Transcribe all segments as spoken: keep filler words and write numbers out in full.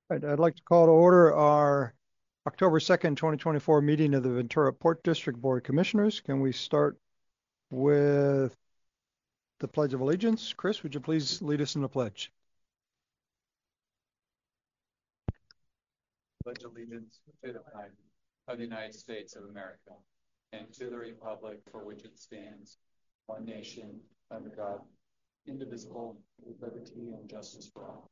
Right, I'd like to call to order our October second, twenty twenty-four meeting of the Ventura Port District Board of Commissioners. Can we start with the Pledge of Allegiance? Chris, would you please lead us in the pledge? Pledge allegiance to the flag of the United States of America and to the republic for which it stands, one nation, under God, indivisible, with liberty and justice for all.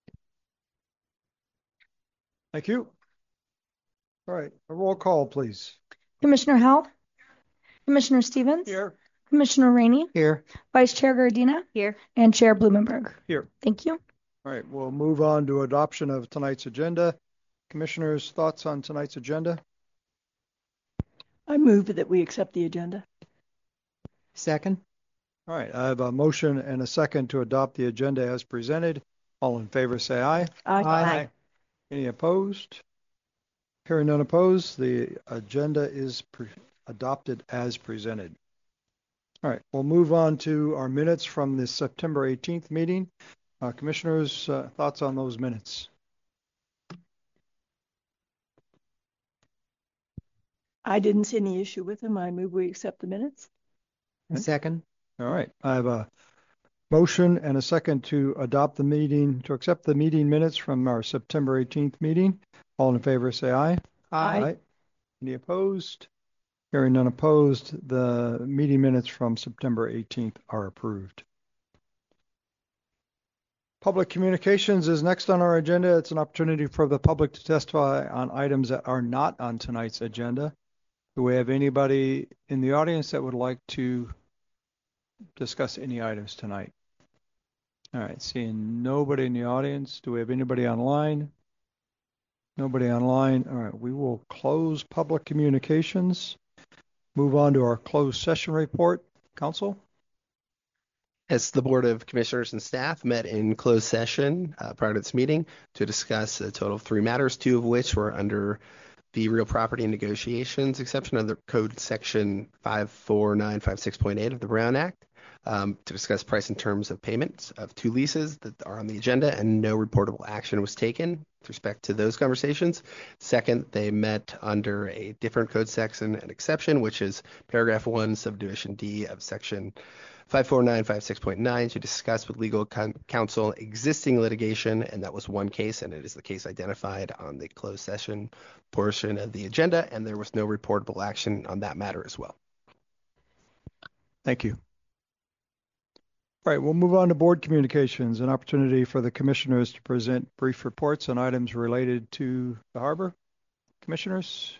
Thank you. All right, a roll call, please. Commissioner Howell, Commissioner Stevens, Here. Commissioner Rainey, Here. Vice Chair Gardina, Here. and Chair Blumenberg. Here. Thank you. All right, we'll move on to adoption of tonight's agenda. Commissioners, thoughts on tonight's agenda? I move that we accept the agenda. Second. All right, I have a motion and a second to adopt the agenda as presented. All in favor, say aye. Aye. Aye. Any opposed? Hearing none opposed, the agenda is pre- adopted as presented. All right, we'll move on to our minutes from the September eighteenth meeting. Uh, commissioners, uh, thoughts on those minutes? I didn't see any issue with them. I move we accept the minutes. Second. All right, I have a motion and a second to adopt the meeting, to accept the meeting minutes from our September eighteenth meeting. All in favor, say aye. Aye. Aye. Any opposed? Hearing none opposed, the meeting minutes from September eighteenth are approved. Public communications is next on our agenda. It's an opportunity for the public to testify on items that are not on tonight's agenda. Do we have anybody in the audience that would like to discuss any items tonight? All right, seeing nobody in the audience. Do we have anybody online? Nobody online. All right, we will close public communications. Move on to our closed session report. Council? As the Board of Commissioners and staff met in closed session uh, prior to this meeting to discuss a total of three matters, two of which were under the real property negotiations exception of the code section five four nine five six point eight of the Brown Act, um, to discuss price and terms of payments of two leases that are on the agenda, and no reportable action was taken with respect to those conversations. Second, they met under a different code section and exception, which is paragraph one, subdivision D of section five four nine five six point nine, to discuss with legal counsel existing litigation, and that was one case, and it is the case identified on the closed session portion of the agenda, and there was no reportable action on that matter as well. Thank you. All right, we'll move on to board communications, an opportunity for the commissioners to present brief reports on items related to the harbor. Commissioners?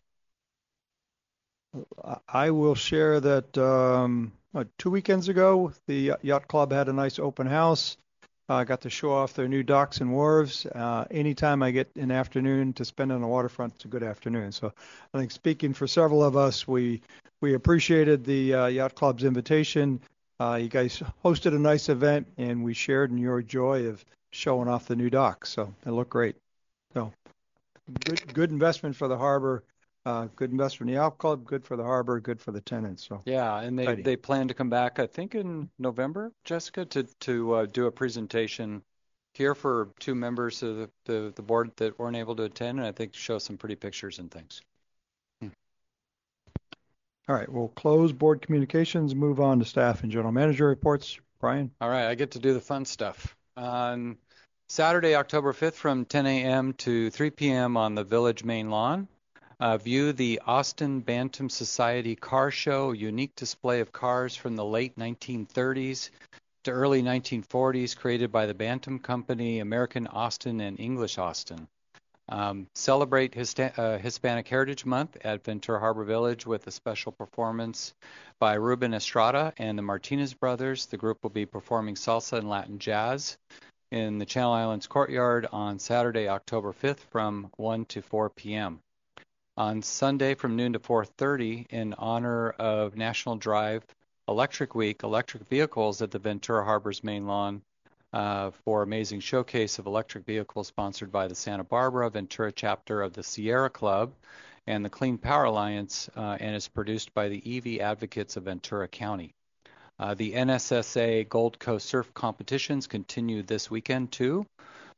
I will share that um, uh, two weekends ago, the Yacht Club had a nice open house. I uh, got to show off their new docks and wharves. Uh, anytime I get an afternoon to spend on the waterfront, it's a good afternoon. So I think speaking for several of us, we we appreciated the uh, Yacht Club's invitation. Uh, you guys hosted a nice event, and we shared in your joy of showing off the new docks. So they look great. So good, good investment for the harbor. Uh, good investment in the Yacht Club, good for the harbor, good for the tenants. So yeah, and they, they plan to come back, I think, in November, Jessica, to to uh, do a presentation here for two members of the, the, the board that weren't able to attend, and I think show some pretty pictures and things. Hmm. All right, we'll close board communications, move on to staff and general manager reports. Brian? All right, I get to do the fun stuff. On Saturday, October fifth, from ten a.m. to three p.m. on the Village Main Lawn, Uh, view the Austin Bantam Society Car Show, unique display of cars from the late nineteen thirties to early nineteen forties, created by the Bantam Company, American Austin and English Austin. Um, celebrate Hista- uh, Hispanic Heritage Month at Ventura Harbor Village with a special performance by Ruben Estrada and the Martinez Brothers. The group will be performing salsa and Latin jazz in the Channel Islands Courtyard on Saturday, October fifth from one to four p.m. On Sunday from noon to four thirty, in honor of National Drive Electric Week, electric vehicles at the Ventura Harbor's main lawn uh, for amazing showcase of electric vehicles sponsored by the Santa Barbara Ventura chapter of the Sierra Club and the Clean Power Alliance, uh, and is produced by the E V Advocates of Ventura County. Uh, the N S S A Gold Coast Surf competitions continue this weekend too.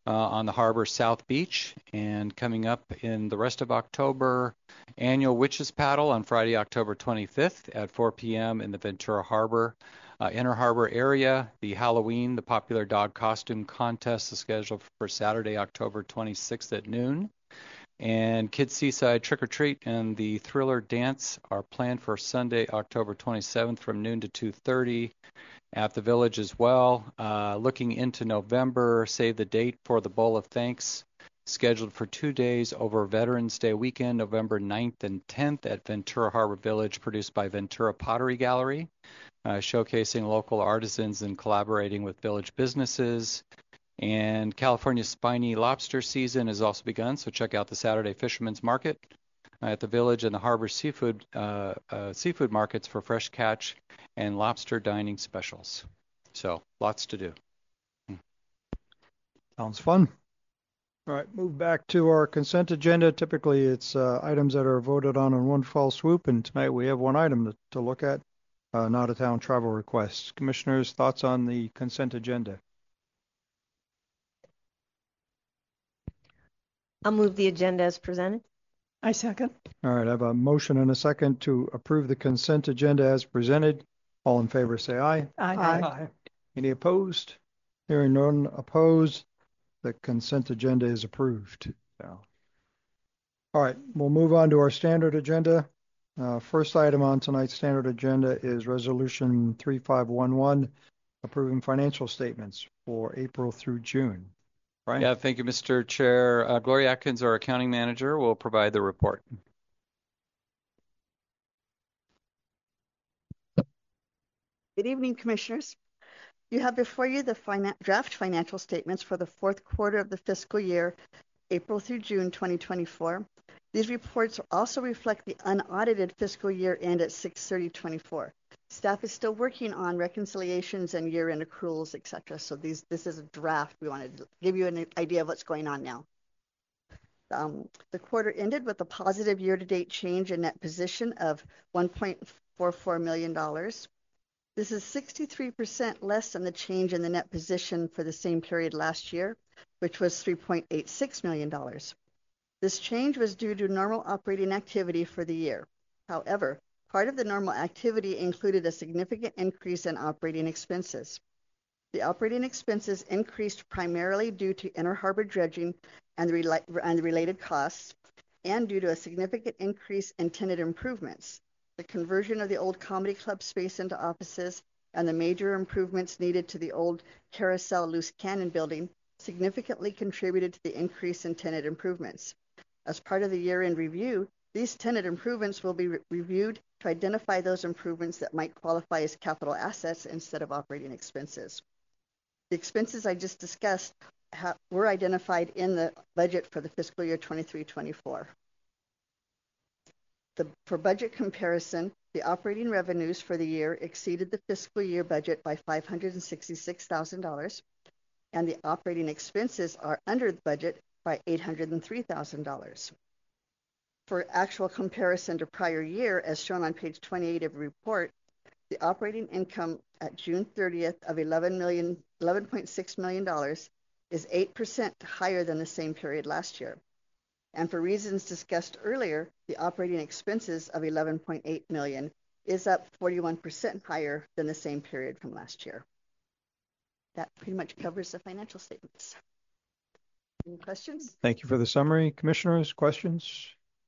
uh, on the harbor South Beach. And coming up in the rest of October, annual Witches Paddle on Friday, October twenty-fifth at four p.m. in the Ventura Harbor. Uh, Inner Harbor area, the Halloween, the popular dog costume contest is scheduled for Saturday, October twenty-sixth at noon. And Kids Seaside Trick or Treat and the Thriller Dance are planned for Sunday, October twenty-seventh from noon to two thirty at the Village as well. Uh, looking into November, save the date for the Bowl of Thanks, scheduled for two days over Veterans Day weekend, November ninth and tenth at Ventura Harbor Village, produced by Ventura Pottery Gallery, uh, showcasing local artisans and collaborating with village businesses. And California spiny lobster season has also begun, so check out the Saturday Fisherman's Market uh, at the Village and the Harbor Seafood uh, uh, seafood markets for fresh catch and lobster dining specials. So lots to do. Sounds fun. All right, move back to our consent agenda. Typically, it's uh, items that are voted on in one fell swoop, and tonight we have one item to, to look at, uh, not a town travel request. Commissioners, thoughts on the consent agenda? I'll move the agenda as presented. I second. All right, I have a motion and a second to approve the consent agenda as presented. All in favor, say aye. Aye. Aye. Any opposed? Hearing none opposed, the consent agenda is approved. So, all right, we'll move on to our standard agenda. Uh, first item on tonight's standard agenda is Resolution three five one one, approving financial statements for April through June. Right? Yeah, thank you, Mister Chair. Uh, Gloria Atkins, our accounting manager, will provide the report. Good evening, Commissioners. You have before you the finan- draft financial statements for the fourth quarter of the fiscal year, April through June twenty twenty-four. These reports also reflect the unaudited fiscal year end at six thirty twenty-four. Staff is still working on reconciliations and year-end accruals, et cetera. So these, this is a draft. We wanted to give you an idea of what's going on now. Um, the quarter ended with a positive year-to-date change in net position of one point four four million dollars. This is sixty-three percent less than the change in the net position for the same period last year, which was three point eight six million dollars. This change was due to normal operating activity for the year. However, part of the normal activity included a significant increase in operating expenses. The operating expenses increased primarily due to Inner Harbor dredging and the, rela- and the related costs, and due to a significant increase in tenant improvements, the conversion of the old comedy club space into offices, and the major improvements needed to the old Carousel Loose Cannon building significantly contributed to the increase in tenant improvements. As part of the year-end review, these tenant improvements will be re- reviewed to identify those improvements that might qualify as capital assets instead of operating expenses. The expenses I just discussed ha- were identified in the budget for the fiscal year twenty-three twenty-four. The, for budget comparison, the operating revenues for the year exceeded the fiscal year budget by five hundred sixty-six thousand dollars, and the operating expenses are under the budget by eight hundred three thousand dollars. For actual comparison to prior year, as shown on page twenty-eight of the report, the operating income at June thirtieth of eleven point six million dollars is eight percent higher than the same period last year. And for reasons discussed earlier, the operating expenses of eleven point eight million dollars is up forty-one percent higher than the same period from last year. That pretty much covers the financial statements. Any questions? Thank you for the summary. Commissioners, questions?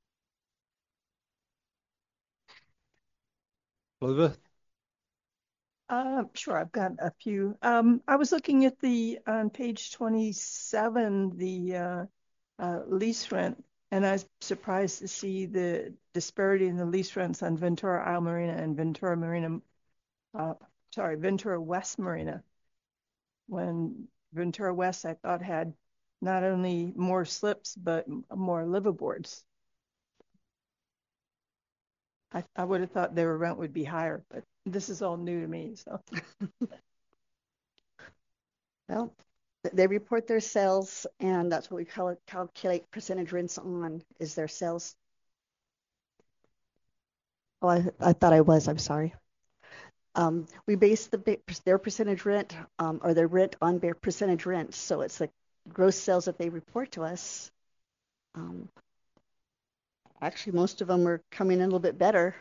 Elizabeth? Uh, sure, I've got a few. Um, I was looking at the, on page twenty-seven, the uh, uh, lease rent, and I was surprised to see the disparity in the lease rents on Ventura Isle Marina and Ventura Marina, uh, sorry, Ventura West Marina. When Ventura West, I thought, had not only more slips, but more liveaboards. I, I would have thought their rent would be higher, but this is all new to me. So, well, they report their sales, and that's what we call it, calculate percentage rents on, is their sales. Oh, I, I thought I was, I'm sorry. Um, we base the their percentage rent um, or their rent on their percentage rent. So it's like gross sales that they report to us, um, actually, most of them are coming in a little bit better.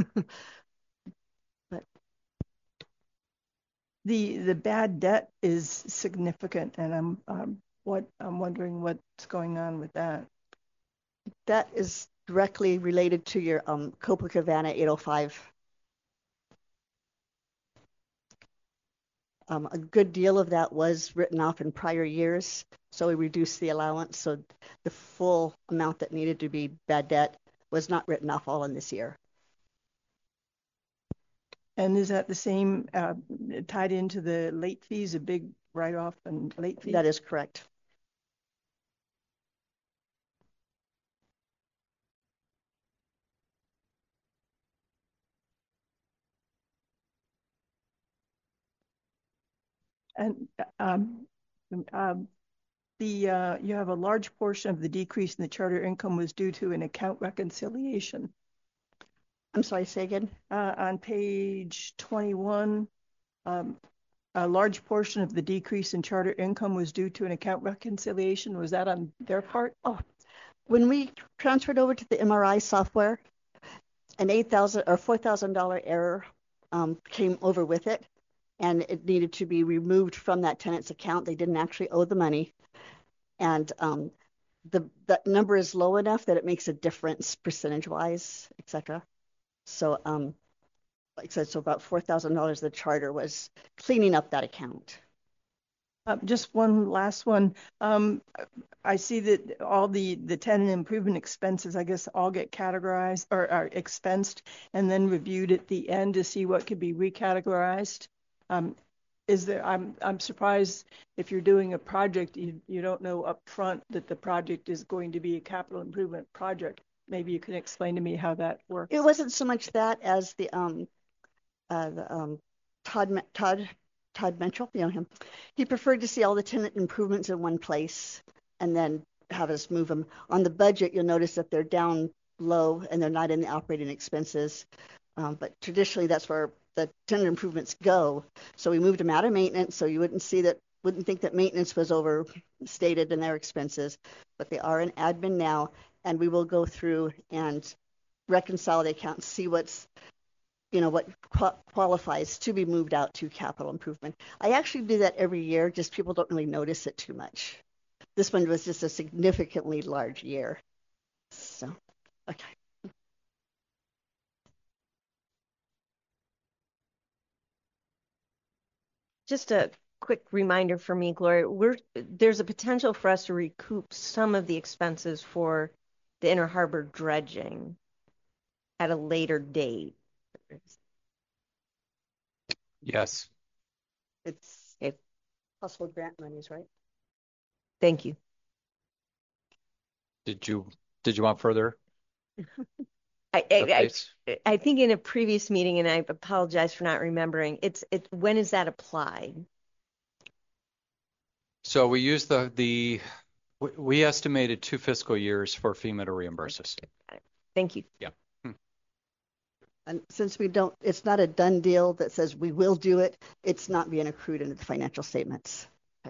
But The the bad debt is significant, and I'm um, what I'm wondering what's going on with that. that is directly related to your um, Copacabana eight oh five. Um, a good deal of that was written off in prior years, so we reduced the allowance. So the full amount that needed to be bad debt was not written off all in this year. And is that the same uh, tied into the late fees, a big write-off and late fee? That is correct. And um, um, the uh, you have a large portion of the decrease in the charter income was due to an account reconciliation. I'm sorry, say again. Uh, on page twenty-one, um, a large portion of the decrease in charter income was due to an account reconciliation. Was that on their part? Oh, when we transferred over to the M R I software, an eight thousand or four thousand dollar error um, came over with it, and it needed to be removed from that tenant's account. They didn't actually owe the money, and um, the that number is low enough that it makes a difference percentage-wise, et cetera. So, um, like I said, so about four thousand dollars the charter was cleaning up that account. Uh, just one last one. Um, I see that all the, the tenant improvement expenses, I guess, all get categorized or are expensed and then reviewed at the end to see what could be recategorized. Um, is there? I'm I'm surprised if you're doing a project, you you don't know up front that the project is going to be a capital improvement project. Maybe you can explain to me how that works. It wasn't so much that as the um, uh, the um, Todd Todd. Todd Mitchell, you know him, he preferred to see all the tenant improvements in one place and then have us move them. On the budget, you'll notice that they're down low and they're not in the operating expenses. Um, but traditionally, that's where the tenant improvements go. So we moved them out of maintenance, so you wouldn't see that, wouldn't think that maintenance was overstated in their expenses. But they are in admin now, and we will go through and reconcile the accounts, see what's you know, what qualifies to be moved out to capital improvement. I actually do that every year, just people don't really notice it too much. This one was just a significantly large year. So, okay. Just a quick reminder for me, Gloria, we're, there's a potential for us to recoup some of the expenses for the Inner Harbor dredging at a later date. Yes. It's Okay. possible grant monies, right? Thank you. Did you did you want further I, I, updates? I, I think in a previous meeting, and I apologize for not remembering, it's it when is that applied? So we use the the we- we estimated two fiscal years for FEMA to reimburse us. Thank you. Yeah. And since we don't, it's not a done deal that says we will do it, it's not being accrued into the financial statements. Okay.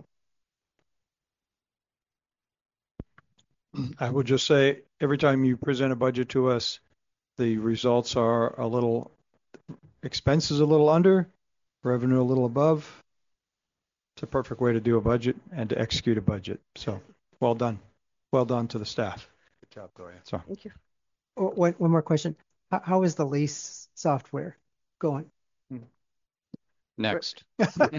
I would just say every time you present a budget to us, the results are a little, expenses a little under, revenue a little above. It's a perfect way to do a budget and to execute a budget. So well done. Well done to the staff. Good job, Gloria. So Thank you. Oh, one, one more question. How, how is the lease software going? Next.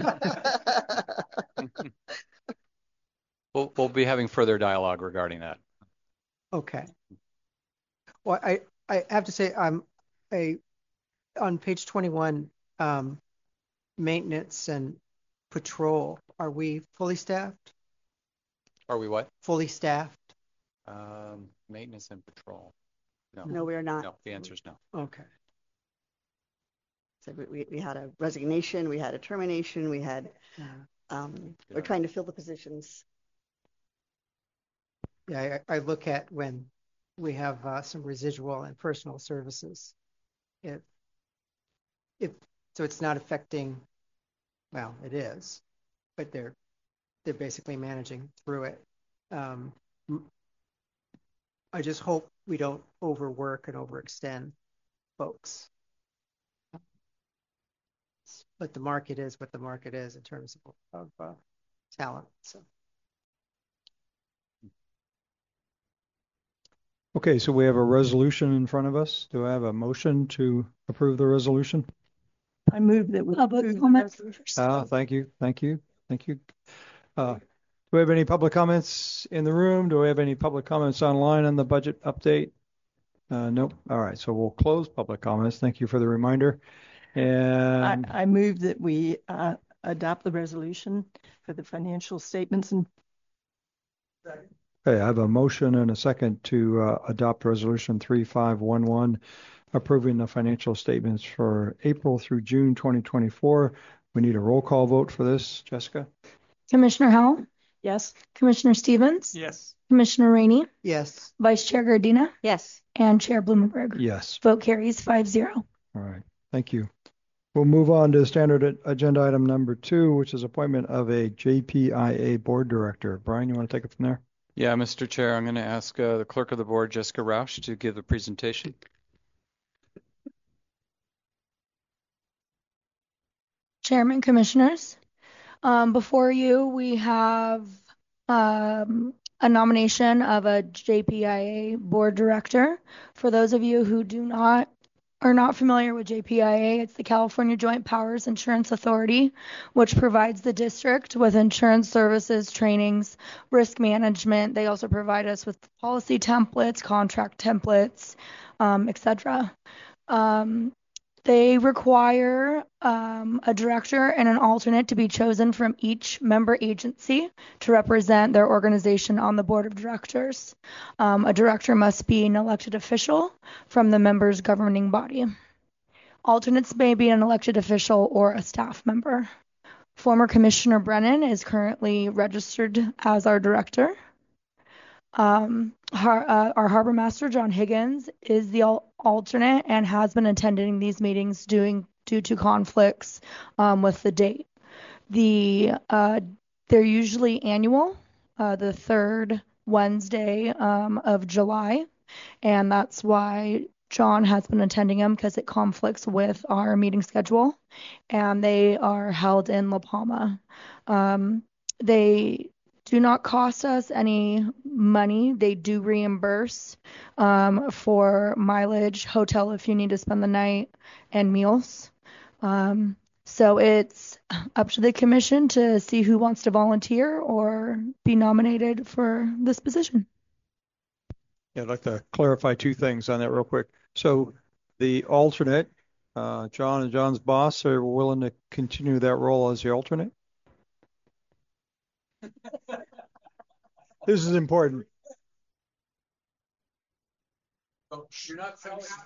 We'll we'll be having further dialogue regarding that. Okay. Well, I, I have to say, I'm a, on page twenty-one, um, maintenance and patrol, are we fully staffed? Are we what? Fully staffed? Um, maintenance and patrol. No. No, we are not. No, the answer is no. Okay. So we, we had a resignation, we had a termination, we had, Uh, um, we're trying to fill the positions. Yeah, I, I look at when we have uh, some residual and personal services. If, if, so it's not affecting, well, it is, but they're they're basically managing through it. Um, I just hope we don't overwork and overextend folks. But the market is what the market is in terms of, of uh, talent. So. Okay, so we have a resolution in front of us. Do I have a motion to approve the resolution? I move that we Public approve the comment resolution. first. Ah, thank you, thank you, thank you. Uh, do we have any public comments in the room? Do we have any public comments online on the budget update? Uh, nope. All right, so we'll close public comments. Thank you for the reminder. I, And I move that we uh, adopt the resolution for the financial statements and okay, I have a motion and a second to uh, adopt resolution three five one one, approving the financial statements for April through June twenty twenty-four. We need a roll call vote for this, Jessica? Commissioner Howell, yes. Commissioner Stevens, Yes. Commissioner Rainey, Yes. Vice Chair Gardina, Yes. and Chair Blumenberg. Yes. Vote carries five zero. All right, thank you. We'll move on to standard agenda item number two, which is appointment of a J P I A board director. Brian, you want to take it from there? Yeah, Mister Chair, I'm going to ask uh, the clerk of the board, Jessica Roush, to give the presentation. Chairman, Commissioners, um, before you, we have um, a nomination of a J P I A board director. For those of you who do not are not familiar with J P I A, it's the California Joint Powers Insurance Authority, which provides the district with insurance services, trainings, risk management. They also provide us with policy templates, contract templates, um, et cetera. Um, They require um, a director and an alternate to be chosen from each member agency to represent their organization on the board of directors. Um, a director must be an elected official from the member's governing body. Alternates may be an elected official or a staff member. Former Commissioner Brennan is currently registered as our director. Um, our, uh, our harbor master, John Higgins, is the al- alternate and has been attending these meetings doing, due to conflicts um, with the date. The uh, they're usually annual, uh, the third Wednesday um, of July, and that's why John has been attending them because it conflicts with our meeting schedule, and they are held in La Palma. Um, they do not cost us any money. They do reimburse um, for mileage, hotel if you need to spend the night, and meals. Um, so it's up to the commission to see who wants to volunteer or be nominated for this position. Yeah, I'd like to clarify two things on that real quick. So the alternate, uh, John and John's boss are willing to continue that role as the alternate? This is important. You're not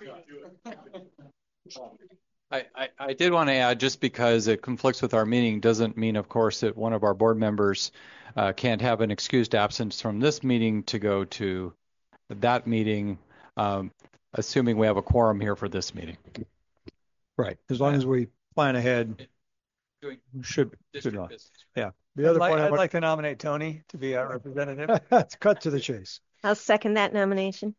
I, I, I did want to add, just because it conflicts with our meeting doesn't mean, of course, that one of our board members uh, can't have an excused absence from this meeting to go to that meeting, um, assuming we have a quorum here for this meeting. Right. As long as we plan ahead, Doing we should, should district not. business. Yeah. The other I'd like, point I I'd want- like to nominate Tony to be our representative. Let's cut to the chase. I'll second that nomination.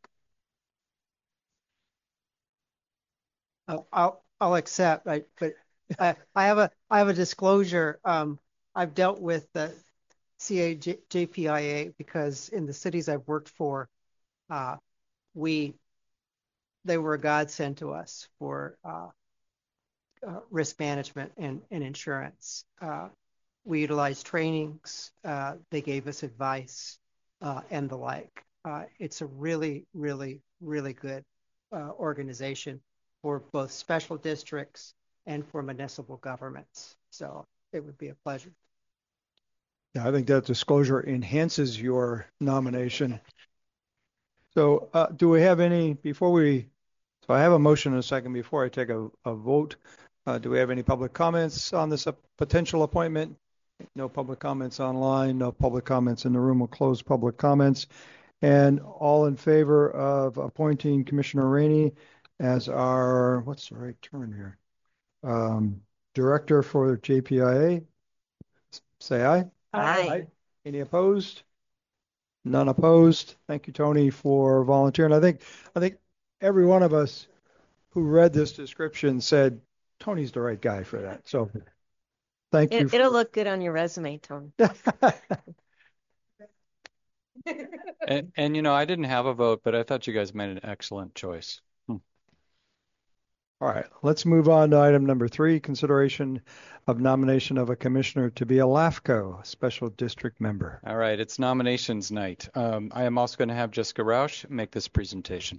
I'll, I'll, I'll accept, I, but I, I have a, I have a disclosure. Um, I've dealt with the C A J P I A because in the cities I've worked for, uh, we, they were a godsend to us for, uh, uh, risk management and, and insurance. Uh, we utilized trainings, uh, they gave us advice, uh, and the like. Uh, it's a really, really, really good, uh, organization for both special districts and for municipal governments. So it would be a pleasure. Yeah, I think that disclosure enhances your nomination. So uh, do we have any, before we, so I have a motion in a second before I take a, a vote. Uh, do we have any public comments on this uh, potential appointment? No public comments online, no public comments in the room. We'll close public comments. And all in favor of appointing Commissioner Rainey as our, what's the right term here? Um, director for J P I A, say aye. Aye. Any opposed? None opposed. Thank you, Tony, for volunteering. I think I think every one of us who read this description said Tony's the right guy for that. So thank you. It, it'll look good on your resume, Tony. And, and you know, I didn't have a vote, but I thought you guys made an excellent choice. Hmm. All right, let's move on to item number three, consideration of nomination of a commissioner to be a LAFCO special district member. All right, it's nominations night. Um, I am also going to have Jessica Roush make this presentation.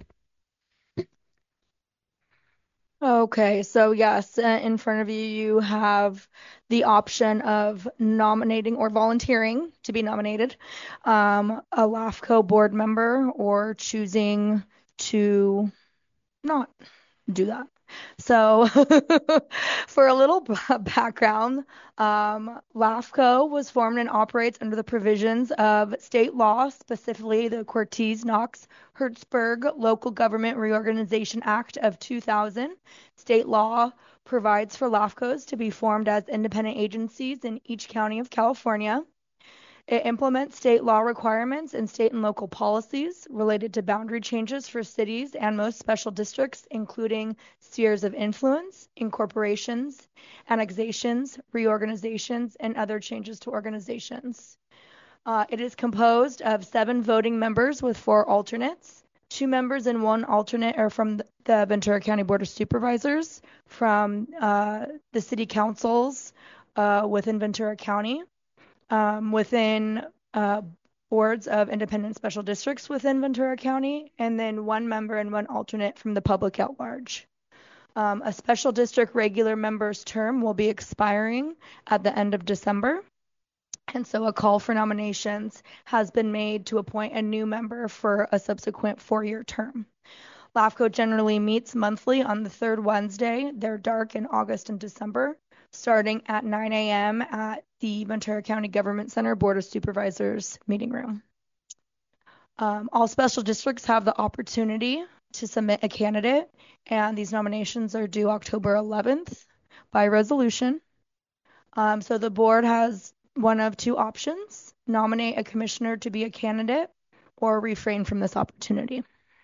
Okay, so yes, uh, in front of you, you have the option of nominating or volunteering to be nominated, um, a LAFCO board member, or choosing to not do that. So for a little b- background, um, LAFCO was formed and operates under the provisions of state law, specifically the Cortez-Knox-Hertzberg Local Government Reorganization Act of two thousand. State law provides for LAFCOs to be formed as independent agencies in each county of California. It implements state law requirements and state and local policies related to boundary changes for cities and most special districts, including spheres of influence, incorporations, annexations, reorganizations, and other changes to organizations. Uh, it is composed of seven voting members with four alternates. Two members and one alternate are from the Ventura County Board of Supervisors, from uh, the city councils uh, within Ventura County, um, within uh, boards of independent special districts within Ventura County, and then one member and one alternate from the public at large. Um, a special district regular member's term will be expiring at the end of December. And so a call for nominations has been made to appoint a new member for a subsequent four-year term. LAFCO generally meets monthly on the third Wednesday. They're dark in August and December, starting at nine a.m. at the Ventura County Government Center Board of Supervisors meeting room. Um, all special districts have the opportunity to submit a candidate, and these nominations are due October eleventh by resolution. Um, so the board has one of two options: nominate a commissioner to be a candidate or refrain from this opportunity.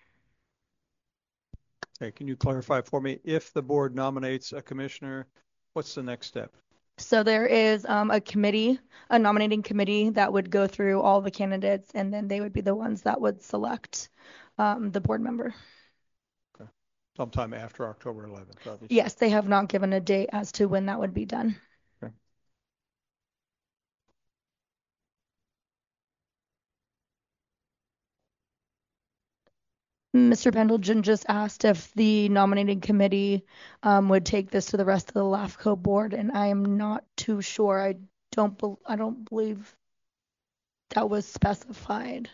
Okay, can you clarify for me, if the board nominates a commissioner, what's the next step? So there is um, a committee, a nominating committee that would go through all the candidates, and then they would be the ones that would select um, the board member. Okay. Sometime after October eleventh, obviously. Yes, they have not given a date as to when that would be done. Okay. Mister Pendleton just asked if the nominating committee um, would take this to the rest of the LAFCO board, and I am not too sure. I don't. Be- I don't believe that was specified.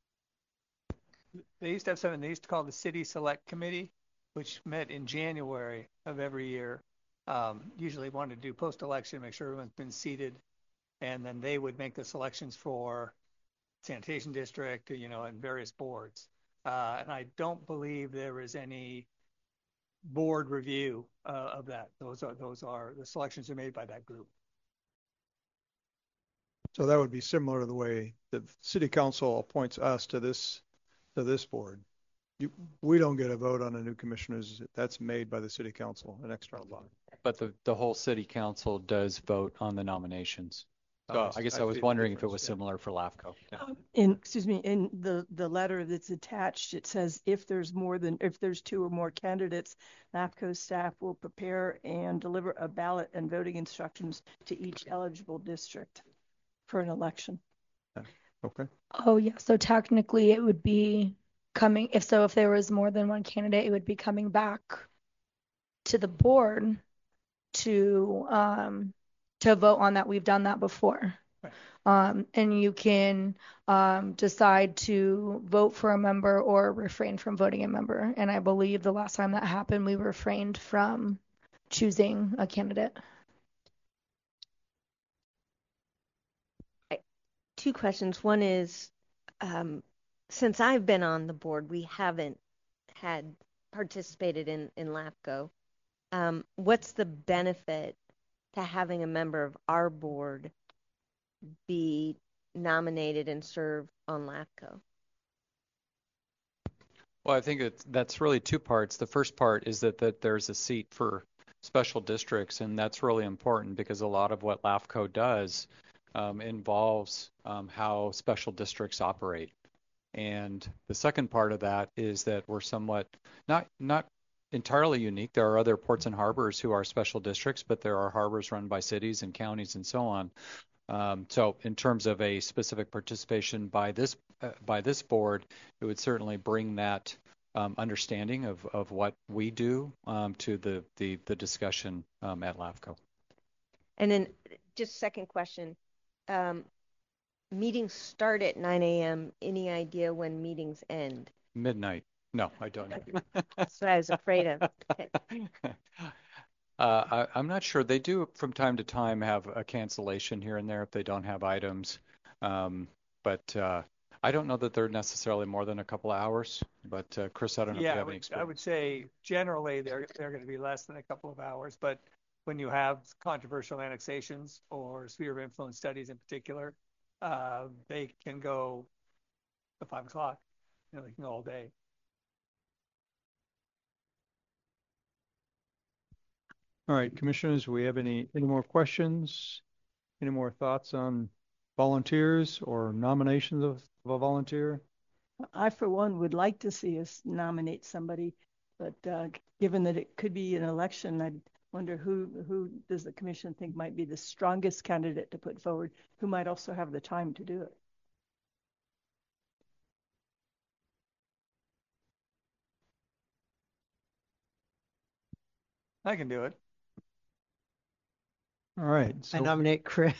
They used to have something they used to call the City Select Committee, which met in January of every year. Um, usually wanted to do post-election, make sure everyone's been seated, and then they would make the selections for sanitation district, you know, and various boards. Uh, and I don't believe there is any board review uh, of that. Those are those are the selections are made by that group. So that would be similar to the way the city council appoints us to this to this board. You, we don't get a vote on a new commissioners. That's made by the city council, an external body. But the, the whole city council does vote on the nominations. So Oh, I guess I I was see the wondering if it difference, was yeah. similar for LAFCO. Yeah. In, excuse me, in the, the letter that's attached, it says if there's more than, if there's two or more candidates, LAFCO staff will prepare and deliver a ballot and voting instructions to each eligible district for an election. Okay. Oh yeah. So technically, it would be coming. If so, if there was more than one candidate, it would be coming back to the board to um to vote on that. We've done that before. Right. Um, and you can um, decide to vote for a member or refrain from voting a member. And I believe the last time that happened, we refrained from choosing a candidate. Two questions. One is, um, since I've been on the board, we haven't had participated in, in LAFCO. Um, what's the benefit to having a member of our board be nominated and serve on LAFCO? Well, I think it's, that's really two parts. The first part is that, that there's a seat for special districts, and that's really important because a lot of what LAFCO does um, involves um, how special districts operate. And the second part of that is that we're somewhat not not entirely unique. There are other ports and harbors who are special districts, but there are harbors run by cities and counties and so on. Um, so in terms of a specific participation by this uh, by this board, it would certainly bring that um, understanding of, of what we do um, to the, the, the discussion um, at LAFCO. And then just second question, um, meetings start at nine a.m. Any idea when meetings end? Midnight. No, I don't know. That's what I was afraid of. Uh, I, I'm not sure. They do from time to time have a cancellation here and there if they don't have items. Um, but uh, I don't know that they're necessarily more than a couple of hours. But uh, Chris, I don't know Yeah, if you I have any would, I experience. would say generally they're they're going to be less than a couple of hours, but when you have controversial annexations or sphere of influence studies in particular, uh, they can go to five o'clock. You know, they can go all day. All right, commissioners, we have any, any more questions? Any more thoughts on volunteers or nominations of, of a volunteer? I, for one, would like to see us nominate somebody, but uh, given that it could be an election, I wonder who who does the commission think might be the strongest candidate to put forward, who might also have the time to do it. I can do it. All right. I So nominate Chris.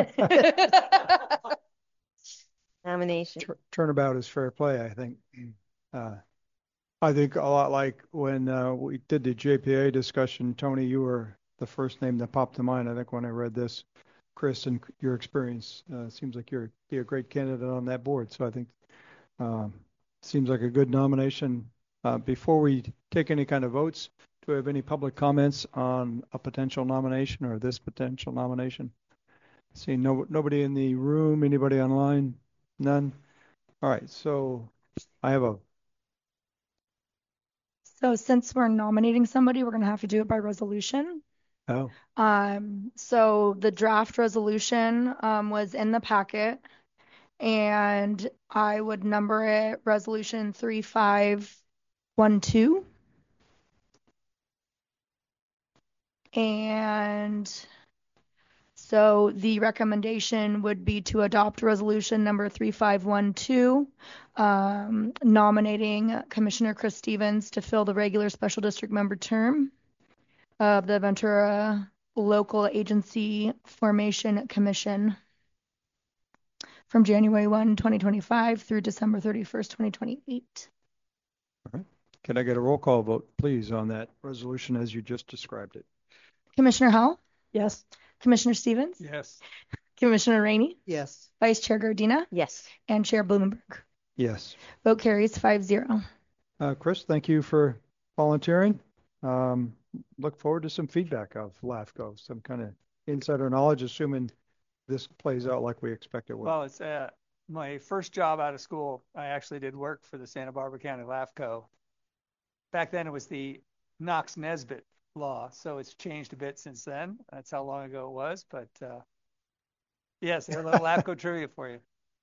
Nomination. tur- turnabout is fair play, I think. Uh, I think a lot like when uh, we did the J P A discussion, Tony, you were the first name that popped to mind. I think when I read this, Chris, and your experience uh, seems like you're be a great candidate on that board. So I think um, seems like a good nomination. Uh, before we take any kind of votes, do we have any public comments on a potential nomination or this potential nomination? See no nobody in the room. Anybody online? None. All right. So I have a So since we're nominating somebody, we're going to have to do it by resolution. oh. Um, so the draft resolution um, was in the packet, and I would number it Resolution three five one two. And so the recommendation would be to adopt resolution number three five one two, um, nominating Commissioner Chris Stevens to fill the regular special district member term of the Ventura Local Agency Formation Commission from January first, twenty twenty-five through December thirty-first, twenty twenty-eight. All right. Can I get a roll call vote, please, on that resolution as you just described it? Commissioner Howell, Yes. Commissioner Stevens, Yes. Commissioner Rainey, Yes. Vice Chair Gardina, Yes. and Chair Blumenberg. Yes. Vote carries five zero. Uh, Chris, thank you for volunteering. Um, look forward to some feedback of LAFCO, some kind of insider knowledge, assuming this plays out like we expect it will. Well, it's uh, my first job out of school. I actually did work for the Santa Barbara County LAFCO. Back then, it was the Knox-Nesbitt law, so it's changed a bit since then. That's how long ago it was. But uh, yes, a little LAFCO trivia for you.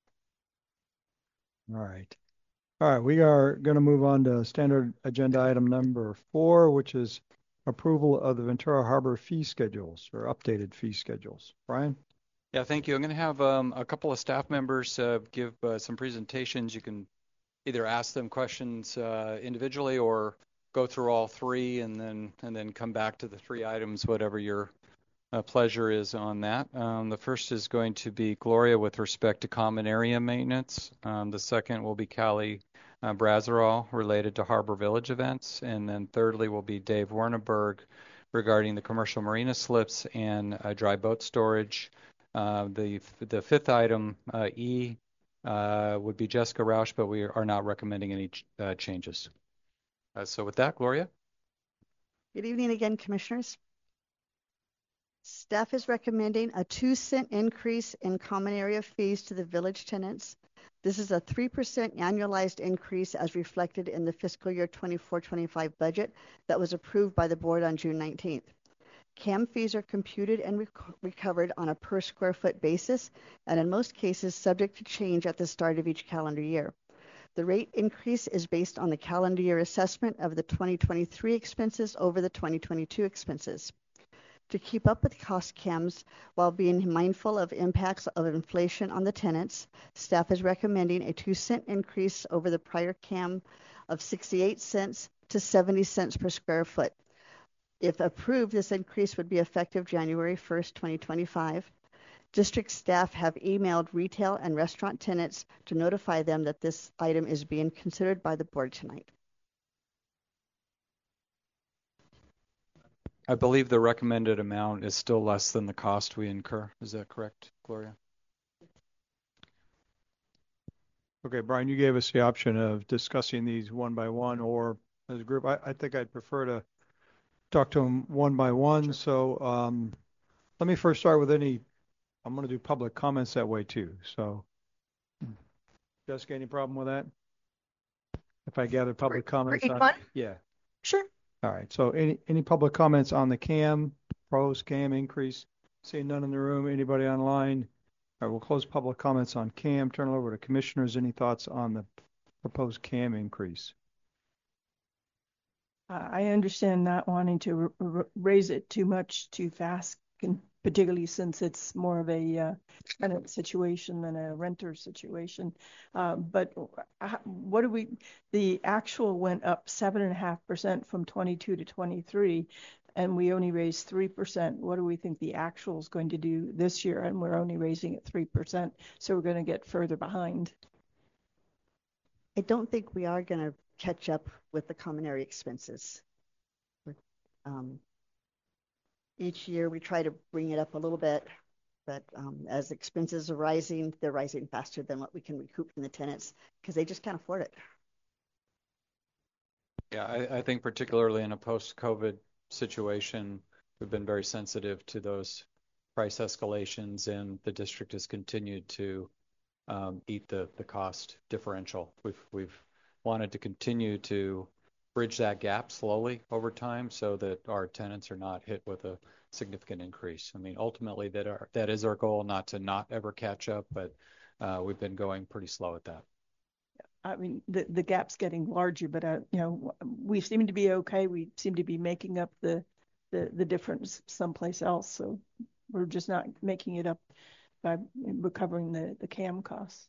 All right. All right, we are going to move on to standard agenda item number four, which is approval of the Ventura Harbor fee schedules or updated fee schedules. Brian? Yeah, thank you. I'm going to have um, a couple of staff members uh, give uh, some presentations. You can either ask them questions uh, individually or go through all three and then and then come back to the three items, whatever your uh, pleasure is on that. Um, the first is going to be Gloria with respect to common area maintenance. Um, the second will be Callie uh, Brazeral related to Harbor Village events. And then thirdly will be Dave Werneberg regarding the commercial marina slips and uh, dry boat storage. Uh, the the fifth item, uh, E, uh, would be Jessica Rausch, but we are not recommending any ch- uh, changes. Uh, so with that, Gloria? Good evening again, Commissioners. Staff is recommending a two cent increase in common area fees to the village tenants. This is a three percent annualized increase as reflected in the fiscal year twenty-four twenty-five budget that was approved by the board on June nineteenth. C A M fees are computed and rec- recovered on a per square foot basis, and in most cases subject to change at the start of each calendar year. The rate increase is based on the calendar year assessment of the twenty twenty-three expenses over the twenty twenty-two expenses. To keep up with cost C A Ms while being mindful of impacts of inflation on the tenants, staff is recommending a two cent increase over the prior C A M of sixty-eight cents to seventy cents per square foot. If approved, this increase would be effective January first, twenty twenty-five. District staff have emailed retail and restaurant tenants to notify them that this item is being considered by the board tonight. I believe the recommended amount is still less than the cost we incur. Is that correct, Gloria? Okay, Brian, you gave us the option of discussing these one by one or as a group. I, I think I'd prefer to talk to them one by one. Sure. So um, let me first start with any, I'm going to do public comments that way too. So Jessica, any problem with that? If I gather public for, comments for each on, one? Yeah. Sure. All right, so any, any public comments on the C A M, pros, C A M increase? Seeing none in the room, anybody online? All right, we'll close public comments on C A M, turn it over to commissioners. Any thoughts on the proposed C A M increase? Uh, I understand not wanting to r- r- raise it too much too fast, can, particularly since it's more of a uh, tenant situation than a renter situation. Uh, but uh, what do we, the actual went up seven and a half percent from twenty-two to twenty-three, and we only raised three percent. What do we think the actual is going to do this year? And we're only raising it three percent. So we're going to get further behind. I don't think we are going to catch up with the common area expenses. Um, each year we try to bring it up a little bit, but um, as expenses are rising, they're rising faster than what we can recoup from the tenants because they just can't afford it. Yeah, I, I think particularly in a post-COVID situation, we've been very sensitive to those price escalations, and the district has continued to um, eat the, the cost differential. We've we've wanted to continue to bridge that gap slowly over time so that our tenants are not hit with a significant increase. I mean, ultimately that are that is our goal, not to not ever catch up, but uh, we've been going pretty slow at that. I mean, the, the gap's getting larger, but, uh, you know, we seem to be okay. We seem to be making up the, the, the difference someplace else. So we're just not making it up by recovering the, the C A M costs.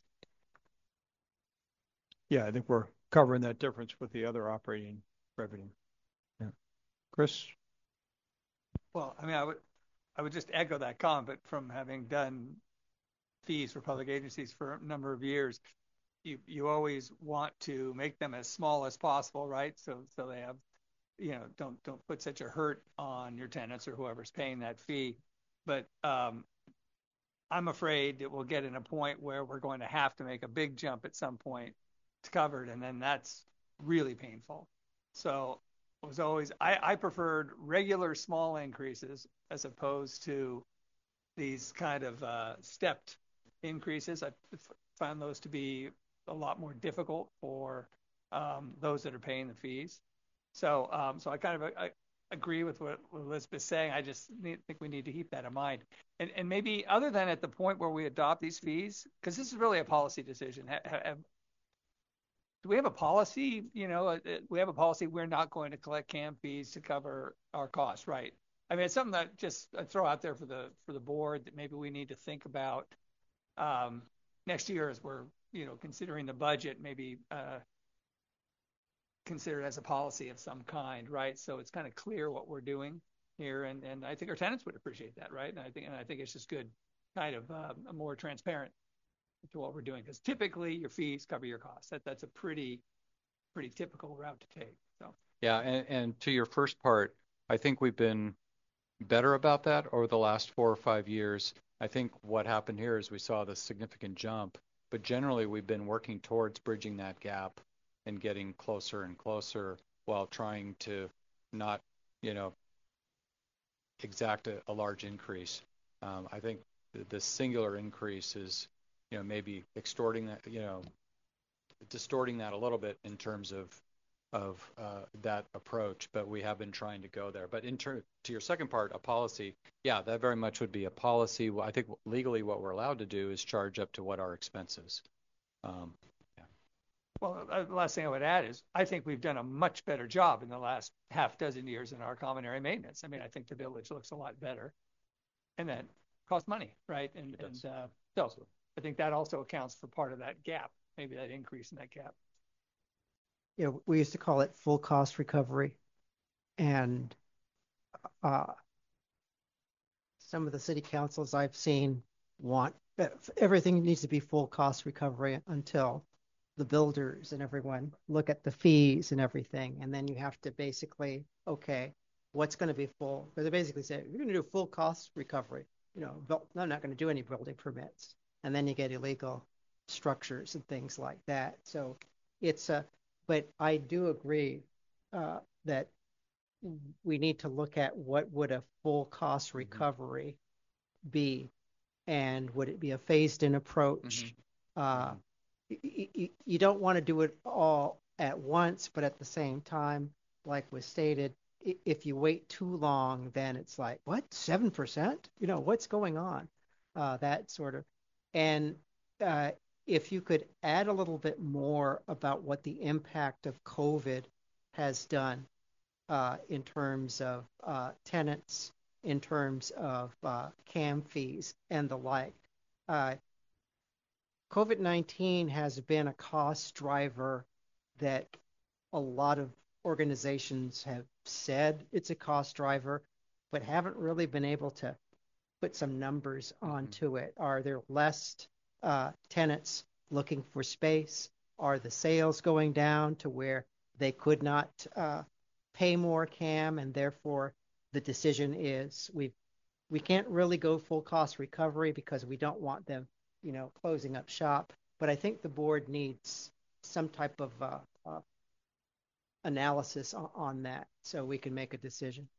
Yeah, I think we're covering that difference with the other operating revenue. Yeah. Chris? Well, I mean, I would, I would just echo that comment, but from having done fees for public agencies for a number of years, you, you always want to make them as small as possible, right? So, so they have, you know, don't, don't put such a hurt on your tenants or whoever's paying that fee. But um, I'm afraid that we'll get in a point where we're going to have to make a big jump at some point to cover it, and then that's really painful. So it was always, I, I preferred regular small increases as opposed to these kind of uh, stepped increases. I found those to be a lot more difficult for um, those that are paying the fees. So, um, so I kind of I, agree with what Elizabeth's saying. I just need, think we need to keep that in mind. And, and maybe other than at the point where we adopt these fees, because this is really a policy decision. Have, have, do we have a policy? You know, we have a policy. We're not going to collect C A M fees to cover our costs, right? I mean, it's something that just I throw out there for the for the board that maybe we need to think about um, next year as we're you know considering the budget. Maybe uh, consider it as a policy of some kind, right? So it's kind of clear what we're doing here, and and I think our tenants would appreciate that, right? And I think and I think it's just good, kind of uh, more transparent to what we're doing, because typically your fees cover your costs. That that's a pretty pretty typical route to take. So yeah, and, and to your first part, I think we've been better about that over the last four or five years. I think what happened here is we saw the significant jump, but generally we've been working towards bridging that gap and getting closer and closer while trying to not, you know, exact a, a large increase. Um, I think the, the singular increase is, you know, maybe extorting that, you know, distorting that a little bit in terms of of uh, that approach, but we have been trying to go there. But in turn, to your second part, a policy, yeah, that very much would be a policy. Well, I think legally what we're allowed to do is charge up to what our expenses. Um, yeah. Well, uh, the last thing I would add is I think we've done a much better job in the last half dozen years in our common area maintenance. I mean, I think the village looks a lot better, and that costs money, right? And, and uh, so I think that also accounts for part of that gap, maybe that increase in that gap. You know, we used to call it full cost recovery. And uh, some of the city councils I've seen want everything needs to be full cost recovery until the builders and everyone look at the fees and everything. And then you have to basically, okay, what's going to be full? Because they basically say, you're going to do full cost recovery. You know, I'm not going to do any building permits. And then you get illegal structures and things like that. So it's a, but I do agree uh, that we need to look at what would a full cost recovery mm-hmm. be, and would it be a phased in approach? Mm-hmm. Uh, mm-hmm. y- you don't want to do it all at once, but at the same time, like was stated, if you wait too long, then it's like, what, seven percent? You know, what's going on? Uh, that sort of, and uh, if you could add a little bit more about what the impact of COVID has done uh, in terms of uh, tenants, in terms of uh, CAM fees and the like. Uh, COVID nineteen has been a cost driver that a lot of organizations have said it's a cost driver, but haven't really been able to put some numbers onto it. Are there less uh, tenants looking for space? Are the sales going down to where they could not uh, pay more CAM, and therefore the decision is we we can't really go full cost recovery because we don't want them, you know, closing up shop. But I think the board needs some type of uh, uh, analysis on, on that so we can make a decision.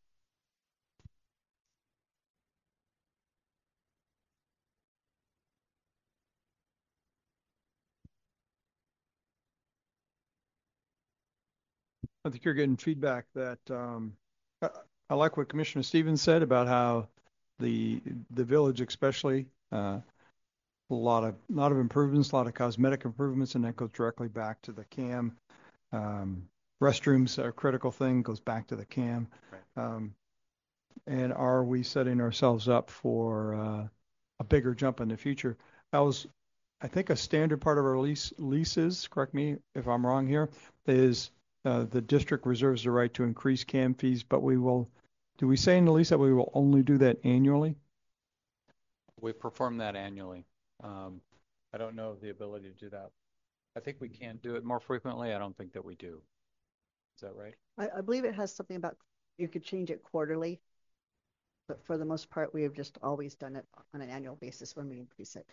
I think you're getting feedback that um, I, I like what Commissioner Stevens said about how the the village, especially, uh, a lot of a lot of improvements, a lot of cosmetic improvements, and that goes directly back to the CAM. Um, restrooms are a critical thing, goes back to the CAM. Right. Um, and are we setting ourselves up for uh, a bigger jump in the future? That was, I think, a standard part of our lease leases. Correct me if I'm wrong here. Is Uh, the district reserves the right to increase CAM fees, but we will, do we say in the lease that we will only do that annually? We perform that annually. Um, I don't know the ability to do that. I think we can do it more frequently. I don't think that we do. Is that right? I, I believe it has something about you could change it quarterly, but for the most part, we have just always done it on an annual basis when we increase it.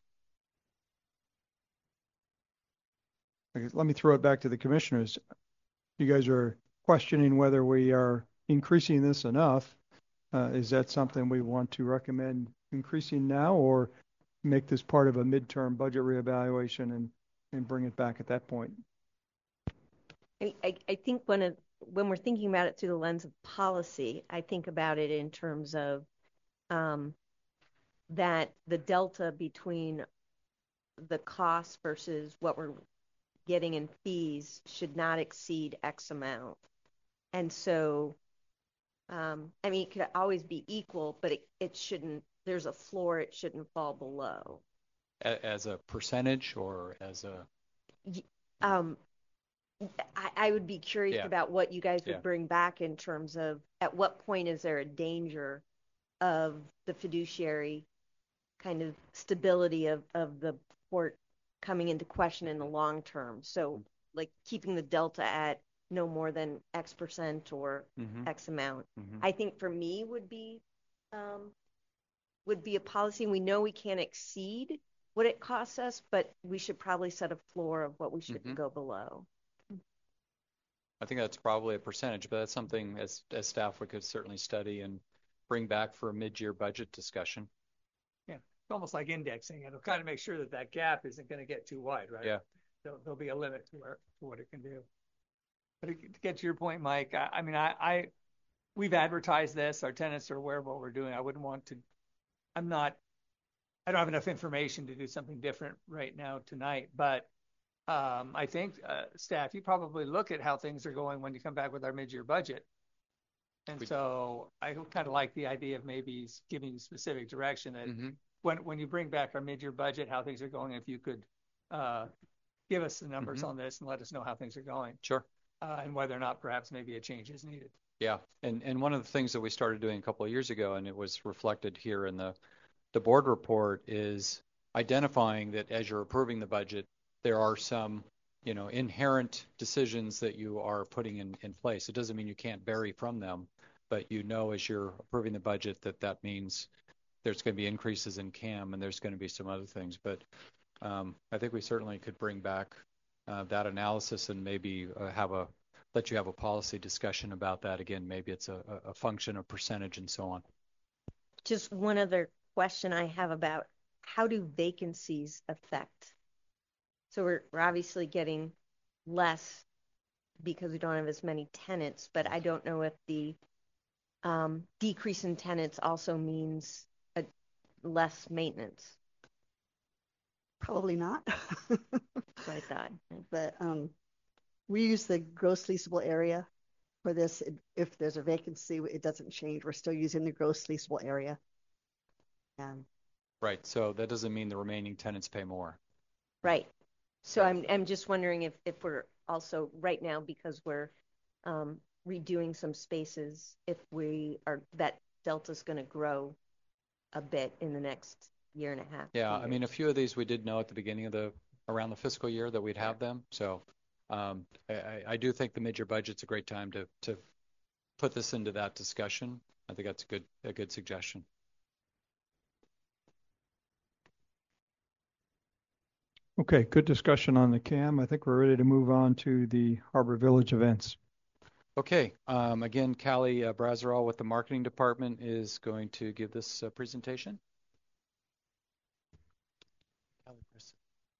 Okay, let me throw it back to the commissioners. You guys are questioning whether we are increasing this enough. Uh, is that something we want to recommend increasing now, or make this part of a midterm budget reevaluation and, and bring it back at that point? I, I, I think when, it, when we're thinking about it through the lens of policy, I think about it in terms of um, that the delta between the cost versus what we're getting in fees should not exceed X amount. And so, um, I mean, it could always be equal, but it, it shouldn't, there's a floor, it shouldn't fall below. As a percentage or as a? Um, I, I would be curious yeah. about what you guys would yeah. bring back in terms of at what point is there a danger of the fiduciary kind of stability of, of the port coming into question in the long term. So like keeping the delta at no more than X percent or mm-hmm. X amount. Mm-hmm. I think for me would be um, would be a policy. We know we can't exceed what it costs us, but we should probably set a floor of what we shouldn't mm-hmm. go below. I think that's probably a percentage, but that's something as as staff we could certainly study and bring back for a mid-year budget discussion. Yeah, it's almost like indexing. It'll kind of make sure that that gap isn't going to get too wide, right? Yeah. There'll, there'll be a limit to, where, to what it can do. But to get to your point, Mike, I, I mean, I, I, we've advertised this. Our tenants are aware of what we're doing. I wouldn't want to, I'm not, I don't have enough information to do something different right now tonight. But um, I think, uh, staff, you probably look at how things are going when you come back with our mid-year budget. And We- so I kind of like the idea of maybe giving you specific direction that Mm-hmm. when, when you bring back our mid-year budget, how things are going, if you could uh, give us the numbers Mhm. on this and let us know how things are going. Sure. Uh, and whether or not perhaps maybe a change is needed. Yeah, and and one of the things that we started doing a couple of years ago, and it was reflected here in the the board report, is identifying that as you're approving the budget, there are some, you know, inherent decisions that you are putting in in place. It doesn't mean you can't vary from them, but you know as you're approving the budget that that means there's going to be increases in C A M and there's going to be some other things. But um, I think we certainly could bring back uh, that analysis and maybe uh, have a let you have a policy discussion about that again. Maybe it's a, a function of percentage and so on. Just one other question I have about how do vacancies affect? So we're, we're obviously getting less because we don't have as many tenants, but I don't know if the um, decrease in tenants also means a less maintenance. Probably not. So I thought. But um, we use the gross leasable area for this. If there's a vacancy, it doesn't change. We're still using the gross leasable area. And Right. So that doesn't mean the remaining tenants pay more. Right. So I'm I'm just wondering if, if we're also right now, because we're um, redoing some spaces, if we are that delta's going to grow a bit in the next year and a half. Yeah. two I mean, a years. few of these we did know at the beginning of the around the fiscal year that we'd have them. So um, I, I do think the mid-year budget's a great time to to put this into that discussion. I think that's a good a good suggestion. Okay, good discussion on the C A M. I think we're ready to move on to the Harbor Village events. Okay. Um, again, Callie uh, Brazerall with the marketing department is going to give this uh, presentation. Callie, press-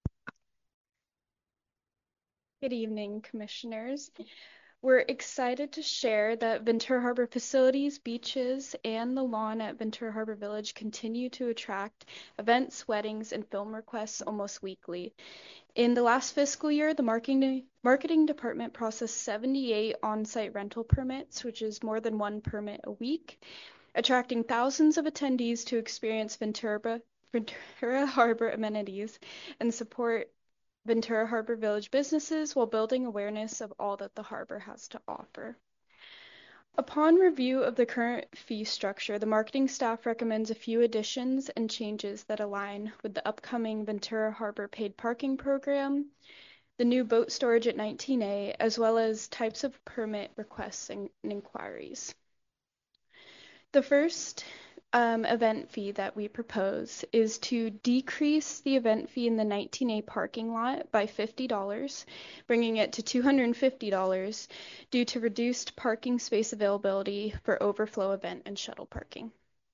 Good evening, Commissioners. We're excited to share that Ventura Harbor facilities, beaches, and the lawn at Ventura Harbor Village continue to attract events, weddings, and film requests almost weekly. In the last fiscal year, the marketing marketing department processed seventy-eight on-site rental permits, which is more than one permit a week, attracting thousands of attendees to experience Ventura, Ventura Harbor amenities and support Ventura Harbor Village businesses while building awareness of all that the harbor has to offer. Upon review of the current fee structure, the marketing staff recommends a few additions and changes that align with the upcoming Ventura Harbor paid parking program, the new boat storage at nineteen A, as well as types of permit requests and inquiries. The first Um, event fee that we propose is to decrease the event fee in the nineteen A parking lot by fifty dollars, bringing it to two hundred fifty dollars due to reduced parking space availability for overflow event and shuttle parking.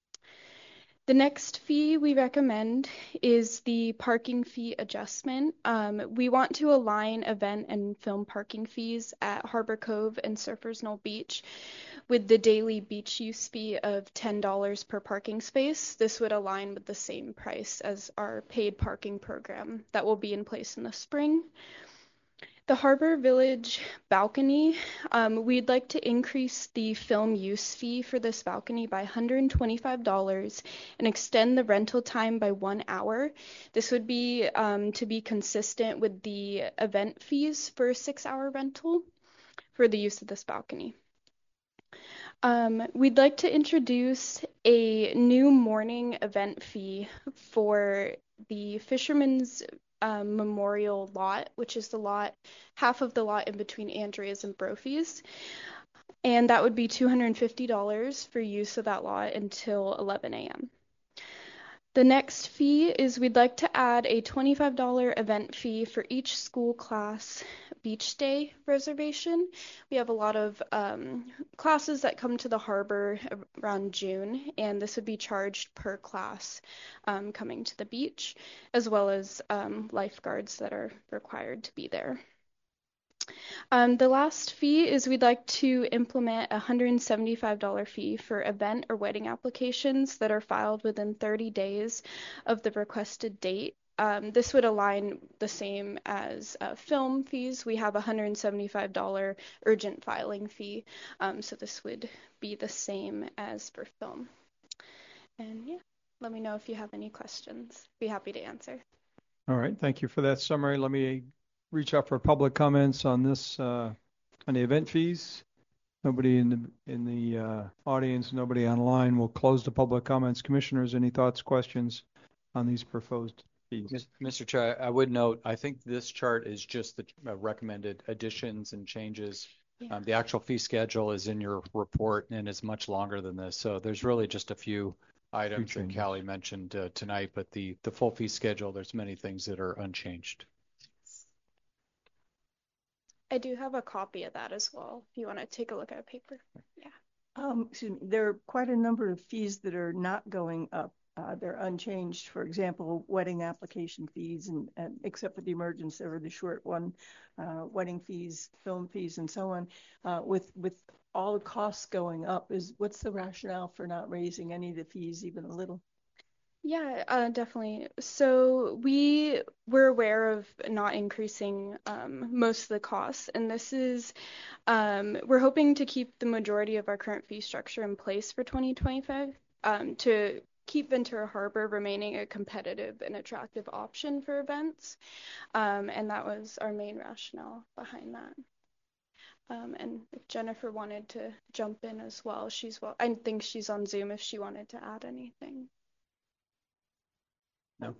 The next fee we recommend is the parking fee adjustment. Um, we want to align event and film parking fees at Harbor Cove and Surfers Knoll Beach with the daily beach use fee of ten dollars per parking space. This would align with the same price as our paid parking program that will be in place in the spring. The Harbor Village balcony, um, we'd like to increase the film use fee for this balcony by one hundred twenty-five dollars and extend the rental time by one hour. This would be um, to be consistent with the event fees for a six-hour rental for the use of this balcony. Um, we'd like to introduce a new morning event fee for the Fisherman's um, Memorial lot, which is the lot, half of the lot in between Andrea's and Brophy's. And that would be two hundred fifty dollars for use of that lot until eleven A M The next fee is we'd like to add a twenty-five dollars event fee for each school class beach day reservation. We have a lot of um, classes that come to the harbor around June, and this would be charged per class um, coming to the beach, as well as um, lifeguards that are required to be there. Um, the last fee is we'd like to implement a one hundred seventy-five dollars fee for event or wedding applications that are filed within thirty days of the requested date. Um, this would align the same as uh, film fees. We have a one hundred seventy-five dollars urgent filing fee, um, so this would be the same as for film. And yeah, let me know if you have any questions. Be happy to answer. All right, thank you for that summary. Let me reach out for public comments on this, uh, on the event fees. Nobody in the in the uh, audience, nobody online. We'll close the public comments. Commissioners, any thoughts, questions on these proposed fees? Mister Chair, I would note, I think this chart is just the uh, recommended additions and changes. Yeah. Um, the actual fee schedule is in your report and is much longer than this. So there's really just a few items that Callie mentioned uh, tonight, but the, the full fee schedule, there's many things that are unchanged. I do have a copy of that as well, if you want to take a look at a paper. Yeah. Um, excuse me, there are quite a number of fees that are not going up. Uh, they're unchanged. For example, wedding application fees, and, and except for the emergency or the short one, uh, wedding fees, film fees, and so on. Uh, with with all the costs going up, is what's the rationale for not raising any of the fees even a little? Yeah, uh, definitely. So we were aware of not increasing um, most of the costs, and this is, um, we're hoping to keep the majority of our current fee structure in place for twenty twenty-five um, to keep Ventura Harbor remaining a competitive and attractive option for events, um, and that was our main rationale behind that. Um, and if Jennifer wanted to jump in as well, she's well. I think she's on Zoom if she wanted to add anything. No.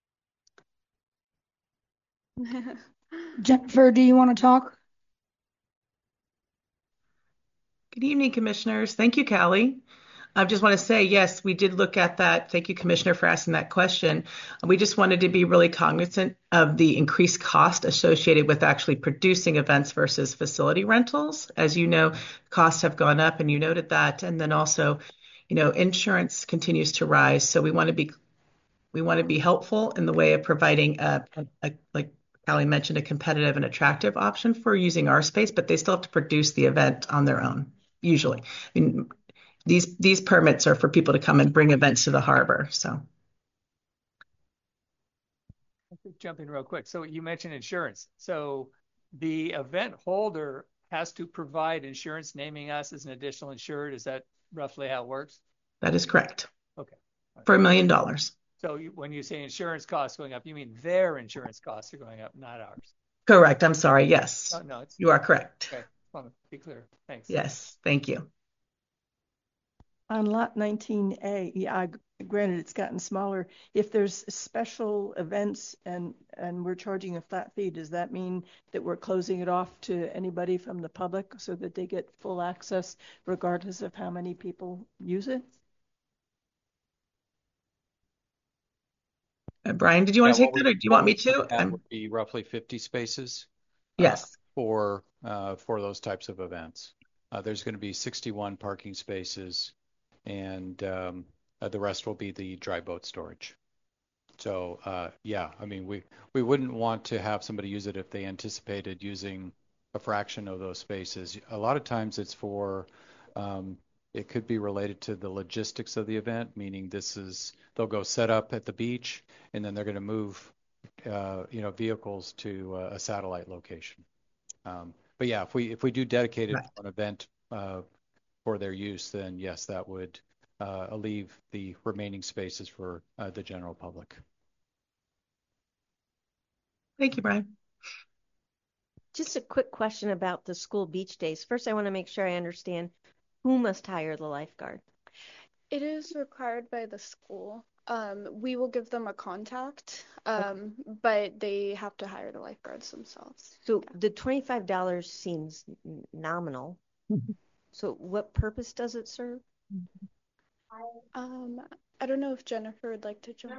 Jennifer, do you want to talk? Good evening, Commissioners. Thank you, Callie. I just want to say, yes, we did look at that. Thank you, Commissioner, for asking that question. We just wanted to be really cognizant of the increased cost associated with actually producing events versus facility rentals. As you know, costs have gone up, and you noted that. And then also, you know, insurance continues to rise. So we want to be we want to be helpful in the way of providing a, a, a like Callie mentioned, a competitive and attractive option for using our space, but they still have to produce the event on their own, usually. I mean, these these permits are for people to come and bring events to the harbor. So, jump in real quick. So you mentioned insurance. So the event holder has to provide insurance, naming us as an additional insured. Is that roughly how it works? That is correct. Okay. For a million dollars. So you, when you say insurance costs going up, you mean their insurance costs are going up, not ours. Correct. I'm sorry. Yes. Oh, no, it's, you are correct. Okay. I want to be clear. Thanks. Yes. Thank you. On lot nineteen A, yeah, I, granted it's gotten smaller. If there's special events and and we're charging a flat fee, does that mean that we're closing it off to anybody from the public so that they get full access regardless of how many people use it? Uh, Brian, did you want yeah, to take that, or do you want me to? That I'm... would be roughly fifty spaces. Yes. Uh, for uh, for those types of events, uh, there's going to be sixty-one parking spaces, and um, uh, the rest will be the dry boat storage. So uh, yeah, I mean, we we wouldn't want to have somebody use it if they anticipated using a fraction of those spaces. A lot of times it's for um, it could be related to the logistics of the event, meaning this is they'll go set up at the beach and then they're going to move uh, you know vehicles to uh, a satellite location. Um, but yeah, if we if we do dedicate it right. for an event uh, for their use, then yes, that would uh, leave the remaining spaces for uh, the general public. Thank you, Brian. Just a quick question about the school beach days. First, I want to make sure I understand who must hire the lifeguard. It is required by the school. Um, we will give them a contact, um, okay. but they have to hire the lifeguards themselves. So yeah. The twenty-five dollars seems nominal. Mm-hmm. So what purpose does it serve? Um, I don't know if Jennifer would like to jump.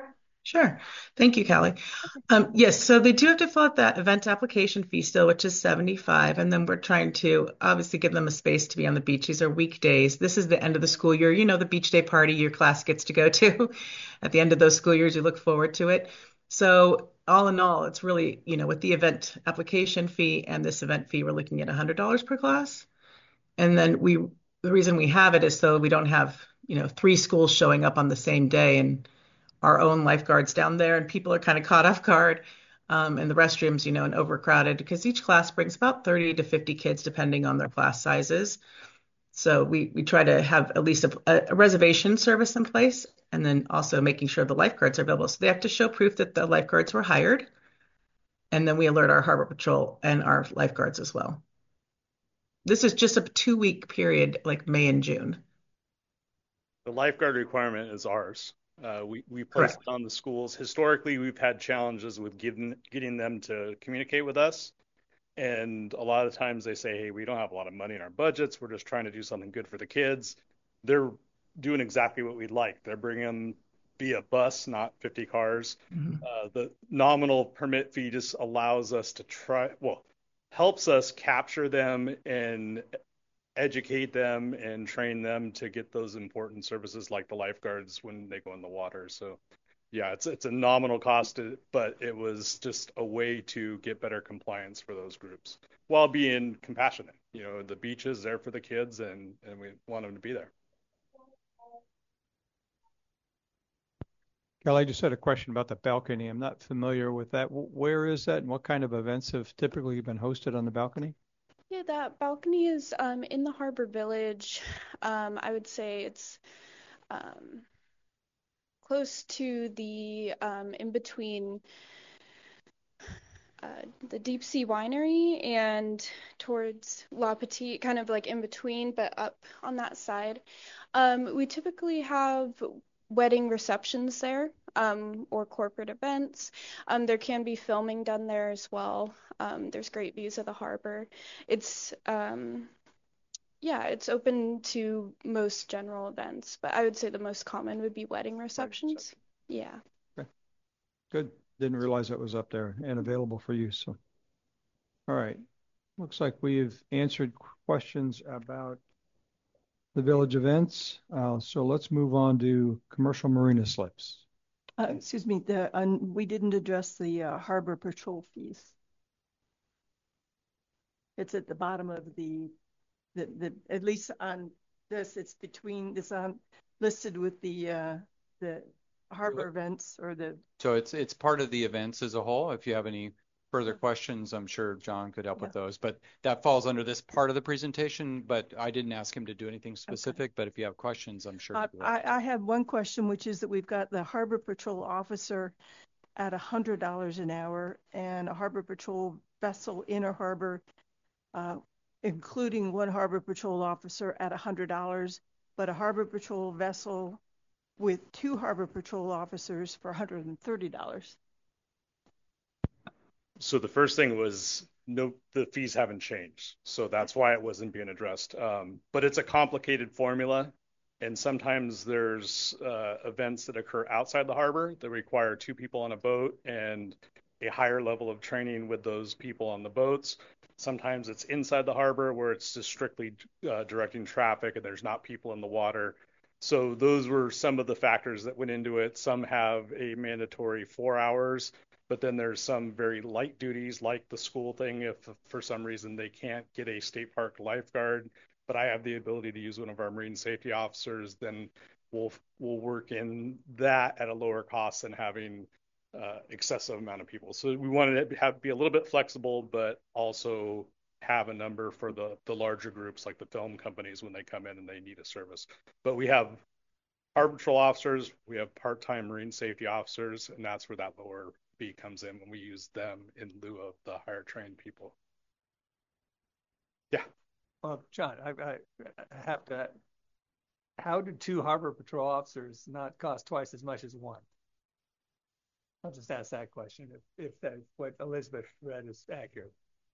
Sure. Thank you, Callie. Um, yes, so they do have to fill out that event application fee still, which is seventy-five, and then we're trying to obviously give them a space to be on the beach. These are weekdays. This is the end of the school year. You know, the beach day party your class gets to go to. At the end of those school years, you look forward to it. So all in all, it's really, you know, with the event application fee and this event fee, we're looking at one hundred dollars per class. And then we, the reason we have it is so we don't have, you know, three schools showing up on the same day and our own lifeguards down there, and people are kind of caught off guard. Um, and the restrooms, you know, and overcrowded because each class brings about thirty to fifty kids depending on their class sizes. So we we try to have at least a, a reservation service in place, and then also making sure the lifeguards are available. So they have to show proof that the lifeguards were hired, and then we alert our harbor patrol and our lifeguards as well. This is just a two-week period, like May and June. The lifeguard requirement is ours. Uh, we we place it on the schools. Historically, we've had challenges with getting getting them to communicate with us, and a lot of times they say, "Hey, we don't have a lot of money in our budgets. We're just trying to do something good for the kids." They're doing exactly what we'd like. They're bringing them via bus, not fifty cars. Mm-hmm. Uh, the nominal permit fee just allows us to try, well, helps us capture them and educate them and train them to get those important services like the lifeguards when they go in the water. So yeah, it's it's a nominal cost, but it was just a way to get better compliance for those groups while being compassionate. You know, the beach is there for the kids, and, and we want them to be there. Kelly, I just had a question about the balcony. I'm not familiar with that. Where is that, and what kind of events have typically been hosted on the balcony? Yeah, that balcony is um, in the Harbor Village. Um, I would say it's um, close to the um, in between uh, the Deep Sea Winery and towards La Petite, kind of like in between, but up on that side. Um, we typically have wedding receptions there, um, or corporate events. Um, there can be filming done there as well. Um, there's great views of the harbor. It's, um, yeah, it's open to most general events, but I would say the most common would be wedding receptions. Yeah. Okay. Good. Didn't realize that was up there and available for use. So, all right. Looks like we've answered questions about the village events. Uh, so let's move on to commercial marina slips. Uh, excuse me, the, uh, we didn't address the uh, harbor patrol fees. It's at the bottom of the, the, the at least on this, it's between, it's on listed with the, uh, the harbor events or the. So it's, it's part of the events as a whole. If you have any further questions, I'm sure John could help yeah. with those, but that falls under this part of the presentation, but I didn't ask him to do anything specific, okay. But if you have questions, I'm sure. Uh, I, I have one question, which is that we've got the Harbor Patrol officer at one hundred dollars an hour and a Harbor Patrol vessel inner harbor, uh, including one Harbor Patrol officer at one hundred dollars, but a Harbor Patrol vessel with two Harbor Patrol officers for one hundred thirty dollars. So the first thing was no, the fees haven't changed. So that's why it wasn't being addressed. Um, but it's a complicated formula. And sometimes there's uh, events that occur outside the harbor that require two people on a boat and a higher level of training with those people on the boats. Sometimes it's inside the harbor where it's just strictly uh, directing traffic and there's not people in the water. So those were some of the factors that went into it. Some have a mandatory four hours. But then there's some very light duties like the school thing. If for some reason they can't get a state park lifeguard, but I have the ability to use one of our marine safety officers, then we'll we'll work in that at a lower cost than having uh, excessive amount of people. So we wanted to have be a little bit flexible, but also have a number for the the larger groups like the film companies when they come in and they need a service. But we have Harbor Patrol officers, we have part-time marine safety officers, and that's where that lower fee comes in when we use them in lieu of the higher trained people. Yeah. Well, John, I, I, I have to. How do two Harbor Patrol officers not cost twice as much as one? I'll just ask that question if if that what Elizabeth read is accurate.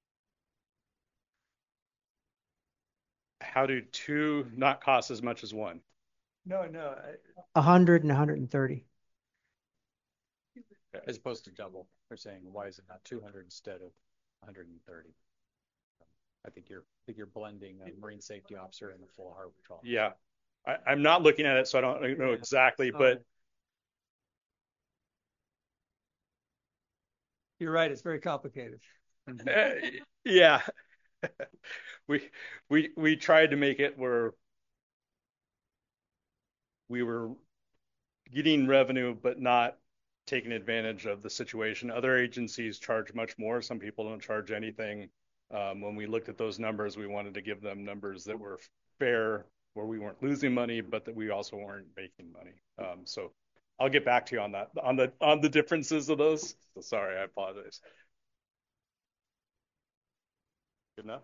How do two not cost as much as one? No, no. A hundred and one hundred thirty. as opposed to double. They're saying, why is it not two hundred instead of one hundred thirty? I think you're I think you're blending a marine safety officer and the full harbor patrol. Yeah, I, I'm not looking at it, so I don't know exactly, but You're right. It's very complicated. uh, yeah, we we we tried to make it where we were getting revenue, but not taking advantage of the situation. Other agencies charge much more. Some people don't charge anything. Um, when we looked at those numbers, we wanted to give them numbers that were fair, where we weren't losing money, but that we also weren't making money. Um, so I'll get back to you on that, on the on the differences of those. So sorry, I apologize. Good enough?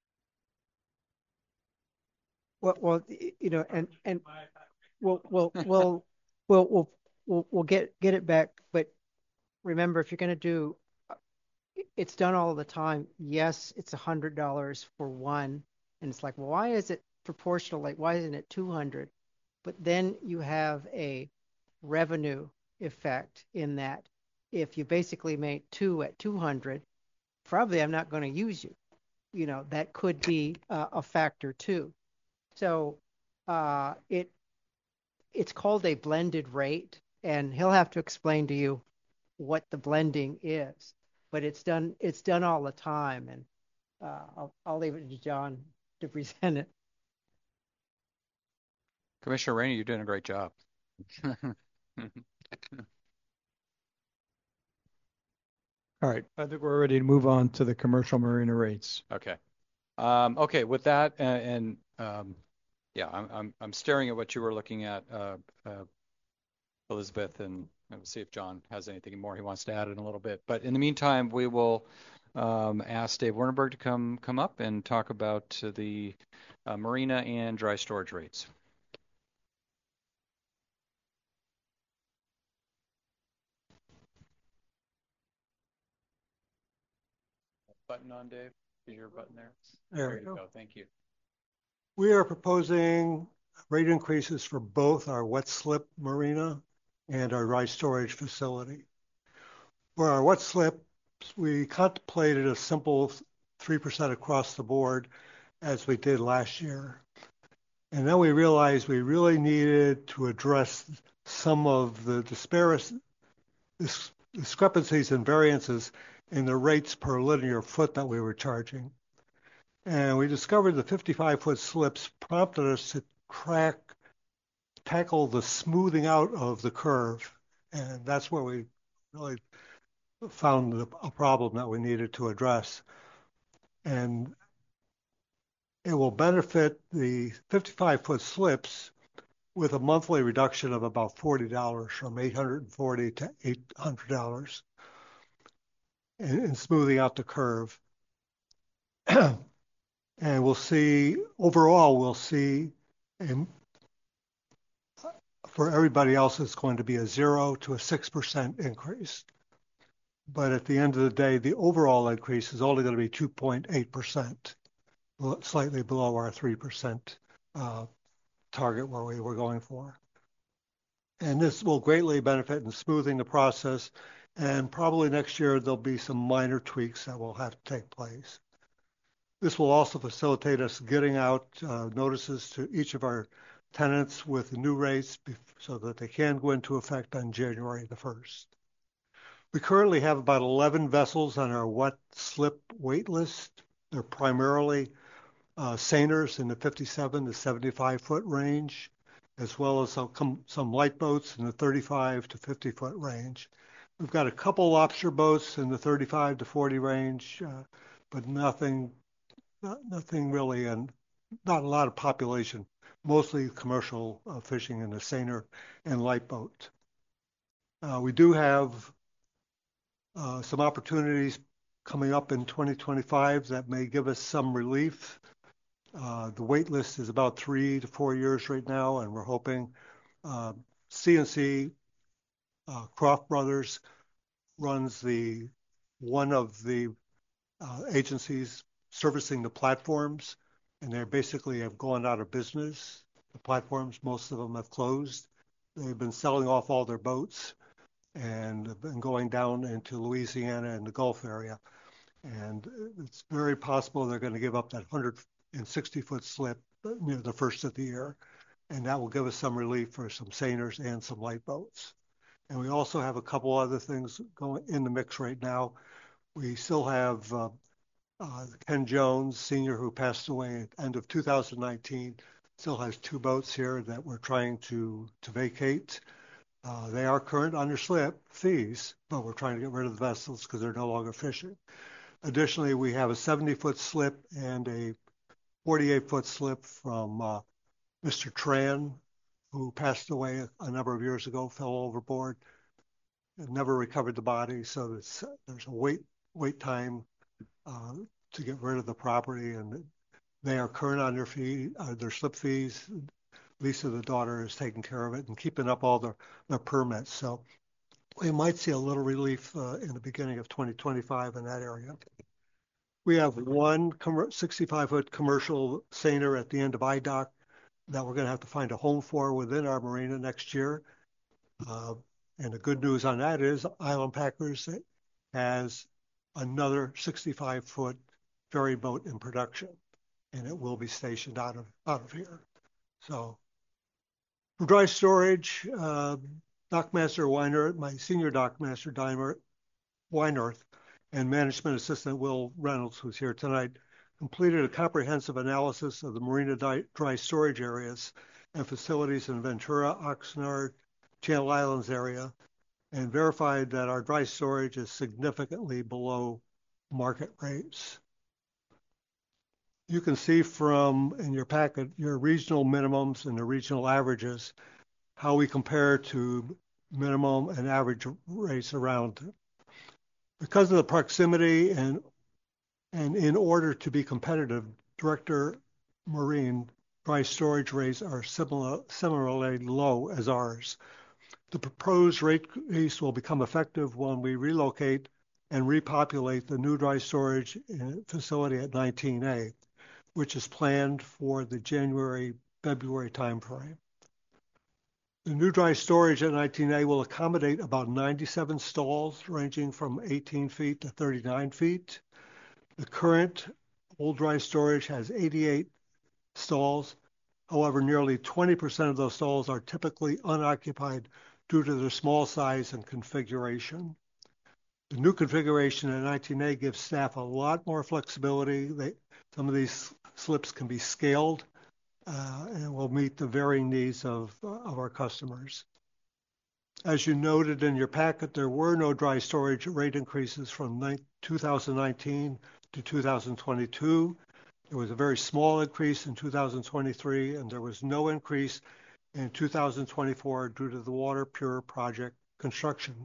Well, well, you know, and and we'll we'll we'll we'll we'll we'll, we'll get get it back. But remember, if you're going to do, it's done all the time. Yes, it's a hundred dollars for one, and it's like, well, why is it proportional? Like, why isn't it two hundred? But then you have a revenue effect in that if you basically make two at two hundred, probably I'm not going to use you. You know, that could be uh, a factor too. So uh, it it's called a blended rate, and he'll have to explain to you what the blending is. But it's done it's done all the time, and uh, I'll I'll leave it to John to present it. Commissioner Rainey, you're doing a great job. All right, I think we're ready to move on to the commercial marina rates. Okay. Um, okay, with that, and, and um, yeah, I'm, I'm I'm staring at what you were looking at, uh, uh, Elizabeth, and we'll see if John has anything more he wants to add in a little bit. But in the meantime, we will um, ask Dave Wernerberg to come come up and talk about uh, the uh, marina and dry storage rates. Button on, Dave? Is your button there? There There we you go. go. Thank you. We are proposing rate increases for both our wet slip marina and our dry storage facility. For our wet slips, we contemplated a simple three percent across the board as we did last year. And then we realized we really needed to address some of the disparity, discrepancies and variances in the rates per linear foot that we were charging. And we discovered the fifty-five foot slips prompted us to track, tackle the smoothing out of the curve. And that's where we really found a problem that we needed to address. And it will benefit the fifty-five foot slips with a monthly reduction of about forty dollars, from eight hundred forty dollars to eight hundred dollars in, in smoothing out the curve. And we'll see, overall, we'll see, a, for everybody else, it's going to be a zero to a six percent increase. But at the end of the day, the overall increase is only going to be two point eight percent, slightly below our three percent uh, target where we were going for. And this will greatly benefit in smoothing the process. And probably next year, there'll be some minor tweaks that will have to take place. This will also facilitate us getting out uh, notices to each of our tenants with new rates so that they can go into effect on January the first. We currently have about eleven vessels on our wet slip wait list. They're primarily uh, seiners in the fifty-seven to seventy-five foot range, as well as some, some light boats in the thirty-five to fifty foot range. We've got a couple lobster boats in the thirty-five to forty range, uh, but nothing Not, nothing really, and not a lot of population, mostly commercial uh, fishing in the seiner and light boat. Uh, we do have uh, some opportunities coming up in twenty twenty-five that may give us some relief. Uh, the wait list is about three to four years right now, and we're hoping uh, C and C, uh, Croft Brothers, runs the one of the uh, agencies servicing the platforms, and they basically have gone out of business. The platforms, most of them have closed. They've been selling off all their boats, and have been going down into Louisiana and the Gulf area. And it's very possible they're going to give up that one hundred sixty foot slip near the first of the year. And that will give us some relief for some seiners and some light boats. And we also have a couple other things going in the mix right now. We still have uh, uh, Ken Jones, senior, who passed away at the end of two thousand nineteen, still has two boats here that we're trying to, to vacate. Uh, they are current under slip fees, but we're trying to get rid of the vessels because they're no longer fishing. Additionally, we have a seventy foot slip and a forty-eight foot slip from uh, Mister Tran, who passed away a, a number of years ago, fell overboard, and never recovered the body. So there's, there's a wait wait time uh, to get rid of the property, and they are current on their fee, uh, their slip fees. Lisa, the daughter, is taking care of it and keeping up all their, their permits. So we might see a little relief uh, in the beginning of twenty twenty-five in that area. We have one sixty-five foot commercial seiner at the end of I dock that we're going to have to find a home for within our marina next year. Uh, and the good news on that is Island Packers has another sixty-five foot ferry boat in production, and it will be stationed out of out of here. So for dry storage, uh, Dockmaster Weinert, my senior Dockmaster Dimer Weinert, and Management Assistant Will Reynolds, who's here tonight, completed a comprehensive analysis of the marina dry storage areas and facilities in Ventura, Oxnard, Channel Islands area, and verified that our dry storage is significantly below market rates. You can see from in your packet your regional minimums and the regional averages, how we compare to minimum and average rates around. Because of the proximity and and in order to be competitive, Director Marine dry storage rates are similar, similarly low as ours. The proposed rate increase will become effective when we relocate and repopulate the new dry storage facility at nineteen A, which is planned for the January February timeframe. The new dry storage at nineteen A will accommodate about ninety-seven stalls ranging from eighteen feet to thirty-nine feet. The current old dry storage has eighty-eight stalls. However, nearly twenty percent of those stalls are typically unoccupied due to their small size and configuration. The new configuration at nineteen A gives staff a lot more flexibility. They, some of these slips can be scaled uh, and will meet the varying needs of, uh, of our customers. As you noted in your packet, there were no dry storage rate increases from two thousand nineteen to two thousand twenty-two. There was a very small increase in two thousand twenty-three, and there was no increase in two thousand twenty-four due to the Water Pure project construction.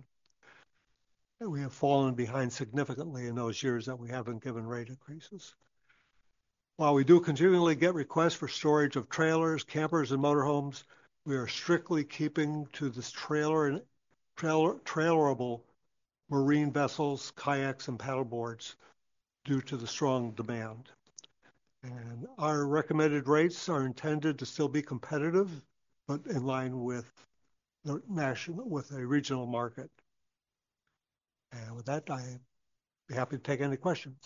We have fallen behind significantly in those years that we haven't given rate increases. While we do continually get requests for storage of trailers, campers, and motorhomes, we are strictly keeping to this trailer and trailer, trailerable marine vessels, kayaks, and paddleboards due to the strong demand. And our recommended rates are intended to still be competitive, but in line with the national, with a regional market. And with that, I'd be happy to take any questions.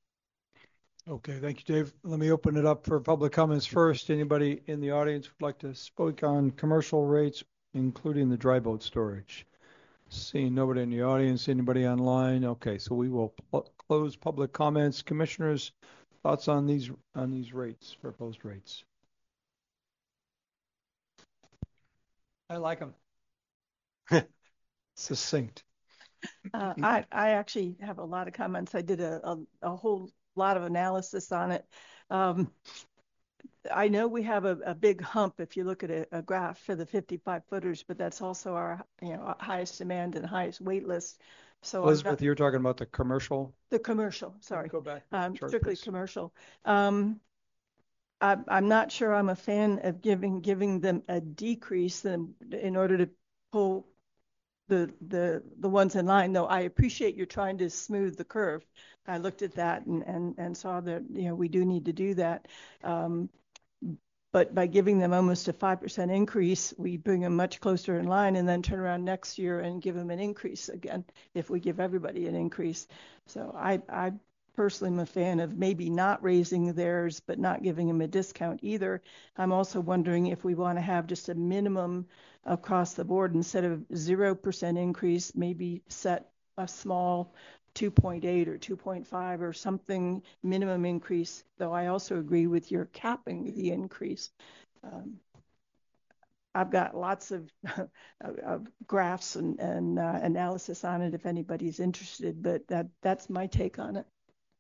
Okay, thank you, Dave. Let me open it up for public comments first. Anybody in the audience would like to speak on commercial rates, including the dry boat storage? Seeing nobody in the audience, anybody online? Okay, so we will pl- close public comments. Commissioners, thoughts on these on these rates, proposed rates? I like them. Succinct. Uh, I, I actually have a lot of comments. I did a, a, a whole lot of analysis on it. Um, I know we have a, a big hump if you look at a, a graph for the fifty-five footers, but that's also our you know highest demand and highest wait list. So Elizabeth, not, you're talking about the commercial? The commercial, sorry. Go back. Um, chart, strictly please. commercial. Um, I, I'm not sure I'm a fan of giving giving them a decrease in, in order to pull the the the ones in line. Though I appreciate you're trying to smooth the curve. I looked at that and and and saw that you know we do need to do that. Um, But by giving them almost a five percent increase, we bring them much closer in line and then turn around next year and give them an increase again if we give everybody an increase. So I, I personally am a fan of maybe not raising theirs, but not giving them a discount either. I'm also wondering if we want to have just a minimum across the board instead of zero percent increase, maybe set a small two point eight or two point five or something minimum increase, though I also agree with your capping the increase. Um, I've got lots of, of graphs and, and uh, analysis on it if anybody's interested, but that, that's my take on it.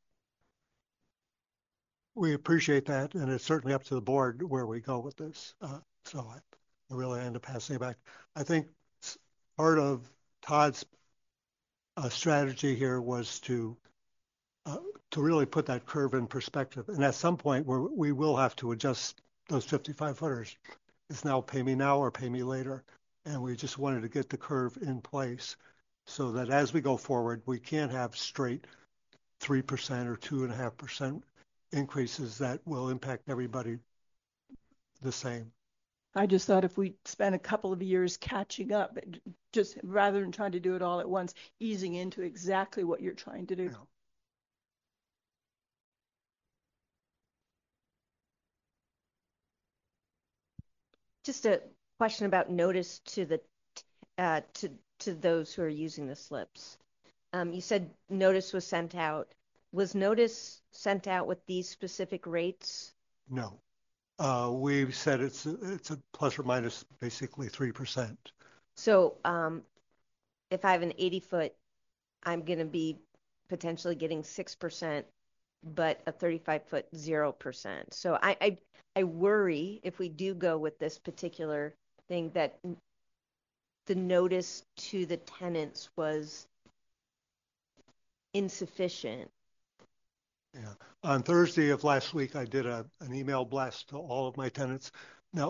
We appreciate that, and it's certainly up to the board where we go with this. Uh, so I, I really end up passing it back. I think part of Todd's uh, strategy here was to uh, to really put that curve in perspective. And at some point, where we will have to adjust those fifty-five footers. It's now pay me now or pay me later. And we just wanted to get the curve in place so that as we go forward, we can't have straight three percent or two point five percent increases that will impact everybody the same. I just thought if we spent a couple of years catching up, just rather than trying to do it all at once, easing into exactly what you're trying to do. Yeah. Just a question about notice to the uh, to to those who are using the slips. Um, you said notice was sent out. Was notice sent out with these specific rates? No. Uh, we've said it's a, it's a plus or minus basically three percent. So um, if I have an eighty foot, I'm going to be potentially getting six percent, but a thirty-five foot zero percent. So I, I I worry if we do go with this particular thing that the notice to the tenants was insufficient. Yeah. On Thursday of last week, I did a, an email blast to all of my tenants. Now,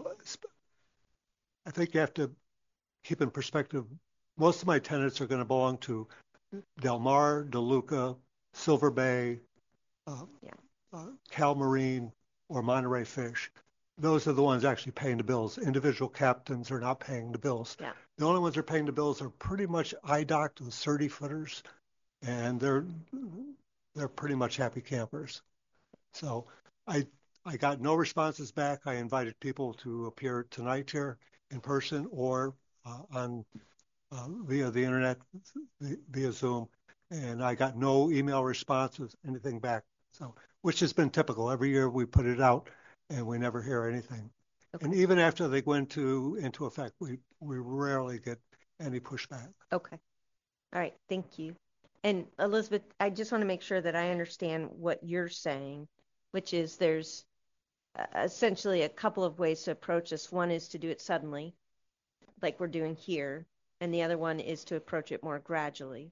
I think you have to keep in perspective, most of my tenants are going to belong to Del Mar, DeLuca, Silver Bay, uh, yeah. uh, Cal Marine, or Monterey Fish. Those are the ones actually paying the bills. Individual captains are not paying the bills. Yeah. The only ones that are paying the bills are pretty much I docked with thirty footers, and they're they're pretty much happy campers. So I I got no responses back. I invited people to appear tonight here in person or uh, on uh, via the internet, via Zoom, and I got no email responses, anything back. So, which has been typical. Every year we put it out, and we never hear anything. Okay. And even after they go into into effect, we we rarely get any pushback. Okay. All right. Thank you. And Elizabeth, I just want to make sure that I understand what you're saying, which is there's uh, essentially a couple of ways to approach this. One is to do it suddenly, like we're doing here, and the other one is to approach it more gradually.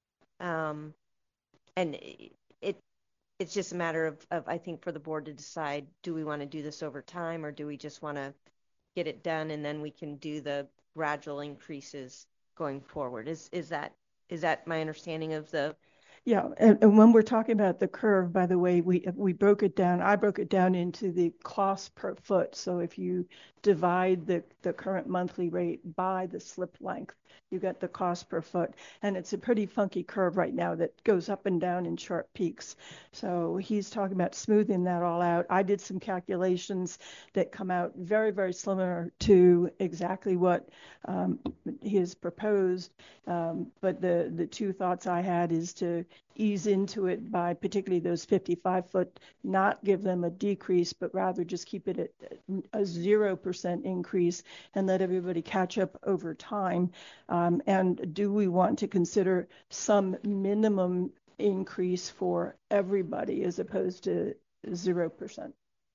Um, and it, it it's just a matter of, of, I think, for the board to decide, do we want to do this over time, or do we just want to get it done and then we can do the gradual increases going forward? Is is that Is that my understanding of the? Yeah, and, and when we're talking about the curve, by the way, we we broke it down. I broke it down into the cost per foot. So if you divide the the current monthly rate by the slip length, you get the cost per foot. And it's a pretty funky curve right now that goes up and down in sharp peaks. So he's talking about smoothing that all out. I did some calculations that come out very, very similar to exactly what um, he has proposed. Um, but the, the two thoughts I had is to ease into it by particularly those fifty-five foot, not give them a decrease, but rather just keep it at a zero percent increase and let everybody catch up over time. Um, and do we want to consider some minimum increase for everybody as opposed to zero percent?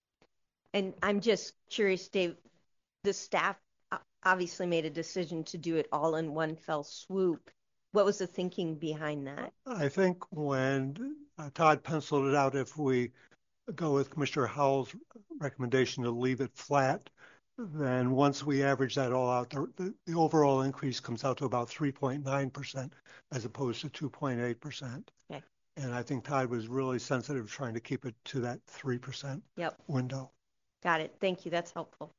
And I'm just curious, Dave, the staff obviously made a decision to do it all in one fell swoop. What was the thinking behind that? I think when uh, Todd penciled it out, if we go with Commissioner Howell's recommendation to leave it flat, then once we average that all out, the, the, the overall increase comes out to about three point nine percent as opposed to two point eight percent. Okay. And I think Todd was really sensitive trying to keep it to that three percent yep. window. Got it. Thank you. That's helpful.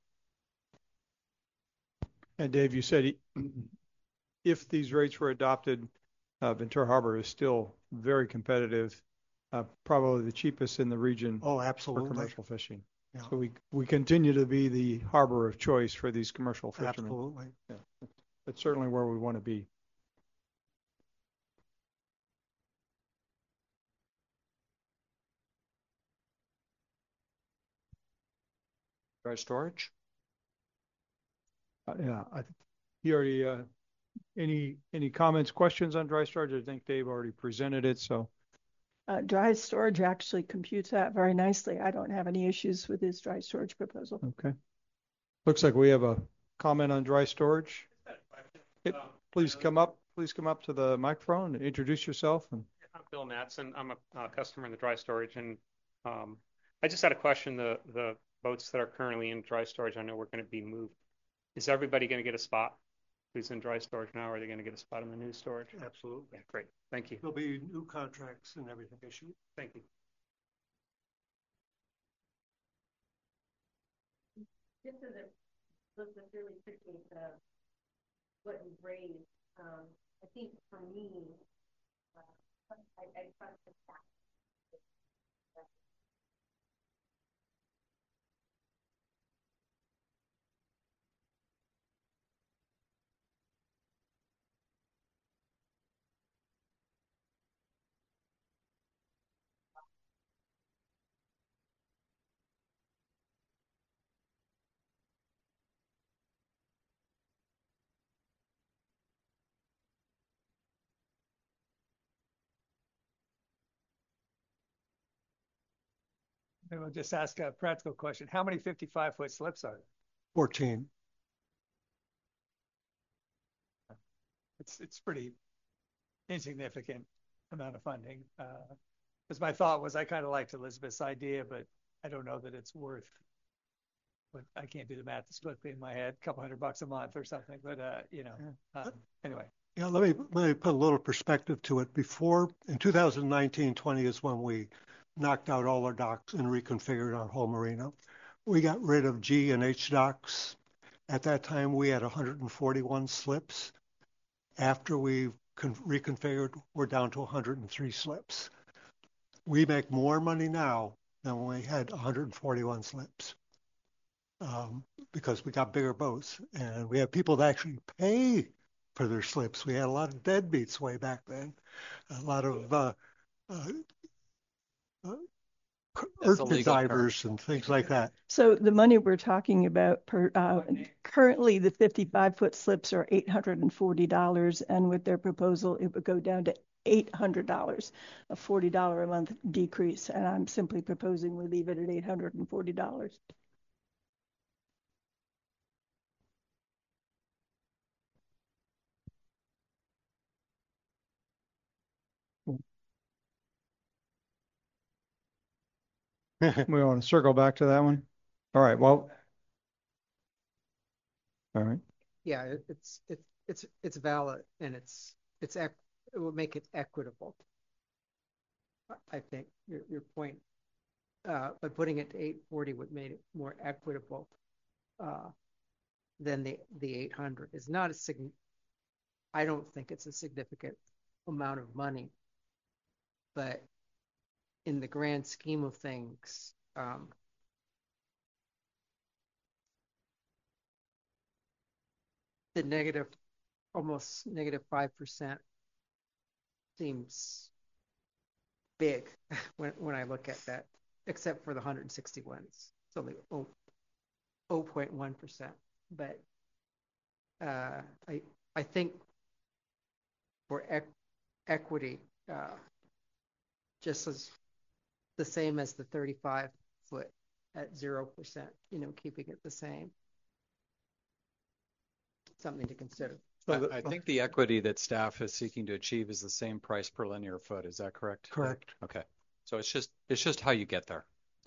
And Dave, you said if these rates were adopted, uh, Ventura Harbor is still very competitive, uh, probably the cheapest in the region. Oh, absolutely. For commercial fishing. Yeah. So we we continue to be the harbor of choice for these commercial fishermen. Absolutely. Yeah. That's certainly where we want to be. Dry storage? Uh, yeah, I think he already, uh, any, any comments, questions on dry storage? I think Dave already presented it, so. Uh, dry storage actually computes that very nicely. I don't have any issues with his dry storage proposal. Okay. Looks like we have a comment on dry storage. It, please come up, please come up to the microphone and introduce yourself. And I'm Bill Natson. I'm a uh, customer in the dry storage, and um, I just had a question. The the boats that are currently in dry storage, I know we're going to be moved. Is everybody going to get a spot who's in dry storage now, or are they going to get a spot in the new storage? Absolutely. Yeah, great. Thank you. There'll be new contracts and everything issued. Thank you. Just as a, let's really appreciate the, what you raised. Um, I think for me, uh, I, I trust the staff. And we'll just ask a practical question. How many fifty-five foot slips are there? fourteen. It's, it's pretty insignificant amount of funding. Because uh, my thought was I kind of liked Elizabeth's idea, but I don't know that it's worth, but I can't do the math as quickly in my head, a couple hundred bucks a month or something. But, uh, you know, uh, anyway. Yeah, let me let me put a little perspective to it. Before, in two thousand nineteen twenty is when we knocked out all our docks and reconfigured our whole marina. We got rid of G and H docks. At that time, we had one hundred forty-one slips. After we reconfigured, we're down to one hundred three slips. We make more money now than when we had one hundred forty-one slips. Um, because we got bigger boats, and we have people that actually pay for their slips. We had a lot of deadbeats way back then, a lot of uh, uh, uh, earth divers and things like that. So the money we're talking about per uh, currently the fifty-five foot slips are eight hundred forty dollars, and with their proposal it would go down to eight hundred dollars, a forty dollars a month decrease, and I'm simply proposing we leave it at eight hundred forty dollars. We want to circle back to that one. All right. Well, all right. Yeah, it, it's it's it's it's valid, and it's it's it will make it equitable. I think your your point, uh, by putting it to eight forty would make it more equitable uh, than the the eight hundred. Is not a sig. I don't think it's a significant amount of money, but in the grand scheme of things, um, the negative, almost negative five percent seems big when when I look at that, except for the one hundred sixty-ones. It's only zero point one percent, but uh, I I think for equ equity, uh, just as the same as the thirty-five foot at zero percent, you know, keeping it the same. Something to consider. I, I think the equity that staff is seeking to achieve is the same price per linear foot. Is that correct? Correct. Okay. So it's just it's just how you get there.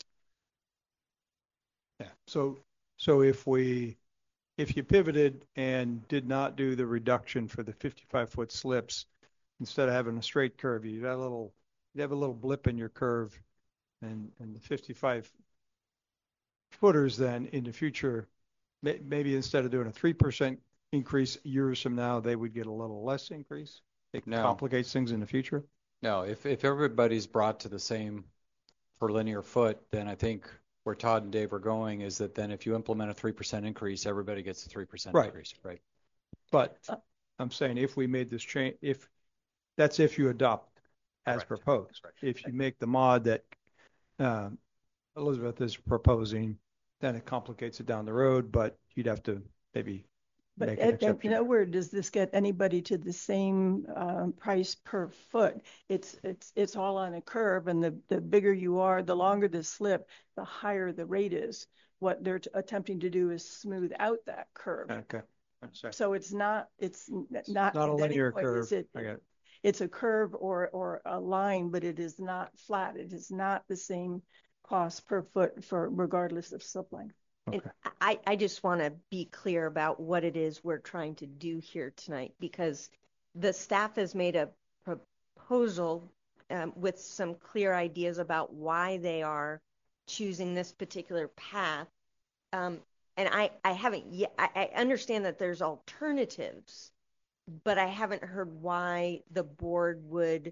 Yeah. So so if we if you pivoted and did not do the reduction for the fifty-five foot slips, instead of having a straight curve, you'd have a little you have a little blip in your curve, and and the fifty-five footers, then in the future, may, maybe instead of doing a three percent increase years from now, they would get a little less increase? It No. complicates things in the future? No, if, if everybody's brought to the same per linear foot, then I think where Todd and Dave are going is that then if you implement a three percent increase, everybody gets a three percent Right. increase, right? But I'm saying if we made this change, if that's if you adopt as Correct. proposed. Correct. If you make the mod that um, Elizabeth is proposing, then it complicates it down the road, but you'd have to maybe But make an at, at exception. nowhere does this get anybody to the same um, price per foot. It's it's it's all on a curve, and the, the bigger you are, the longer the slip, the higher the rate is. What they're t- attempting to do is smooth out that curve. Okay. I'm sorry. So it's not it's n- not Not a at any linear point curve. is it- I got it. It's a curve or or a line, but it is not flat. It is not the same cost per foot for regardless of slip length. And I, I just want to be clear about what it is we're trying to do here tonight, because the staff has made a proposal um, with some clear ideas about why they are choosing this particular path. Um, and I, I haven't yet, I, I understand that there's alternatives, but I haven't heard why the board would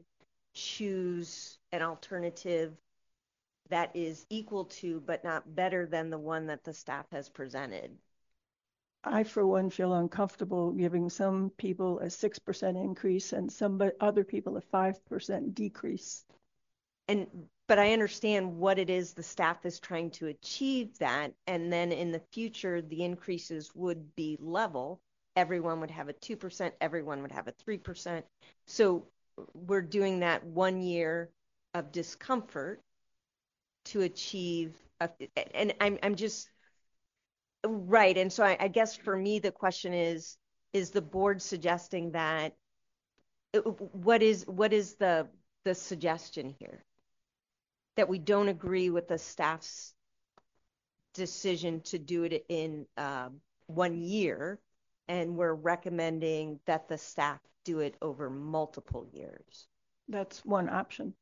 choose an alternative that is equal to but not better than the one that the staff has presented. I, for one, feel uncomfortable giving some people a six percent increase and some but other people a five percent decrease. And but I understand what it is the staff is trying to achieve that, and then in the future the increases would be level. Everyone would have a two percent, everyone would have a three percent. So we're doing that one year of discomfort to achieve a, and I'm I'm just right. And so I, I guess for me the question is, is the board suggesting that what is what is the the suggestion here? That we don't agree with the staff's decision to do it in uh, one year, and we're recommending that the staff do it over multiple years. That's one option.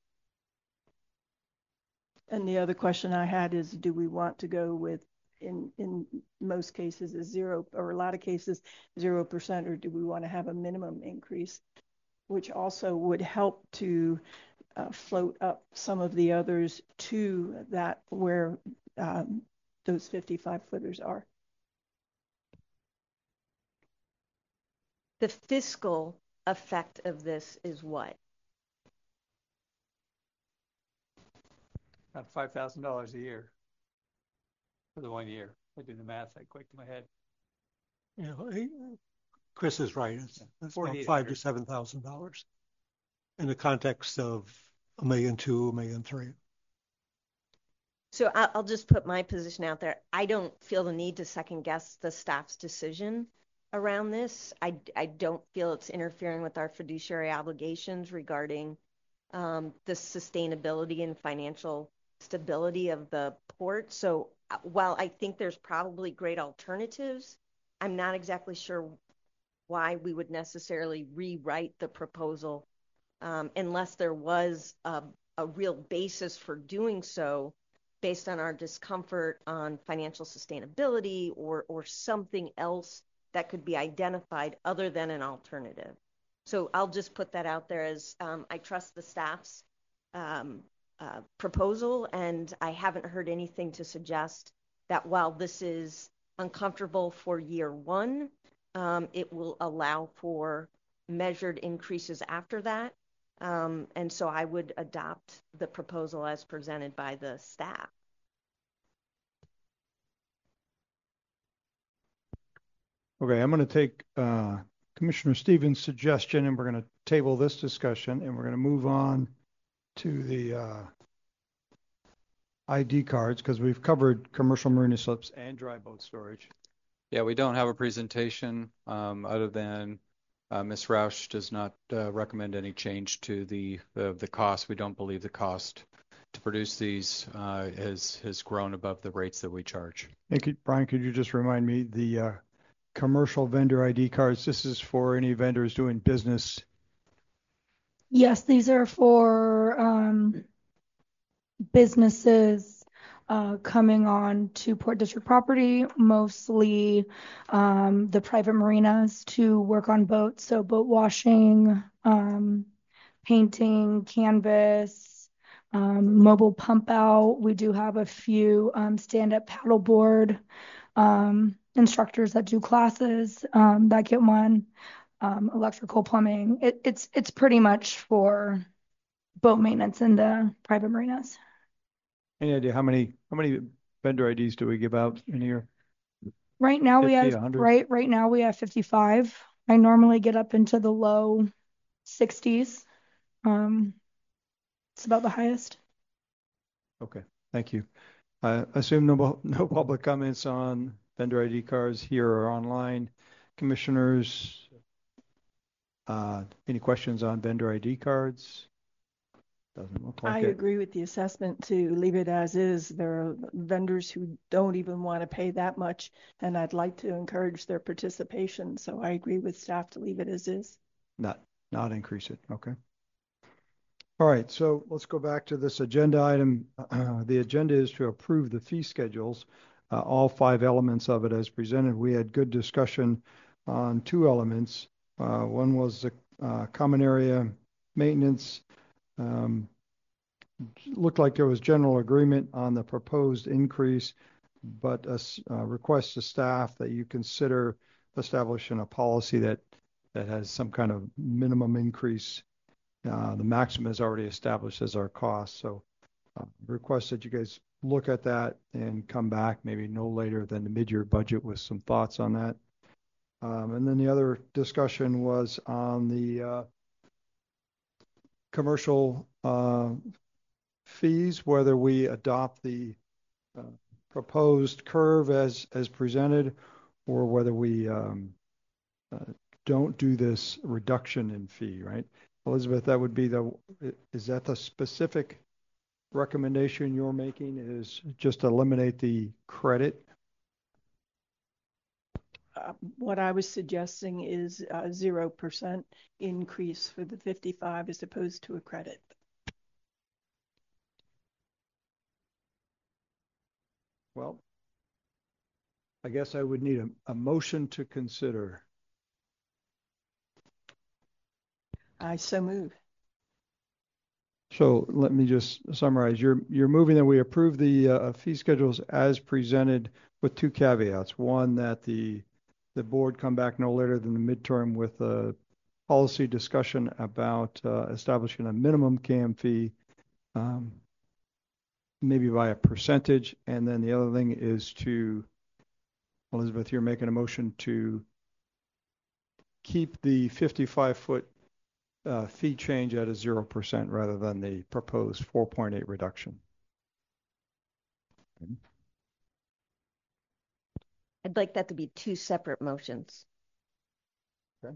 And the other question I had is, do we want to go with, in in most cases, a zero, or a lot of cases, zero percent, or do we want to have a minimum increase, which also would help to uh, float up some of the others to that where um, those fifty-five footers are. The fiscal effect of this is what? About five thousand dollars a year for the one year. I did the math that quick in my head. You know, he, Chris is right. It's, it's about five to seven thousand dollars in the context of a million two, a million three. So I'll just put my position out there. I don't feel the need to second guess the staff's decision around this. I, I don't feel it's interfering with our fiduciary obligations regarding um, the sustainability and financial stability of the port. So while I think there's probably great alternatives, I'm not exactly sure why we would necessarily rewrite the proposal um, unless there was a, a real basis for doing so based on our discomfort on financial sustainability or or something else that could be identified other than an alternative. So I'll just put that out there as um, I trust the staff's um, uh, proposal, and I haven't heard anything to suggest that while this is uncomfortable for year one, um, it will allow for measured increases after that. Um, and so I would adopt the proposal as presented by the staff. Okay, I'm going to take uh, Commissioner Stevens' suggestion, and we're going to table this discussion, and we're going to move on to the uh, I D cards, because we've covered commercial marina slips and dry boat storage. Yeah, we don't have a presentation um, other than uh, Miz Roush does not uh, recommend any change to the uh, the cost. We don't believe the cost to produce these uh, has has grown above the rates that we charge. Hey, could, Brian, could you just remind me the uh, commercial vendor I D cards? This is for any vendors doing business. Yes, these are for um, businesses uh, coming on to Port District property, mostly um, the private marinas to work on boats. So boat washing, um, painting, canvas, um, mobile pump out. We do have a few um, stand-up paddleboard um, instructors that do classes um, that get one. Um, electrical, plumbing. It, it's it's pretty much for boat maintenance in the private marinas. Any idea how many how many vendor I Ds do we give out in a year? Right now we fifty, have one hundred? right right now we have fifty-five. I normally get up into the low sixties. Um, it's about the highest. Okay, thank you. I assume no no public comments on vendor I D cards here or online. Commissioners, uh, any questions on vendor I D cards? Doesn't look I like it. agree with the assessment to leave it as is. There are vendors who don't even want to pay that much, and I'd like to encourage their participation. So I agree with staff to leave it as is. Not not increase it. Okay. All right, so let's go back to this agenda item. Uh, the agenda is to approve the fee schedules, uh, all five elements of it as presented. We had good discussion on two elements. Uh, one was the uh, common area maintenance. Um, looked like there was general agreement on the proposed increase, but a uh, request to staff that you consider establishing a policy that that has some kind of minimum increase. Uh, the maximum is already established as our cost. So uh, request that you guys look at that and come back maybe no later than the mid-year budget with some thoughts on that. Um, and then the other discussion was on the uh, commercial uh, fees, whether we adopt the uh, proposed curve as, as presented, or whether we um, uh, don't do this reduction in fee, right? Elizabeth, that would be the, is that the specific recommendation you're making, is just eliminate the credit? Uh, what I was suggesting is a zero percent increase for the fifty-five as opposed to a credit. Well, I guess I would need a, a motion to consider. I so move. So let me just summarize. You're you're moving that we approve the uh, fee schedules as presented with two caveats. One, that the the board come back no later than the midterm with a policy discussion about uh, establishing a minimum C A M fee, um, maybe by a percentage. And then the other thing is to, Elizabeth, you're making a motion to keep the fifty-five foot Uh, fee change at a zero percent rather than the proposed four point eight reduction. I'd like that to be two separate motions. Okay.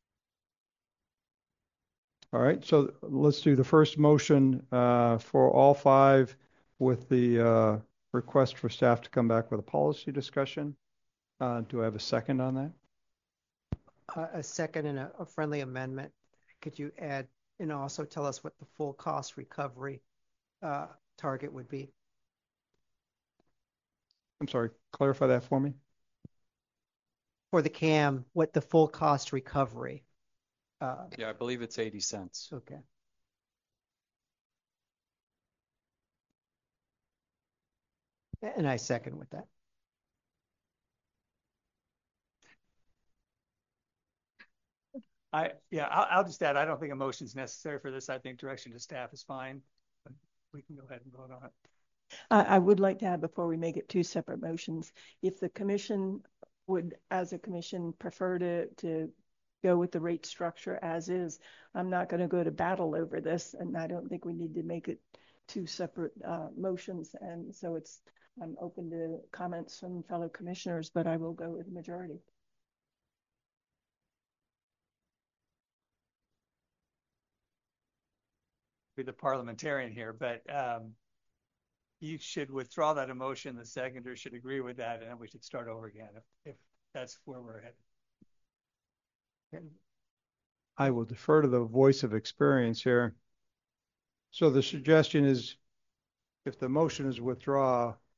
All right, so let's do the first motion uh, for all five with the uh, request for staff to come back with a policy discussion. Uh, do I have a second on that? Uh, a second and a, a friendly amendment. Could you add and also tell us what the full cost recovery uh, target would be? I'm sorry, clarify that for me. For the C A M, what the full cost recovery? Uh, Yeah, I believe it's eighty cents. okay. And I second with that. I, yeah, I'll, I'll just add, I don't think a motion is necessary for this. I think direction to staff is fine. But we can go ahead and vote on it. I, I would like to add, before we make it two separate motions, if the commission would, as a commission, prefer to, to go with the rate structure as is, I'm not going to go to battle over this, and I don't think we need to make it two separate uh, motions. And so it's, I'm open to comments from fellow commissioners, but I will go with the majority. Be the parliamentarian here, but um, you should withdraw that emotion. The seconder should agree with that, and then we should start over again if, if that's where we're headed. I will defer to the voice of experience here. So the suggestion is, if the motion is withdraw,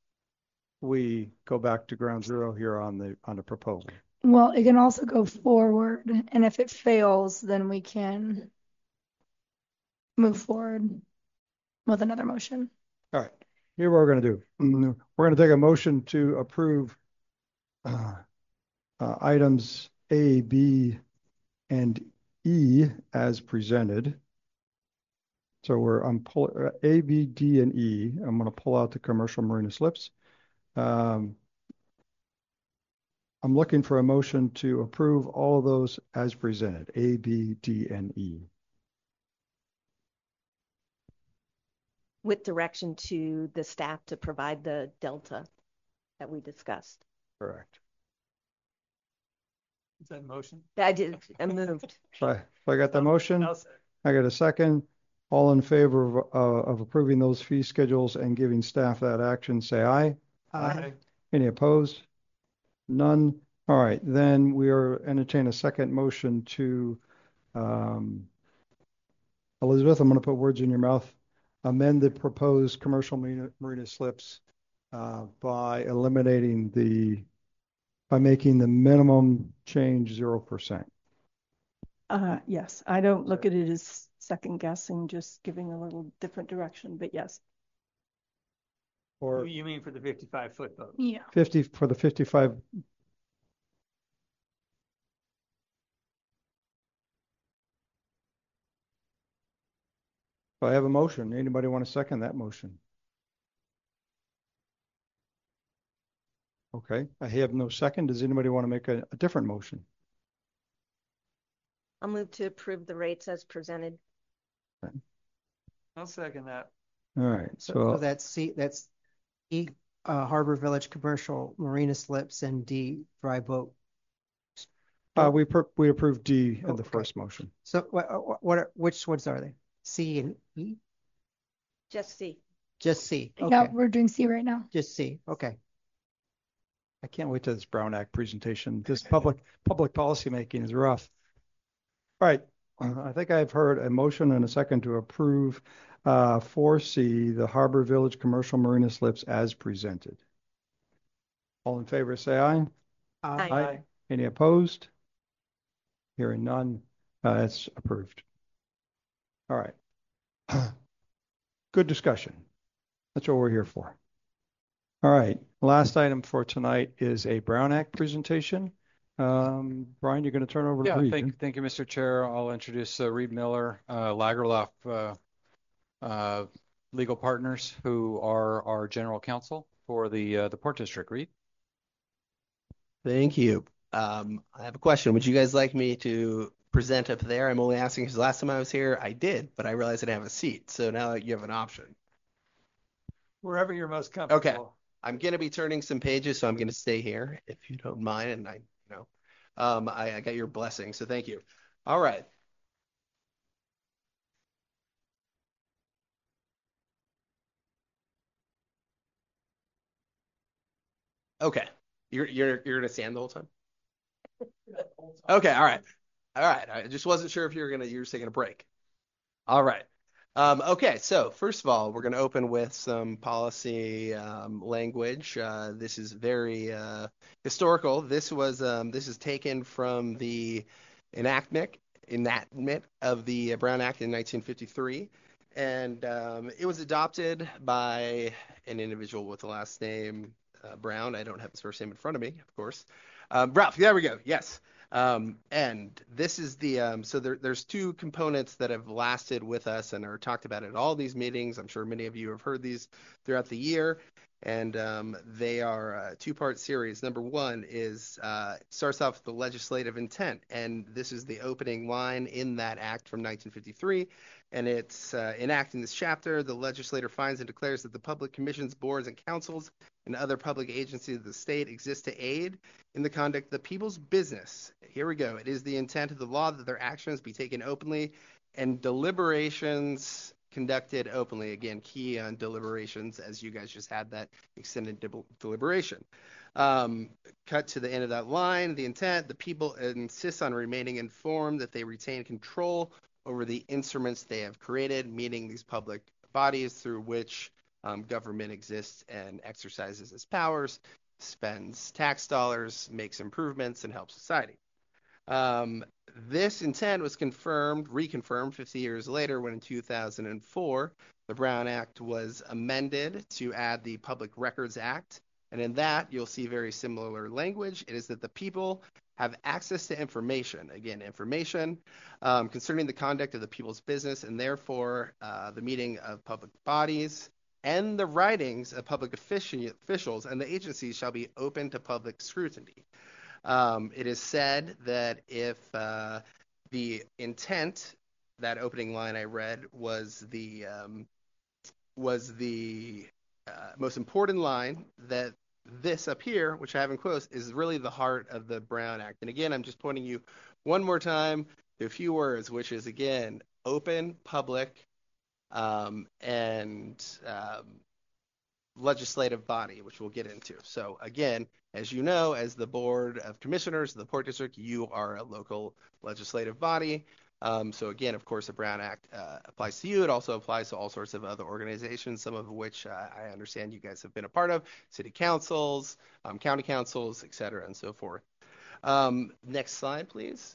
we go back to ground zero here on the on the proposal. Well, it can also go forward, and if it fails, then we can move forward with another motion. All right, here what we're going to do. We're going to take a motion to approve uh, uh, items A, B, and E as presented. So we're I'm pull uh, A, B, D, and E. I'm going to pull out the commercial marina slips. Um, I'm looking for a motion to approve all of those as presented, A, B, D, and E. With direction to the staff to provide the delta that we discussed. Correct. Is that a motion? I did, I moved. So I, so I got the motion. I got a second. All in favor of, uh, of approving those fee schedules and giving staff that action, say aye. Aye. Any opposed? None. All right, then we are entertain a second motion to, um, Elizabeth, I'm going to put words in your mouth. Amend the proposed commercial marina, marina slips uh, by eliminating the, by making the minimum change zero percent. Uh, yes, I don't look at it as second guessing, just giving a little different direction, but yes. Or You mean for the fifty-five foot boat? Yeah. fifty for the fifty-five. So I have a motion. Anybody want to second that motion? Okay, I have no second. Does anybody want to make a, a different motion? I'll move to approve the rates as presented. Okay. I'll second that. All right, So, so, so that's C, that's E, uh, Harbor Village Commercial Marina Slips, and D, dry boat. uh, we per, we approved D in Oh, the okay. first motion. So what, what, what are, which ones are they? C and E? Just see. Just C. Okay. Yeah, we're doing C right now. Just C. Okay. I can't wait to this Brown Act presentation. This public public policy making is rough. All right, uh, I think I've heard a motion and a second to approve uh, four C, the Harbor Village Commercial Marina Slips as presented. All in favor, say aye. Aye. Aye. Any opposed? Hearing none, uh, it's approved. All right. Good discussion. That's what we're here for. All right. Last item for tonight is a Brown Act presentation. Um, Brian, you're going to turn over to Yeah, Reed. thank, thank you, Mister Chair. I'll introduce uh, Reed Miller, uh, Lagerlof uh, uh, legal partners, who are our general counsel for the uh, the Port District. Reed. Thank you. Um, I have a question. Would you guys like me to present up there? I'm only asking because last time I was here, I did, but I realized I didn't have a seat. So now you have an option. Wherever you're most comfortable. Okay. I'm going to be turning some pages, so I'm going to stay here if you don't mind. And I, you know, um, I, I got your blessing, so thank you. All right. Okay. You're you're you're going to stand the whole time? Okay. All right. All right. I just wasn't sure if you were going to you were taking a break. All right. Um, okay, so first of all, we're going to open with some policy um, language. Uh, this is very uh, historical. This was um, this is taken from the enactment enactment of the Brown Act in nineteen fifty-three, and um, it was adopted by an individual with the last name uh, Brown. I don't have his first name in front of me, of course. Um, Ralph. There we go. Yes. Um, and this is the, um, so there, there's two components that have lasted with us and are talked about at all these meetings. I'm sure many of you have heard these throughout the year, and um, they are a two-part series. Number one is, uh, starts off with the legislative intent, and this is the opening line in that act from nineteen fifty-three, and it's uh, enacting this chapter. The legislator finds and declares that the public commissions, boards, and councils and other public agencies of the state exist to aid in the conduct of the people's business. Here we go. It is the intent of the law that their actions be taken openly and deliberations conducted openly. Again, key on deliberations, as you guys just had that extended de- deliberation. Um, cut to the end of that line. The intent, the people insist on remaining informed that they retain control over the instruments they have created, meaning these public bodies through which um, government exists and exercises its powers, spends tax dollars, makes improvements, and helps society. Um, this intent was confirmed, reconfirmed fifty years later when in two thousand four, the Brown Act was amended to add the Public Records Act. And in that, you'll see very similar language. It is that the people have access to information, again, information um, concerning the conduct of the people's business, and therefore uh, the meeting of public bodies and the writings of public offici- officials and the agencies shall be open to public scrutiny. Um, it is said that if uh, the intent, that opening line I read, was the um, was the uh, most important line, that this up here, which I have in quotes, is really the heart of the Brown Act. And again, I'm just pointing you one more time to a few words, which is, again, open, public, um, and um, legislative body, which we'll get into. So again, as you know, as the Board of Commissioners of the Port District, you are a local legislative body. Um, so again, of course, the Brown Act uh, applies to you. It also applies to all sorts of other organizations, some of which uh, I understand you guys have been a part of, city councils, um, county councils, et cetera, and so forth. Um, next slide, please.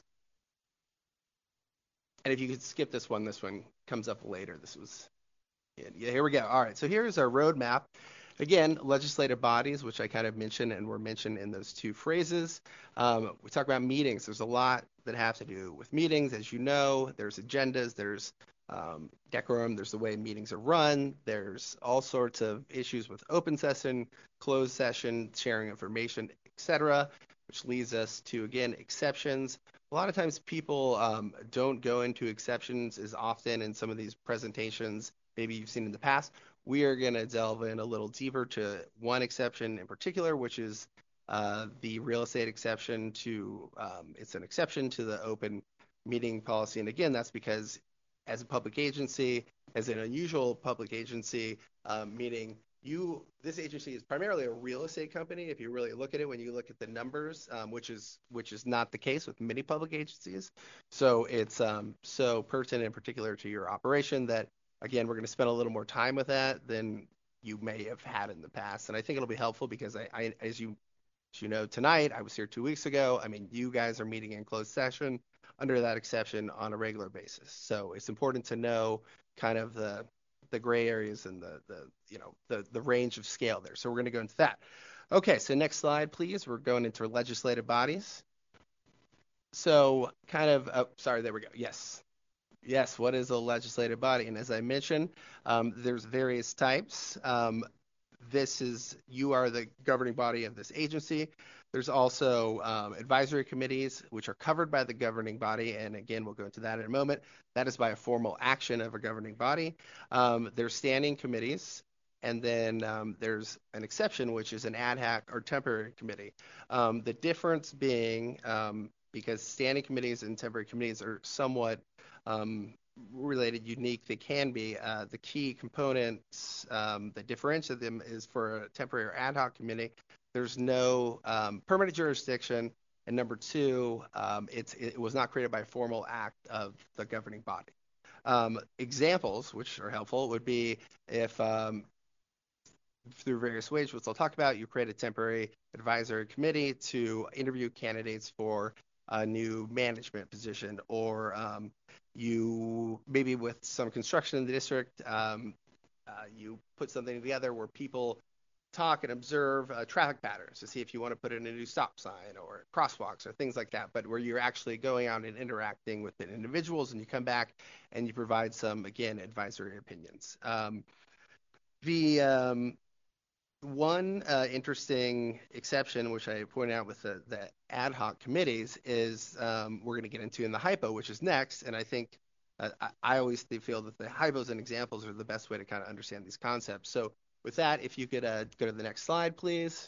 And if you could skip this one, this one comes up later. This was, yeah, here we go. All right, so here's our roadmap. Again, legislative bodies, which I kind of mentioned and were mentioned in those two phrases. Um, we talk about meetings. There's a lot that have to do with meetings. As you know, there's agendas, there's um, decorum, there's the way meetings are run. There's all sorts of issues with open session, closed session, sharing information, et cetera, which leads us to, again, exceptions. A lot of times people um, don't go into exceptions as often in some of these presentations maybe you've seen in the past. We are going to delve in a little deeper to one exception in particular, which is uh, the real estate exception to, um, it's an exception to the open meeting policy. And again, that's because as a public agency, as an unusual public agency, um, meaning you, this agency is primarily a real estate company. If you really look at it, when you look at the numbers, um, which is which is not the case with many public agencies. So it's um, so pertinent in particular to your operation that, again, we're going to spend a little more time with that than you may have had in the past. And I think it'll be helpful because I, I as you as you know, tonight, I was here two weeks ago. I mean, you guys are meeting in closed session under that exception on a regular basis. So it's important to know kind of the the gray areas and the, the you know, the, the range of scale there. So we're going to go into that. Okay, so next slide, please. We're going into legislative bodies. So kind of, oh, sorry, there we go. Yes. Yes, what is a legislative body? And as I mentioned, um, there's various types. Um, this is, you are the governing body of this agency. There's also um, advisory committees, which are covered by the governing body. And again, we'll go into that in a moment. That is by a formal action of a governing body. Um, there's standing committees. And then um, there's an exception, which is an ad hoc or temporary committee. Um, the difference being, um, because standing committees and temporary committees are somewhat um, related, unique, they can be. Uh, the key components um, that differentiate them is for a temporary or ad hoc committee, there's no um, permanent jurisdiction, and number two, um, it's, it was not created by a formal act of the governing body. Um, examples, which are helpful, would be if um, through various ways, which I'll talk about, you create a temporary advisory committee to interview candidates for a new management position, or um, you maybe with some construction in the district, um, uh, you put something together where people talk and observe uh, traffic patterns to see if you want to put in a new stop sign or crosswalks or things like that, but where you're actually going out and interacting with the individuals, and you come back and you provide some, again, advisory opinions. Um, the um, one uh, interesting exception, which I pointed out with the, the ad hoc committees, is um, we're going to get into in the hypo, which is next. And I think uh, I, I always feel that the hypos and examples are the best way to kind of understand these concepts. So with that, if you could uh, go to the next slide, please.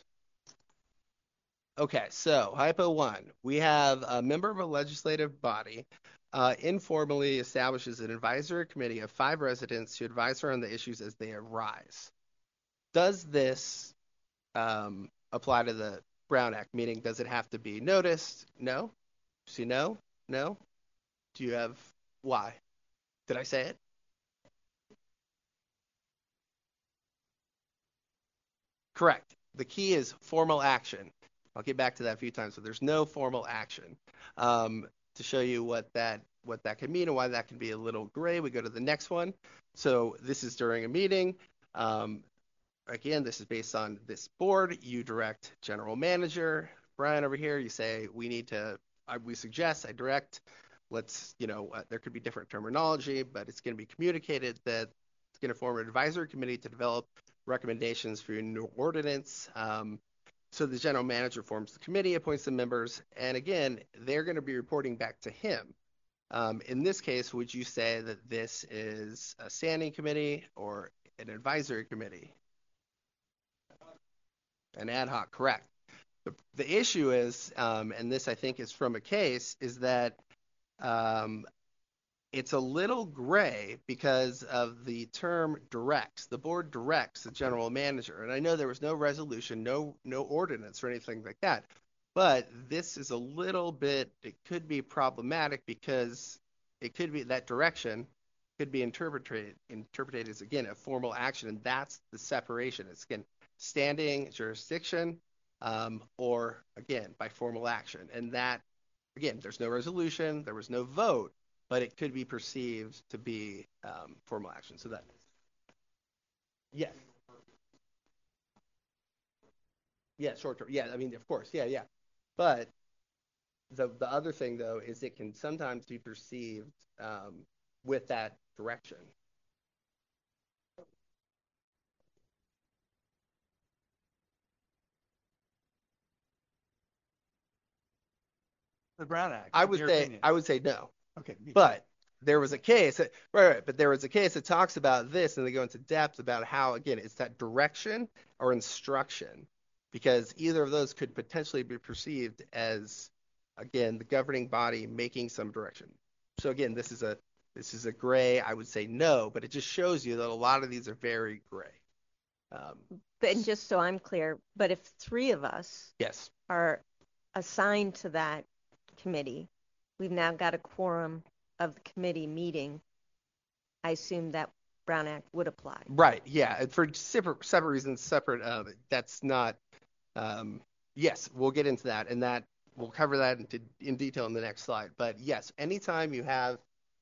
Okay, so hypo one, we have a member of a legislative body uh, informally establishes an advisory committee of five residents to advise her on the issues as they arise. Does this um, apply to the Brown Act? Meaning, does it have to be noticed? No. See, no, no. Do you have, why? Did I say it? Correct. The key is formal action. I'll get back to that a few times, but there's no formal action. Um, to show you what that what that can mean and why that can be a little gray, we go to the next one. So this is during a meeting. Um, again, this is based on this board. You direct general manager Brian over here. You say we need to. I, we suggest. I direct. Let's you know uh, there could be different terminology, but it's going to be communicated that it's going to form an advisory committee to develop recommendations for your new ordinance. Um, so the general manager forms the committee, appoints the members, and again, they're going to be reporting back to him. Um, in this case, would you say that this is a standing committee or an advisory committee? An ad hoc, correct. The, the issue is, um, and this I think is from a case, is that um, it's a little gray because of the term directs. The board directs the general manager. And I know there was no resolution, no no ordinance or anything like that. But this is a little bit, it could be problematic because it could be that direction could be interpreted interpreted as, again, a formal action. And that's the separation. It's, again, standing jurisdiction um, or, again, by formal action. And that, again, there's no resolution, there was no vote, but it could be perceived to be um, formal action. So that, yes. Yeah, short term. Yeah, I mean, of course. Yeah, yeah. But the the other thing, though, is it can sometimes be perceived um, with that direction. The Brown Act. I would say opinion. I would say no. Okay. But there was a case, that, right, right, but there was a case that talks about this, and they go into depth about how, again, it's that direction or instruction, because either of those could potentially be perceived as, again, the governing body making some direction. So again, this is a this is a gray. I would say no, but it just shows you that a lot of these are very gray. Um, But and just so I'm clear, but if three of us yes, are assigned to that committee, we've now got a quorum of the committee meeting. I assume that Brown Act would apply. right. Yeah, and for separate separate reasons, separate. Uh, that's not. Um, yes, we'll get into that, and that we'll cover that into, in detail in the next slide. But yes, anytime you have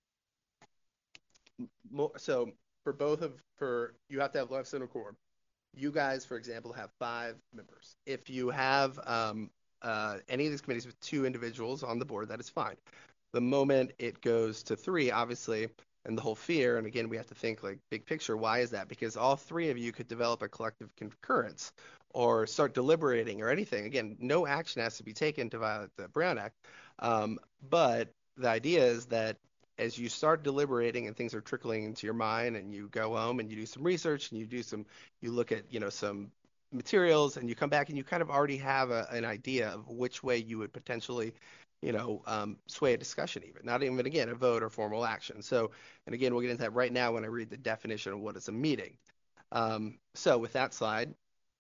more, so for both of for you have to have less than a quorum. You guys, for example, have five members. If you have um, uh, any of these committees with two individuals on the board, that is fine. The moment it goes to three, obviously, and the whole fear, and again, we have to think like big picture. Why is that? Because all three of you could develop a collective concurrence or start deliberating or anything. Again, no action has to be taken to violate the Brown Act. Um, but the idea is that as you start deliberating and things are trickling into your mind, and you go home and you do some research and you do some, you look at, you know, some materials, and you come back and you kind of already have a, an idea of which way you would potentially, you know, um, sway a discussion, even not even again a vote or formal action. So, and again, we'll get into that right now when I read the definition of what is a meeting. Um, so with that slide,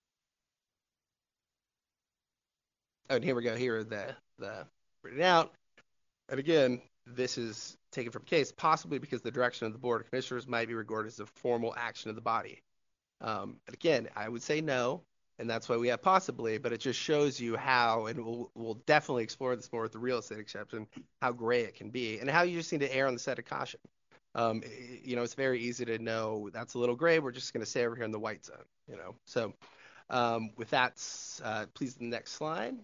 oh, and here we go. Here are the the written out, and again, this is taken from case, possibly because the direction of the Board of Commissioners might be regarded as a formal action of the body. Um, and again, I would say no, and that's why we have possibly, but it just shows you how, and we'll, we'll definitely explore this more with the real estate exception, how gray it can be, and how you just need to err on the side of caution. Um, you know, it's very easy to know that's a little gray. We're just going to stay over here in the white zone, you know. So um, with that, uh, please, the next slide.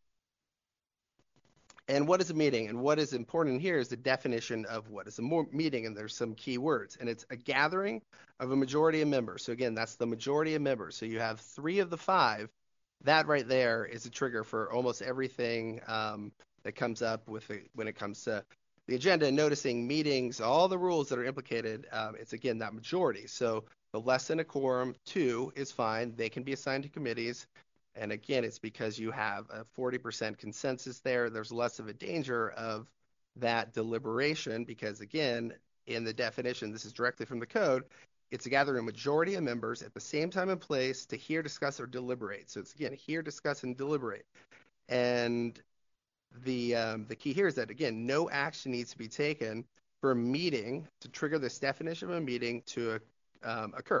And what is a meeting? And what is important here is the definition of what is a meeting, and there's some key words. And it's a gathering of a majority of members. So again, that's the majority of members. So you have three of the five. That right there is a trigger for almost everything um, that comes up with it when it comes to the agenda. Noticing meetings, all the rules that are implicated, um, it's again that majority. So the less than a quorum, two is fine. They can be assigned to committees. And again, it's because you have a forty percent consensus there. There's less of a danger of that deliberation because, again, in the definition, this is directly from the code, it's a gathering of majority of members at the same time and place to hear, discuss, or deliberate. So it's, again, hear, discuss, and deliberate. And the um, the key here is that, again, no action needs to be taken for a meeting to trigger this definition of a meeting to um, occur.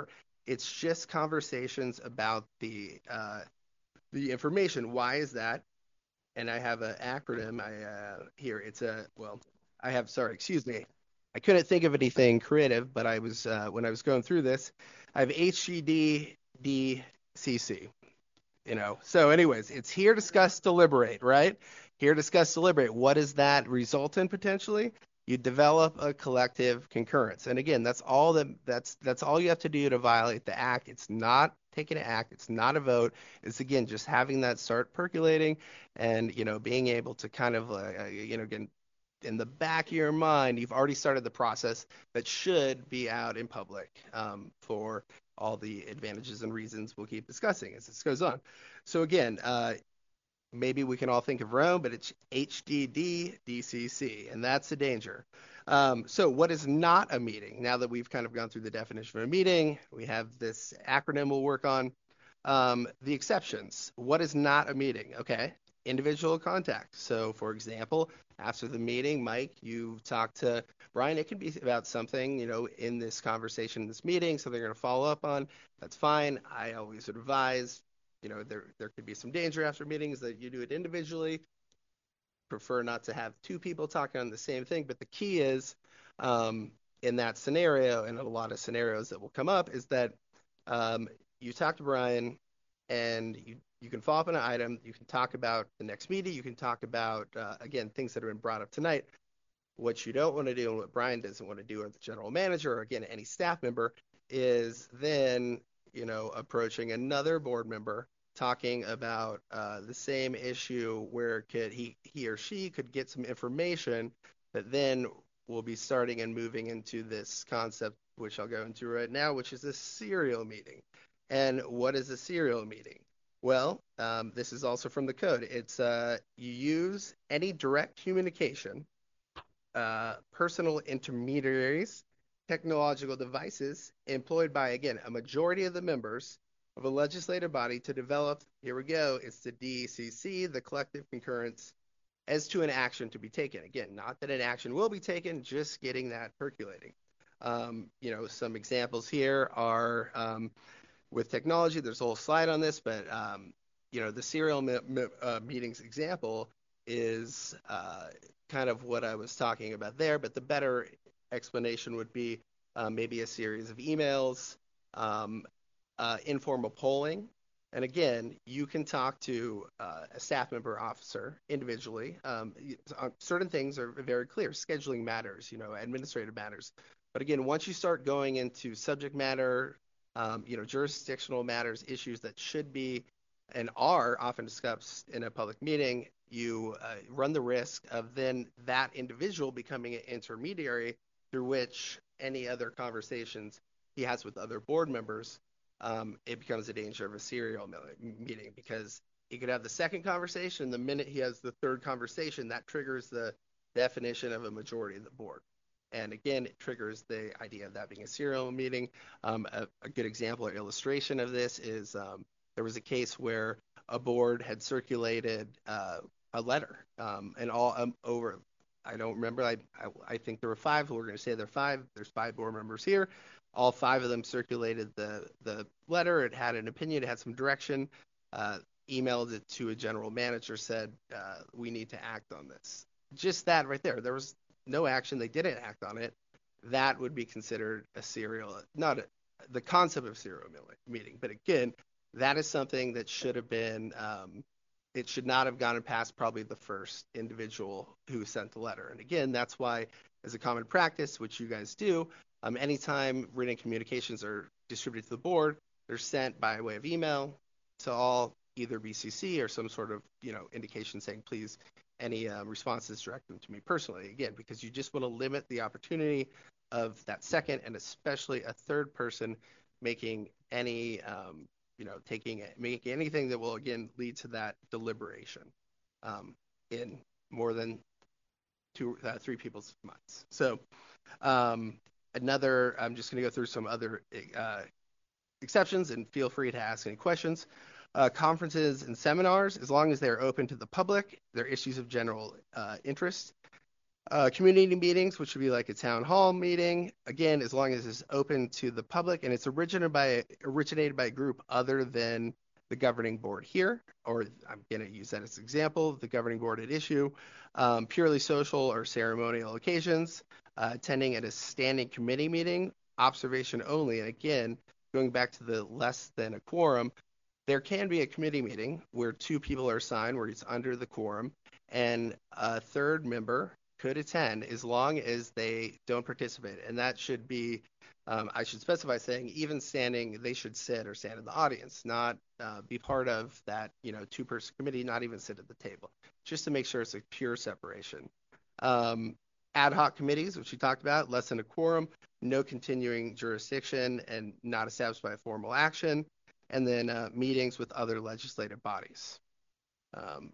It's just conversations about the uh, the information. Why is that? And I have an acronym. I uh, here it's a well. I have sorry, excuse me. I couldn't think of anything creative, but I was uh, when I was going through this. I have H G D D C C. You know. So, anyways, it's here, discuss, deliberate, right? Here, discuss, deliberate. What does that result in potentially? You develop a collective concurrence, and again, that's all that that's that's all you have to do to violate the act. It's not taking an act. It's not a vote. It's again just having that start percolating, and you know being able to kind of uh, you know again in the back of your mind, you've already started the process that should be out in public um, for all the advantages and reasons we'll keep discussing as this goes on. So again, uh, maybe we can all think of Rome, but it's H D D D C C, and that's the danger. Um, so what is not a meeting? Now that we've kind of gone through the definition of a meeting, we have this acronym we'll work on. Um, the exceptions. What is not a meeting? Okay, individual contact. So for example, after the meeting, Mike, you talk to Brian. It can be about something, you know, in this conversation, in this meeting, so they're going to follow up on. That's fine. I always advise, you know, there there could be some danger after meetings that you do it individually. Prefer not to have two people talking on the same thing, but the key is um, in that scenario, and a lot of scenarios that will come up, is that um, you talk to Brian and you you can follow up on an item. You can talk about the next meeting. You can talk about, uh, again, things that have been brought up tonight. What you don't want to do and what Brian doesn't want to do, or the general manager, or again, any staff member, is then, you know, approaching another board member talking about uh, the same issue where could he, he or she could get some information that then will be starting and moving into this concept, which I'll go into right now, which is a serial meeting. And what is a serial meeting? Well, um, this is also from the code. It's uh, you use any direct communication, uh, personal intermediaries, technological devices employed by, again, a majority of the members of a legislative body to develop, here we go, it's the D C C, the collective concurrence, as to an action to be taken. Again, not that an action will be taken, just getting that percolating. Um, you know, some examples here are um, with technology, there's a whole slide on this, but um, you know, the serial me- me- uh, meetings example is uh, kind of what I was talking about there, but the better explanation would be uh, maybe a series of emails, um, uh, informal polling, and again, you can talk to uh, a staff member officer individually. Um, certain things are very clear, scheduling matters, you know, administrative matters. But again, once you start going into subject matter, Um, you know, jurisdictional matters, issues that should be and are often discussed in a public meeting, you uh, run the risk of then that individual becoming an intermediary through which any other conversations he has with other board members, um, it becomes a danger of a serial meeting, because he could have the second conversation. The minute he has the third conversation, that triggers the definition of a majority of the board. And again, it triggers the idea of that being a serial meeting. Um, a, a good example or illustration of this is um, there was a case where a board had circulated uh, a letter, um, and all um, over, I don't remember, I, I, I think there were five. We're going to say there are five. There's five board members here. All five of them circulated the, the letter. It had an opinion. It had some direction. Uh, emailed it to a general manager, said, uh, we need to act on this. Just that right there. There was no action, they didn't act on it. That would be considered a serial, not a, the concept of serial meeting, but again, that is something that should have been, um, it should not have gone past probably the first individual who sent the letter. And again, that's why, as a common practice, which you guys do, um, anytime written communications are distributed to the board, they're sent by way of email to all, either B C C or some sort of, you know, indication saying, please, any um, responses, direct them to me personally, again, because you just want to limit the opportunity of that second and especially a third person making any, um, you know, taking making anything that will, again, lead to that deliberation um, in more than two, uh, three people's minds. So um, another, I'm just going to go through some other uh, exceptions, and feel free to ask any questions. Uh, conferences and seminars, as long as they're open to the public, they're issues of general uh, interest. Uh, community meetings, which would be like a town hall meeting, again, as long as it's open to the public and it's originated by originated by a group other than the governing board here, or I'm going to use that as an example, the governing board at issue, um, purely social or ceremonial occasions, uh, attending at a standing committee meeting, observation only. And again, going back to the less than a quorum, there can be a committee meeting where two people are assigned, where it's under the quorum, and a third member could attend as long as they don't participate. And that should be, um, I should specify saying, even standing, they should sit or stand in the audience, not uh, be part of that, you know, two-person committee, not even sit at the table, just to make sure it's a pure separation. Um, ad hoc committees, which we talked about, less than a quorum, no continuing jurisdiction, and not established by a formal action. And then uh, meetings with other legislative bodies. Um,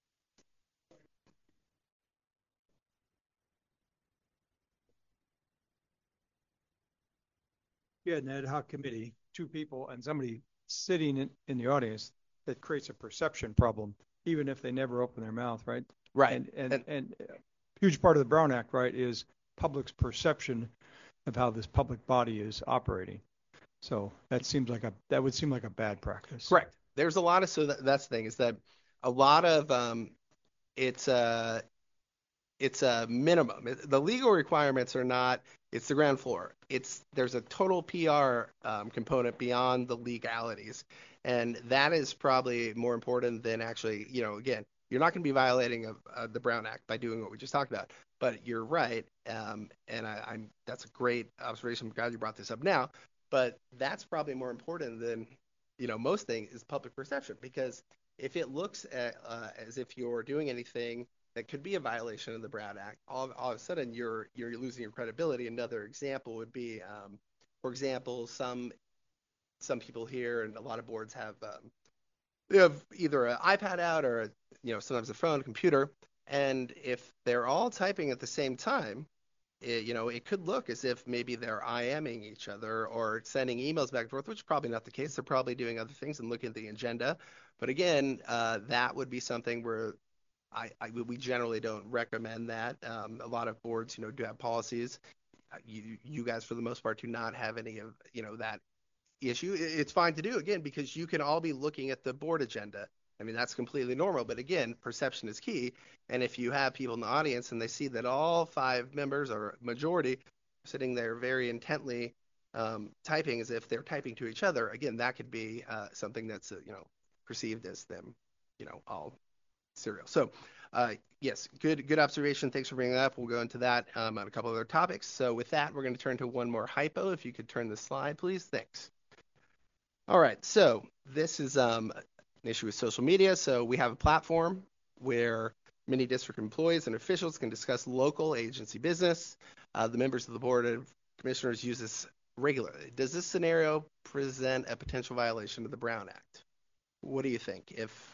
Yeah, an ad hoc committee, two people and somebody sitting in, in the audience, that creates a perception problem, even if they never open their mouth, right? Right. And and, and, and a huge part of the Brown Act, right, is public's perception of how this public body is operating. So that seems like a that would seem like a bad practice. Correct. There's a lot of so that, that's the thing is that a lot of um, it's a it's a minimum. The legal requirements are not. It's the ground floor. It's there's a total P R um, component beyond the legalities, and that is probably more important than actually, you know, again, you're not going to be violating of, uh, the Brown Act by doing what we just talked about. But you're right, um, and I, I'm that's a great observation. I'm glad you brought this up now. But that's probably more important than, you know, most things is public perception, because if it looks at, uh, as if you're doing anything that could be a violation of the Brown Act, all, all of a sudden you're you're losing your credibility. Another example would be, um, for example, some some people here and a lot of boards have um, they have either an iPad out or a, you know, sometimes a phone, computer, and if they're all typing at the same time, it, you know, it could look as if maybe they're IMing each other or sending emails back and forth, which is probably not the case. They're probably doing other things and looking at the agenda. But again, uh, that would be something where I, I we generally don't recommend that. Um, a lot of boards, you know, do have policies. You you guys, for the most part, do not have any of, you know, that issue. It's fine to do, again, because you can all be looking at the board agenda. I mean, that's completely normal. But again, perception is key. And if you have people in the audience and they see that all five members or majority sitting there very intently um, typing as if they're typing to each other, again, that could be uh, something that's, uh, you know, perceived as them, you know, all serial. So, uh, yes, good good observation. Thanks for bringing that up. We'll go into that um, on a couple other topics. So with that, we're going to turn to one more hypo. If you could turn the slide, please. Thanks. All right. So this is um, an issue with social media. So we have a platform where many district employees and officials can discuss local agency business. Uh, the members of the Board of Commissioners use this regularly. Does this scenario present a potential violation of the Brown Act? What do you think? If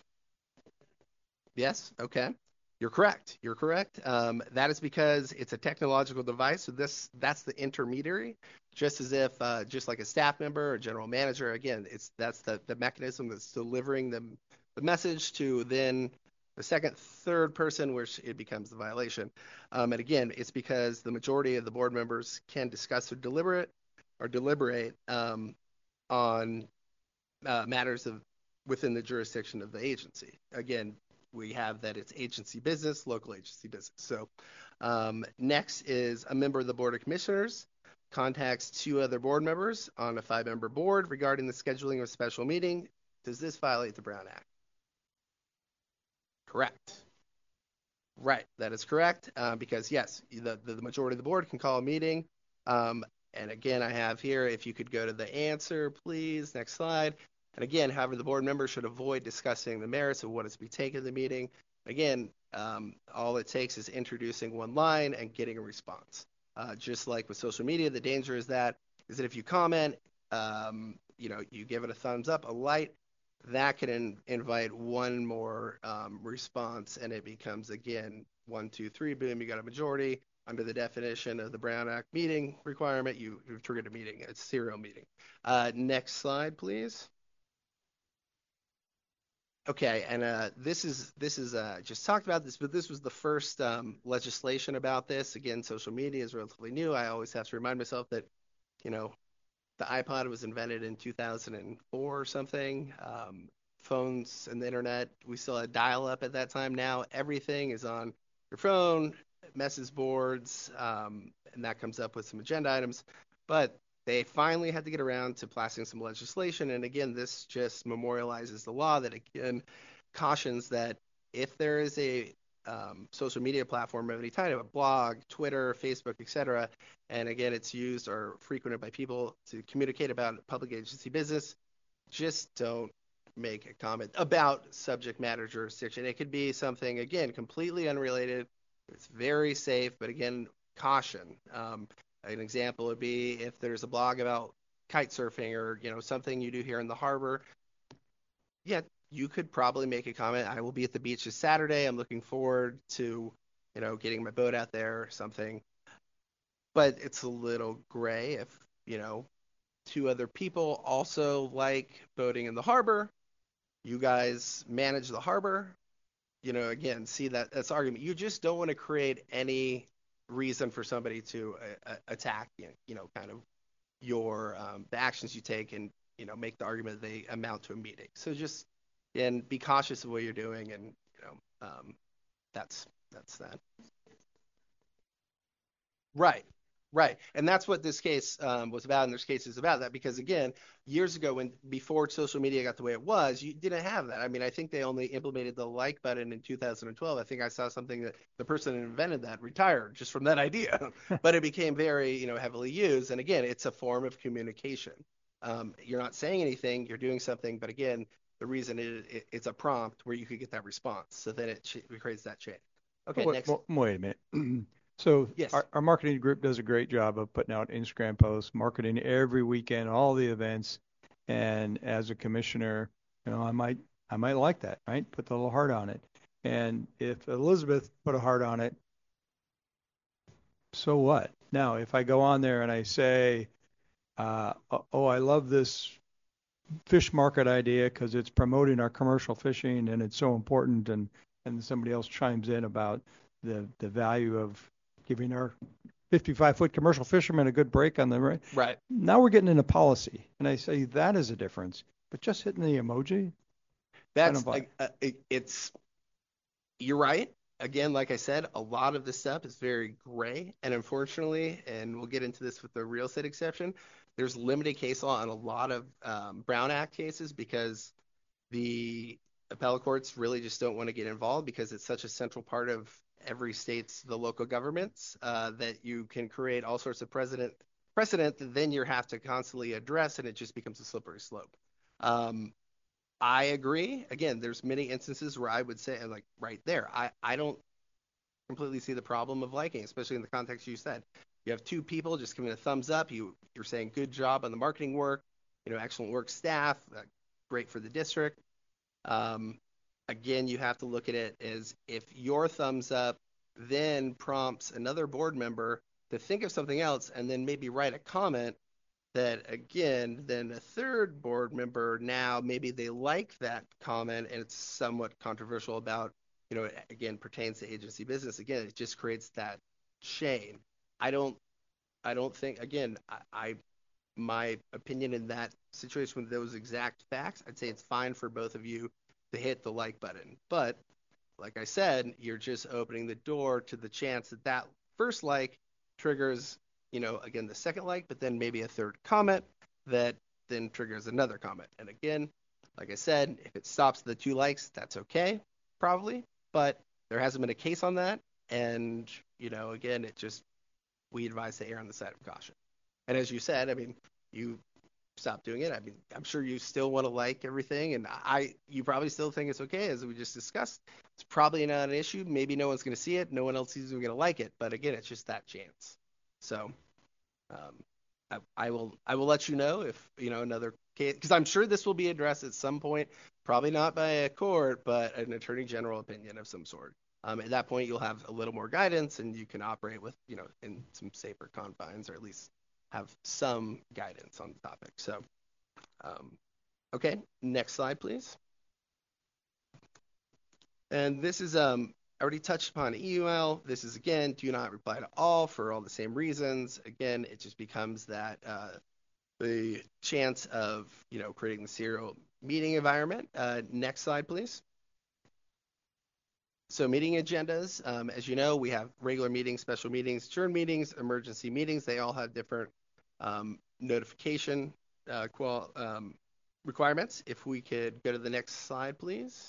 yes, okay. You're correct. You're correct. Um, that is because it's a technological device. So this that's the intermediary, just as if uh, just like a staff member or general manager. Again, it's that's the, the mechanism that's delivering the, the message to then the second, third person, where it becomes the violation. Um, and again, it's because the majority of the board members can discuss or deliberate or deliberate um, on uh, matters of within the jurisdiction of the agency. Again, we have that it's agency business, local agency business. So um, next is a member of the Board of Commissioners contacts two other board members on a five-member board regarding the scheduling of a special meeting. Does this violate the Brown Act? Correct. Right, that is correct, uh, because yes, the, the majority of the board can call a meeting. Um, and again, I have here, if you could go to the answer, please, next slide. And again, however, the board members should avoid discussing the merits of what is to be taken in the meeting. Again, um, all it takes is introducing one line and getting a response. Uh, just like with social media, the danger is that is that if you comment, um, you know, you give it a thumbs up, a light, that can in, invite one more um, response, and it becomes again one, two, three, boom, you got a majority. Under the definition of the Brown Act meeting requirement, you, you've triggered a meeting, a serial meeting. Uh, next slide, please. Okay, and uh, this is this is uh, just talked about this, but this was the first um, legislation about this. Again, social media is relatively new. I always have to remind myself that, you know, the iPod was invented in two thousand four or something. Um, phones and the internet, we still had dial-up at that time. Now everything is on your phone, message boards, um, and that comes up with some agenda items. But they finally had to get around to passing some legislation. And again, this just memorializes the law that, again, cautions that if there is a um, social media platform of any type, a blog, Twitter, Facebook, et cetera, and again, it's used or frequented by people to communicate about public agency business, just don't make a comment about subject matter jurisdiction. It could be something, again, completely unrelated. It's very safe, but again, caution. Um, an example would be if there's a blog about kite surfing or, you know, something you do here in the harbor. Yeah, you could probably make a comment. I will be at the beach this Saturday. I'm looking forward to, you know, getting my boat out there or something. But it's a little gray if, you know, two other people also like boating in the harbor. You guys manage the harbor. You know, again, see that that's argument. You just don't want to create any reason for somebody to uh, attack, you know, kind of your um, the actions you take and, you know, make the argument that they amount to a meeting. So just and be cautious of what you're doing, and you know, um, that's that's that. Right. Right. And that's what this case um, was about, and this case is about that because, again, years ago, when before social media got the way it was, you didn't have that. I mean, I think they only implemented the like button in two thousand twelve. I think I saw something that the person who invented that retired just from that idea, but it became very, you know, heavily used. And again, it's a form of communication. Um, you're not saying anything, you're doing something, but again, the reason it, it, it's a prompt where you could get that response. So then it, ch- it creates that chain. Okay, wait, next. wait a minute. So yes. our, our marketing group does a great job of putting out Instagram posts, marketing every weekend, all the events. And as a commissioner, you know, I might I might like that, right? Put the little heart on it. And if Elizabeth put a heart on it, so what? Now, if I go on there and I say, uh, oh, I love this fish market idea because it's promoting our commercial fishing and it's so important, and and somebody else chimes in about the the value of giving our fifty-five foot commercial fishermen a good break on the right. Right. Now we're getting into policy, and I say that is a difference. But just hitting the emoji, that's uh, uh, it, it's you're right. Again, like I said, a lot of this stuff is very gray, and unfortunately, and we'll get into this with the real estate exception, there's limited case law on a lot of um, Brown Act cases because the appellate courts really just don't want to get involved because it's such a central part of every state's the local governments uh, that you can create all sorts of precedent precedent that then you have to constantly address, and it just becomes a slippery slope. Um, I agree. Again, there's many instances where I would say, like right there, I, I don't completely see the problem of liking, especially in the context you said. You have two people just giving a thumbs up. You you're saying good job on the marketing work, you know, excellent work, staff, uh, great for the district. Um, again, you have to look at it as if your thumbs up then prompts another board member to think of something else and then maybe write a comment that, again, then a third board member now maybe they like that comment and it's somewhat controversial about, you know, again, pertains to agency business. Again, it just creates that chain. I don't, I don't think, again, I, I my opinion in that situation with those exact facts, I'd say it's fine for both of you to hit the like button. But like I said, you're just opening the door to the chance that that first like triggers, you know, again, the second like, but then maybe a third comment that then triggers another comment. And again, like I said, if it stops the two likes, that's okay, probably. But there hasn't been a case on that. And, you know, again, it just, we advise to err on the side of caution. And as you said, I mean, you stop doing it. I mean, I'm sure you still want to like everything, and I, you probably still think it's okay, as we just discussed. It's probably not an issue. Maybe no one's going to see it. No one else is going to like it. But again, it's just that chance. So, um, I, I will, I will let you know if, you know, another case, because I'm sure this will be addressed at some point, probably not by a court, but an attorney general opinion of some sort. Um, at that point, you'll have a little more guidance, and you can operate with, you know, in some safer confines, or at least have some guidance on the topic. So, um, okay, next slide, please. And this is um I already touched upon email. This is again, do not reply to all for all the same reasons. Again, it just becomes that uh, the chance of you know creating the serial meeting environment. Uh, next slide, please. So meeting agendas, um, as you know, we have regular meetings, special meetings, adjourned meetings, emergency meetings. They all have different um, notification uh, qual um, requirements. If we could go to the next slide, please.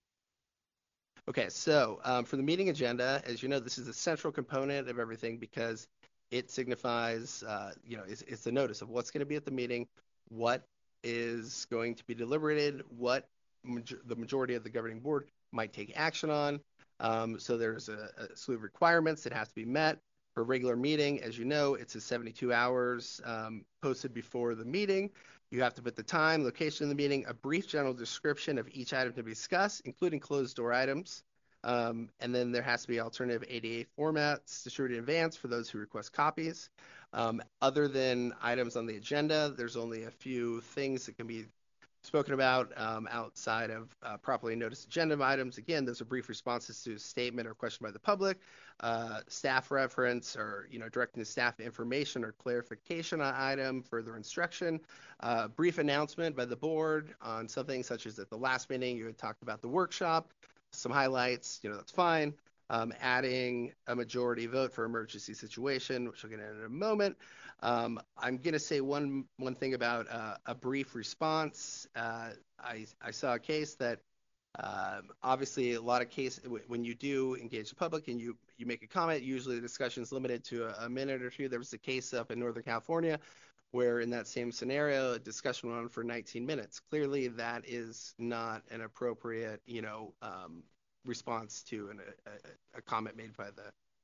Okay, so um, for the meeting agenda, as you know, this is a central component of everything because it signifies, uh, you know, it's, it's the notice of what's going to be at the meeting, what is going to be deliberated, what major the majority of the governing board might take action on. Um, so there's a, a slew of requirements that has to be met. For a regular meeting, as you know, it's a seventy-two hours um, posted before the meeting. You have to put the time, location of the meeting, a brief general description of each item to be discussed, including closed door items. Um, and then there has to be alternative A D A formats distributed in advance for those who request copies. Um, other than items on the agenda, there's only a few things that can be spoken about um, outside of uh, properly noticed agenda items. Again, those are brief responses to a statement or question by the public, uh, staff reference, or you know directing the staff information or clarification on item, further instruction, uh, brief announcement by the board on something such as at the last meeting you had talked about the workshop, some highlights, you know that's fine. Um, adding a majority vote for emergency situation, which we'll get into in a moment. Um, I'm going to say one one thing about uh, a brief response. Uh, I, I saw a case that uh, obviously a lot of cases, when you do engage the public and you, you make a comment, usually the discussion is limited to a, a minute or two. There was a case up in Northern California where in that same scenario, a discussion went on for nineteen minutes. Clearly that is not an appropriate, you know, um, response to an, a, a comment made by the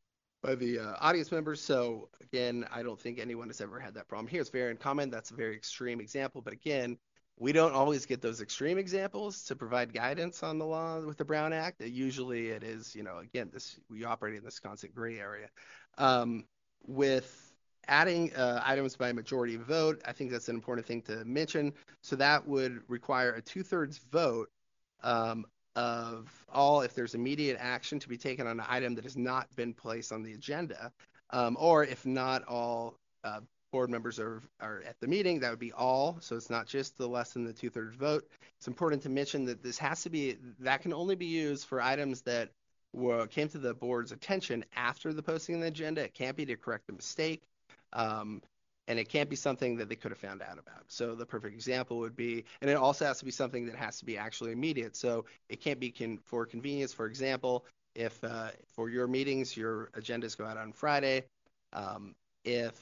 by the uh, audience members. So again, I don't think anyone has ever had that problem here. It's very uncommon. That's a very extreme example. But again, we don't always get those extreme examples to provide guidance on the law with the Brown Act. Usually it is, you know, again, this we operate in this constant gray area. Um, with adding uh, items by majority vote, I think that's an important thing to mention. So that would require a two-thirds vote um, of all, if there's immediate action to be taken on an item that has not been placed on the agenda, um, or if not all uh, board members are, are at the meeting, that would be all. So it's not just the less than the two-thirds vote. It's important to mention that this has to be, that can only be used for items that were, came to the board's attention after the posting of the agenda. It can't be to correct a mistake. Um, and it can't be something that they could have found out about. So the perfect example would be, and it also has to be something that has to be actually immediate. So it can't be con for convenience. For example, if uh, for your meetings, your agendas go out on Friday, um, if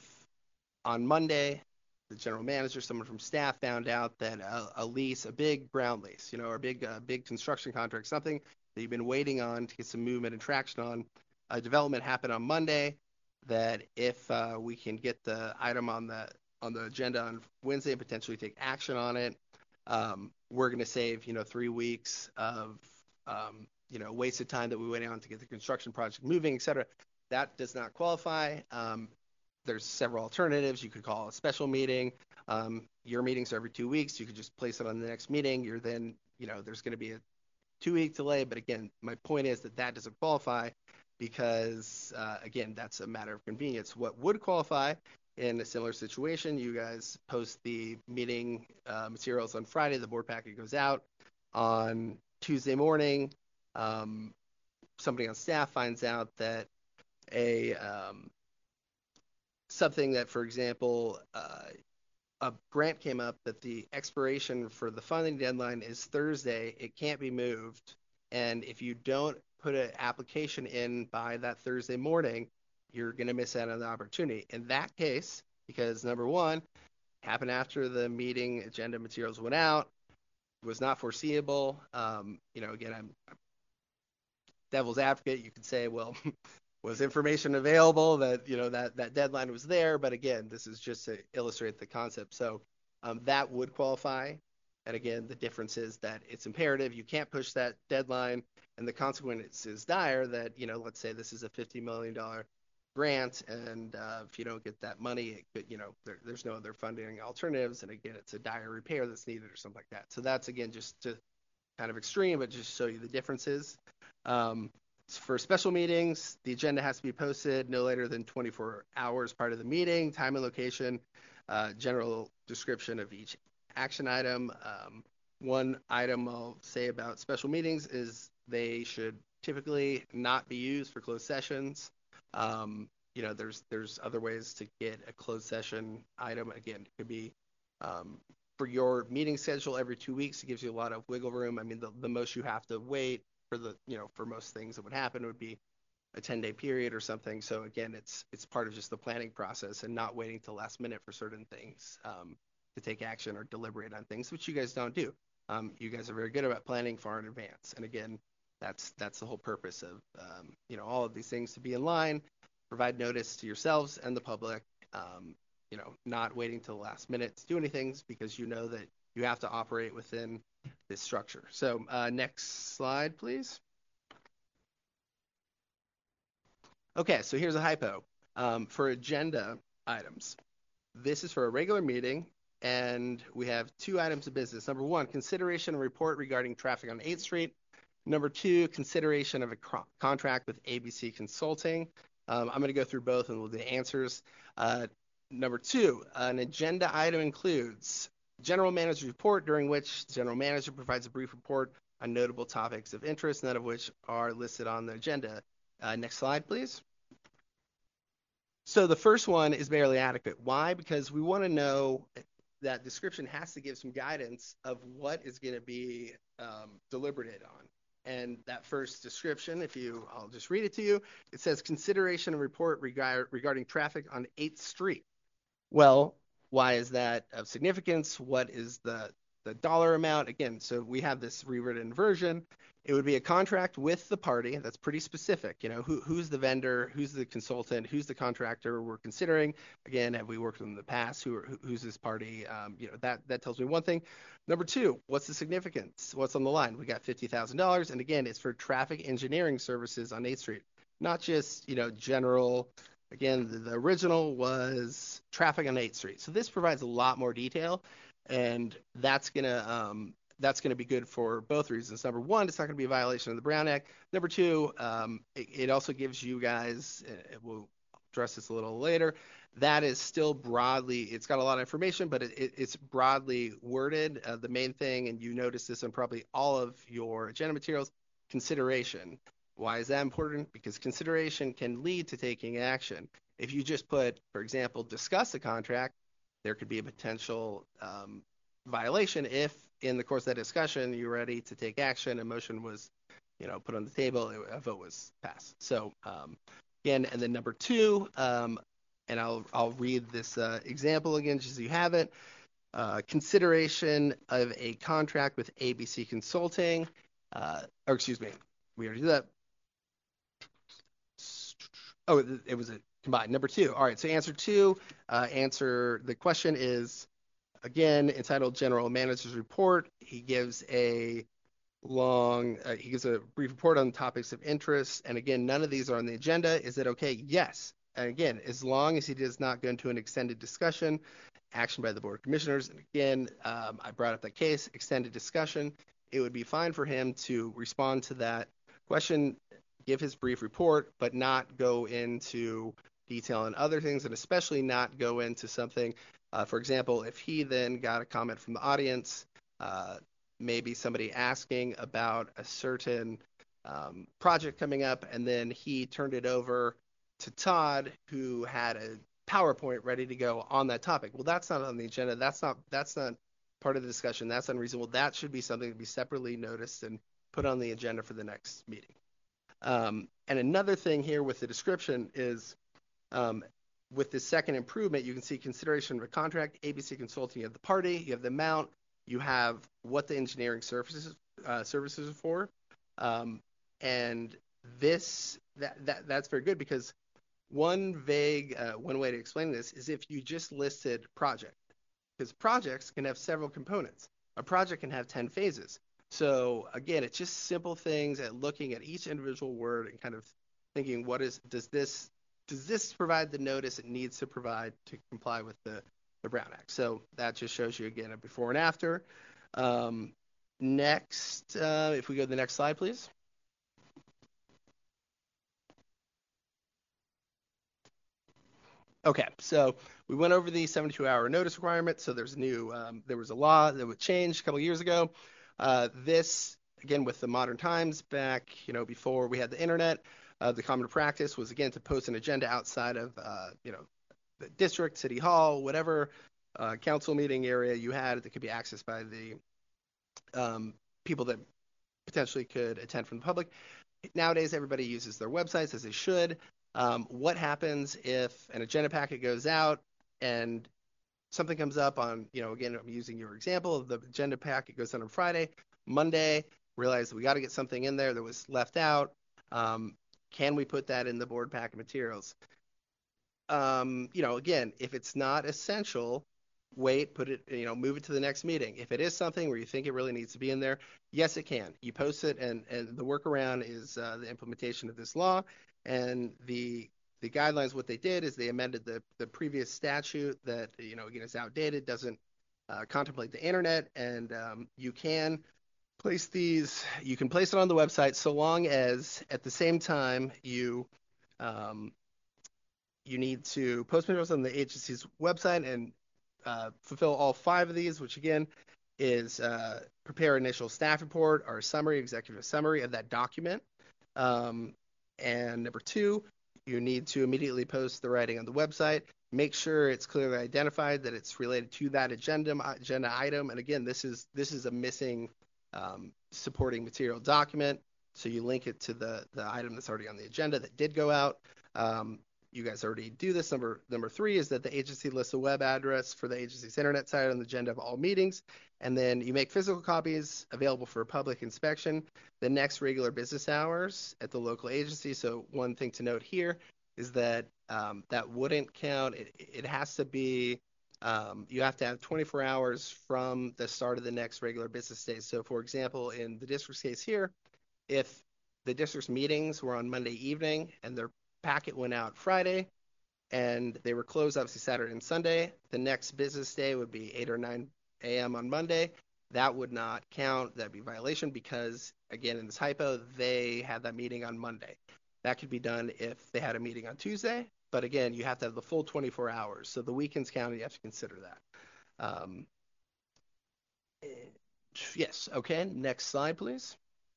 on Monday, the general manager, someone from staff found out that a, a lease, a big ground lease, you know, or a big, uh, big construction contract, something that you've been waiting on to get some movement and traction on, a development happened on Monday, that if uh, we can get the item on the on the agenda on Wednesday and potentially take action on it, um, we're going to save you know three weeks of um, you know wasted time that we waited on to get the construction project moving, et cetera. That does not qualify. Um, there's several alternatives. You could call a special meeting. Um, your meetings are every two weeks. You could just place it on the next meeting. You're then you know there's going to be a two-week delay. But again, my point is that that doesn't qualify. Because, uh, again, that's a matter of convenience. What would qualify in a similar situation, you guys post the meeting uh, materials on Friday, the board packet goes out. On Tuesday morning, um, somebody on staff finds out that a um, something that, for example, uh, a grant came up that the expiration for the funding deadline is Thursday. It can't be moved. And if you don't put an application in by that Thursday morning, you're going to miss out on the opportunity. In that case, because number one, happened after the meeting agenda materials went out, was not foreseeable. Um, you know, again, I'm, I'm devil's advocate. You could say, well, was information available that, you know, that, that deadline was there? But again, this is just to illustrate the concept. So um, that would qualify. And again, the difference is that it's imperative. You can't push that deadline. And the consequence is dire that, you know, let's say this is a fifty million dollars grant. And uh, if you don't get that money, it could, you know, there, there's no other funding alternatives. And again, it's a dire repair that's needed or something like that. So that's, again, just to kind of extreme, but just show you the differences. Um, for special meetings, the agenda has to be posted no later than twenty-four hours prior to the meeting, time and location, uh, general description of each action item. Um, one item I'll say about special meetings is they should typically not be used for closed sessions. Um, you know, there's there's other ways to get a closed session item. Again, it could be um, for your meeting schedule every two weeks. It gives you a lot of wiggle room. I mean, the, the most you have to wait for the, you know, for most things that would happen would be a ten day period or something. So again, it's it's part of just the planning process and not waiting till last minute for certain things um, to take action or deliberate on things, which you guys don't do. Um, you guys are very good about planning far in advance. And again, that's that's the whole purpose of um, you know, all of these things to be in line, provide notice to yourselves and the public. Um, you know, not waiting till the last minute to do anything because you know that you have to operate within this structure. So uh, next slide, please. Okay, so here's a hypo um, for agenda items. This is for a regular meeting, and we have two items of business. Number one, consideration of report regarding traffic on eighth street. Number two, consideration of a co- contract with A B C Consulting. Um, I'm going to go through both and we'll do answers. Uh, number two, an agenda item includes general manager's report, during which the general manager provides a brief report on notable topics of interest, none of which are listed on the agenda. Uh, next slide, please. So the first one is barely adequate. Why? Because we want to know that description has to give some guidance of what is going to be um, deliberated on. And that first description, if you, I'll just read it to you. It says consideration and report regard, regarding traffic on eighth street. Well, why is that of significance? What is the, the dollar amount? Again, so we have this rewritten version. It would be a contract with the party. That's pretty specific. You know, who, who's the vendor, who's the consultant, who's the contractor we're considering. Again, have we worked with them in the past? Who, who who's this party? Um, you know, that that tells me one thing. Number two, what's the significance? What's on the line? We got fifty thousand dollars, and again, it's for traffic engineering services on eighth street, not just, you know, general. Again, the, the original was traffic on eighth street, so this provides a lot more detail, and that's gonna um, that's going to be good for both reasons. Number one, it's not going to be a violation of the Brown Act. Number two, um, it, it also gives you guys, it, we'll address this a little later, that is still broadly, it's got a lot of information, but it, it, it's broadly worded. Uh, the main thing, and you notice this on probably all of your agenda materials, consideration. Why is that important? Because consideration can lead to taking action. If you just put, for example, discuss the contract, there could be a potential um, violation if in the course of that discussion you're ready to take action, a motion was, you know, put on the table, a vote was passed. So um, again, and then number two, um, and I'll I'll read this uh, example again just so you have it. Uh, consideration of a contract with A B C Consulting, uh, or excuse me, we already did that. Oh, it, it was a combined. Number two. All right, so answer two, uh, answer, the question is, again, entitled General Manager's Report. He gives a long, uh, he gives a brief report on topics of interest. And again, none of these are on the agenda. Is it okay? Yes. And again, as long as he does not go into an extended discussion, action by the Board of Commissioners. And again, um, I brought up that case, extended discussion. It would be fine for him to respond to that question, give his brief report, but not go into detail on other things, and especially not go into something. Uh, for example, if he then got a comment from the audience, uh, maybe somebody asking about a certain um, project coming up, and then he turned it over to Todd, who had a PowerPoint ready to go on that topic. Well, that's not on the agenda. That's not that's not part of the discussion. That's unreasonable. That should be something to be separately noticed and put on the agenda for the next meeting. Um, and another thing here with the description is, um, with the second improvement, you can see consideration of a contract, A B C Consulting, you have the party, you have the amount, you have what the engineering services uh, services are for. Um, and this, that, that that's very good, because one vague, uh, one way to explain this is if you just listed project, because projects can have several components. A project can have ten phases. So again, it's just simple things at looking at each individual word and kind of thinking, what is, does this, does this provide the notice it needs to provide to comply with the, the Brown Act? So that just shows you again a before and after. Um, next, uh, if we go to the next slide, please. Okay, so we went over the seventy-two hour notice requirement. So there's new, um, there was a law that was changed a couple years ago. Uh, this, again, with the modern times back, you know, before we had the internet, uh, the common practice was, again, to post an agenda outside of, uh, you know, the district, city hall, whatever uh, council meeting area you had that could be accessed by the um, people that potentially could attend from the public. Nowadays, everybody uses their websites, as they should. Um, what happens if an agenda packet goes out and something comes up on, you know, again, I'm using your example of the agenda packet goes out on Friday, Monday, realize we got to get something in there that was left out. Um, can we put that in the board packet materials? Um, you know, again, if it's not essential, wait, put it, you know, move it to the next meeting. If it is something where you think it really needs to be in there, yes, it can. You post it, and and the workaround is uh, the implementation of this law. And the the guidelines, what they did is they amended the the previous statute that, you know, again, is outdated, doesn't uh, contemplate the internet, and um, you can place these, you can place it on the website so long as at the same time you um, you need to post materials on the agency's website and uh, fulfill all five of these, which again is uh, prepare initial staff report or summary, executive summary of that document. Um, and number two, you need to immediately post the writing on the website. Make sure it's clearly identified that it's related to that agenda agenda item. And again, this is this is a missing um, supporting material document. So you link it to the the item that's already on the agenda that did go out. Um, you guys already do this. Number number three is that the agency lists a web address for the agency's internet site on the agenda of all meetings, and then you make physical copies available for public inspection the next regular business hours at the local agency. So one thing to note here is that um, that wouldn't count. It, it has to be, um, you have to have twenty-four hours from the start of the next regular business day. So for example, in the district's case here, if the district's meetings were on Monday evening and their packet went out Friday and they were closed obviously Saturday and Sunday, the next business day would be eight or nine a.m. on Monday. That would not count. That'd be a violation because, again, in this hypo, they had that meeting on Monday. That could be done if they had a meeting on Tuesday, but again, you have to have the full twenty-four hours. So the weekends counted, you have to consider that. Um, yes, okay, next slide, please.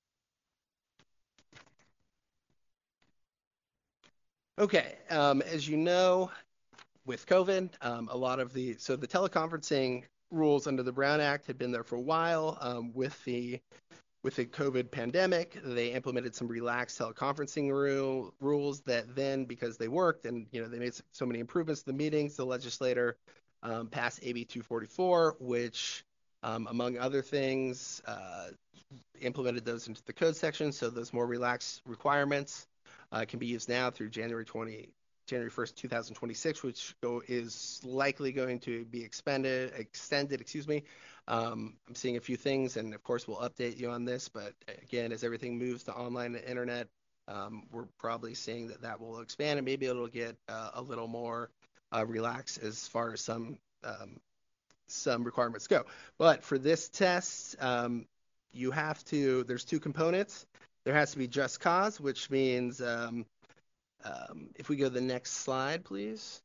Okay, um, as you know, with COVID, um, a lot of the, so the teleconferencing rules under the Brown Act had been there for a while. Um, with the with the COVID pandemic, they implemented some relaxed teleconferencing rule, rules that then, because they worked and, you know, they made so many improvements to the meetings, the legislator um, passed A B two forty-four, which, um, among other things, uh, implemented those into the code section. So those more relaxed requirements Uh, can be used now through January twentieth, January first, two thousand twenty-six, which go, is likely going to be expended, extended, excuse me. Um, I'm seeing a few things, and of course we'll update you on this. But again, as everything moves to online and internet, um, we're probably seeing that that will expand, and maybe it'll get uh, a little more uh, relaxed as far as some um, some requirements go. But for this test, um, you have to. There's two components. There has to be just cause, which means, um, um, if we go to the next slide, please.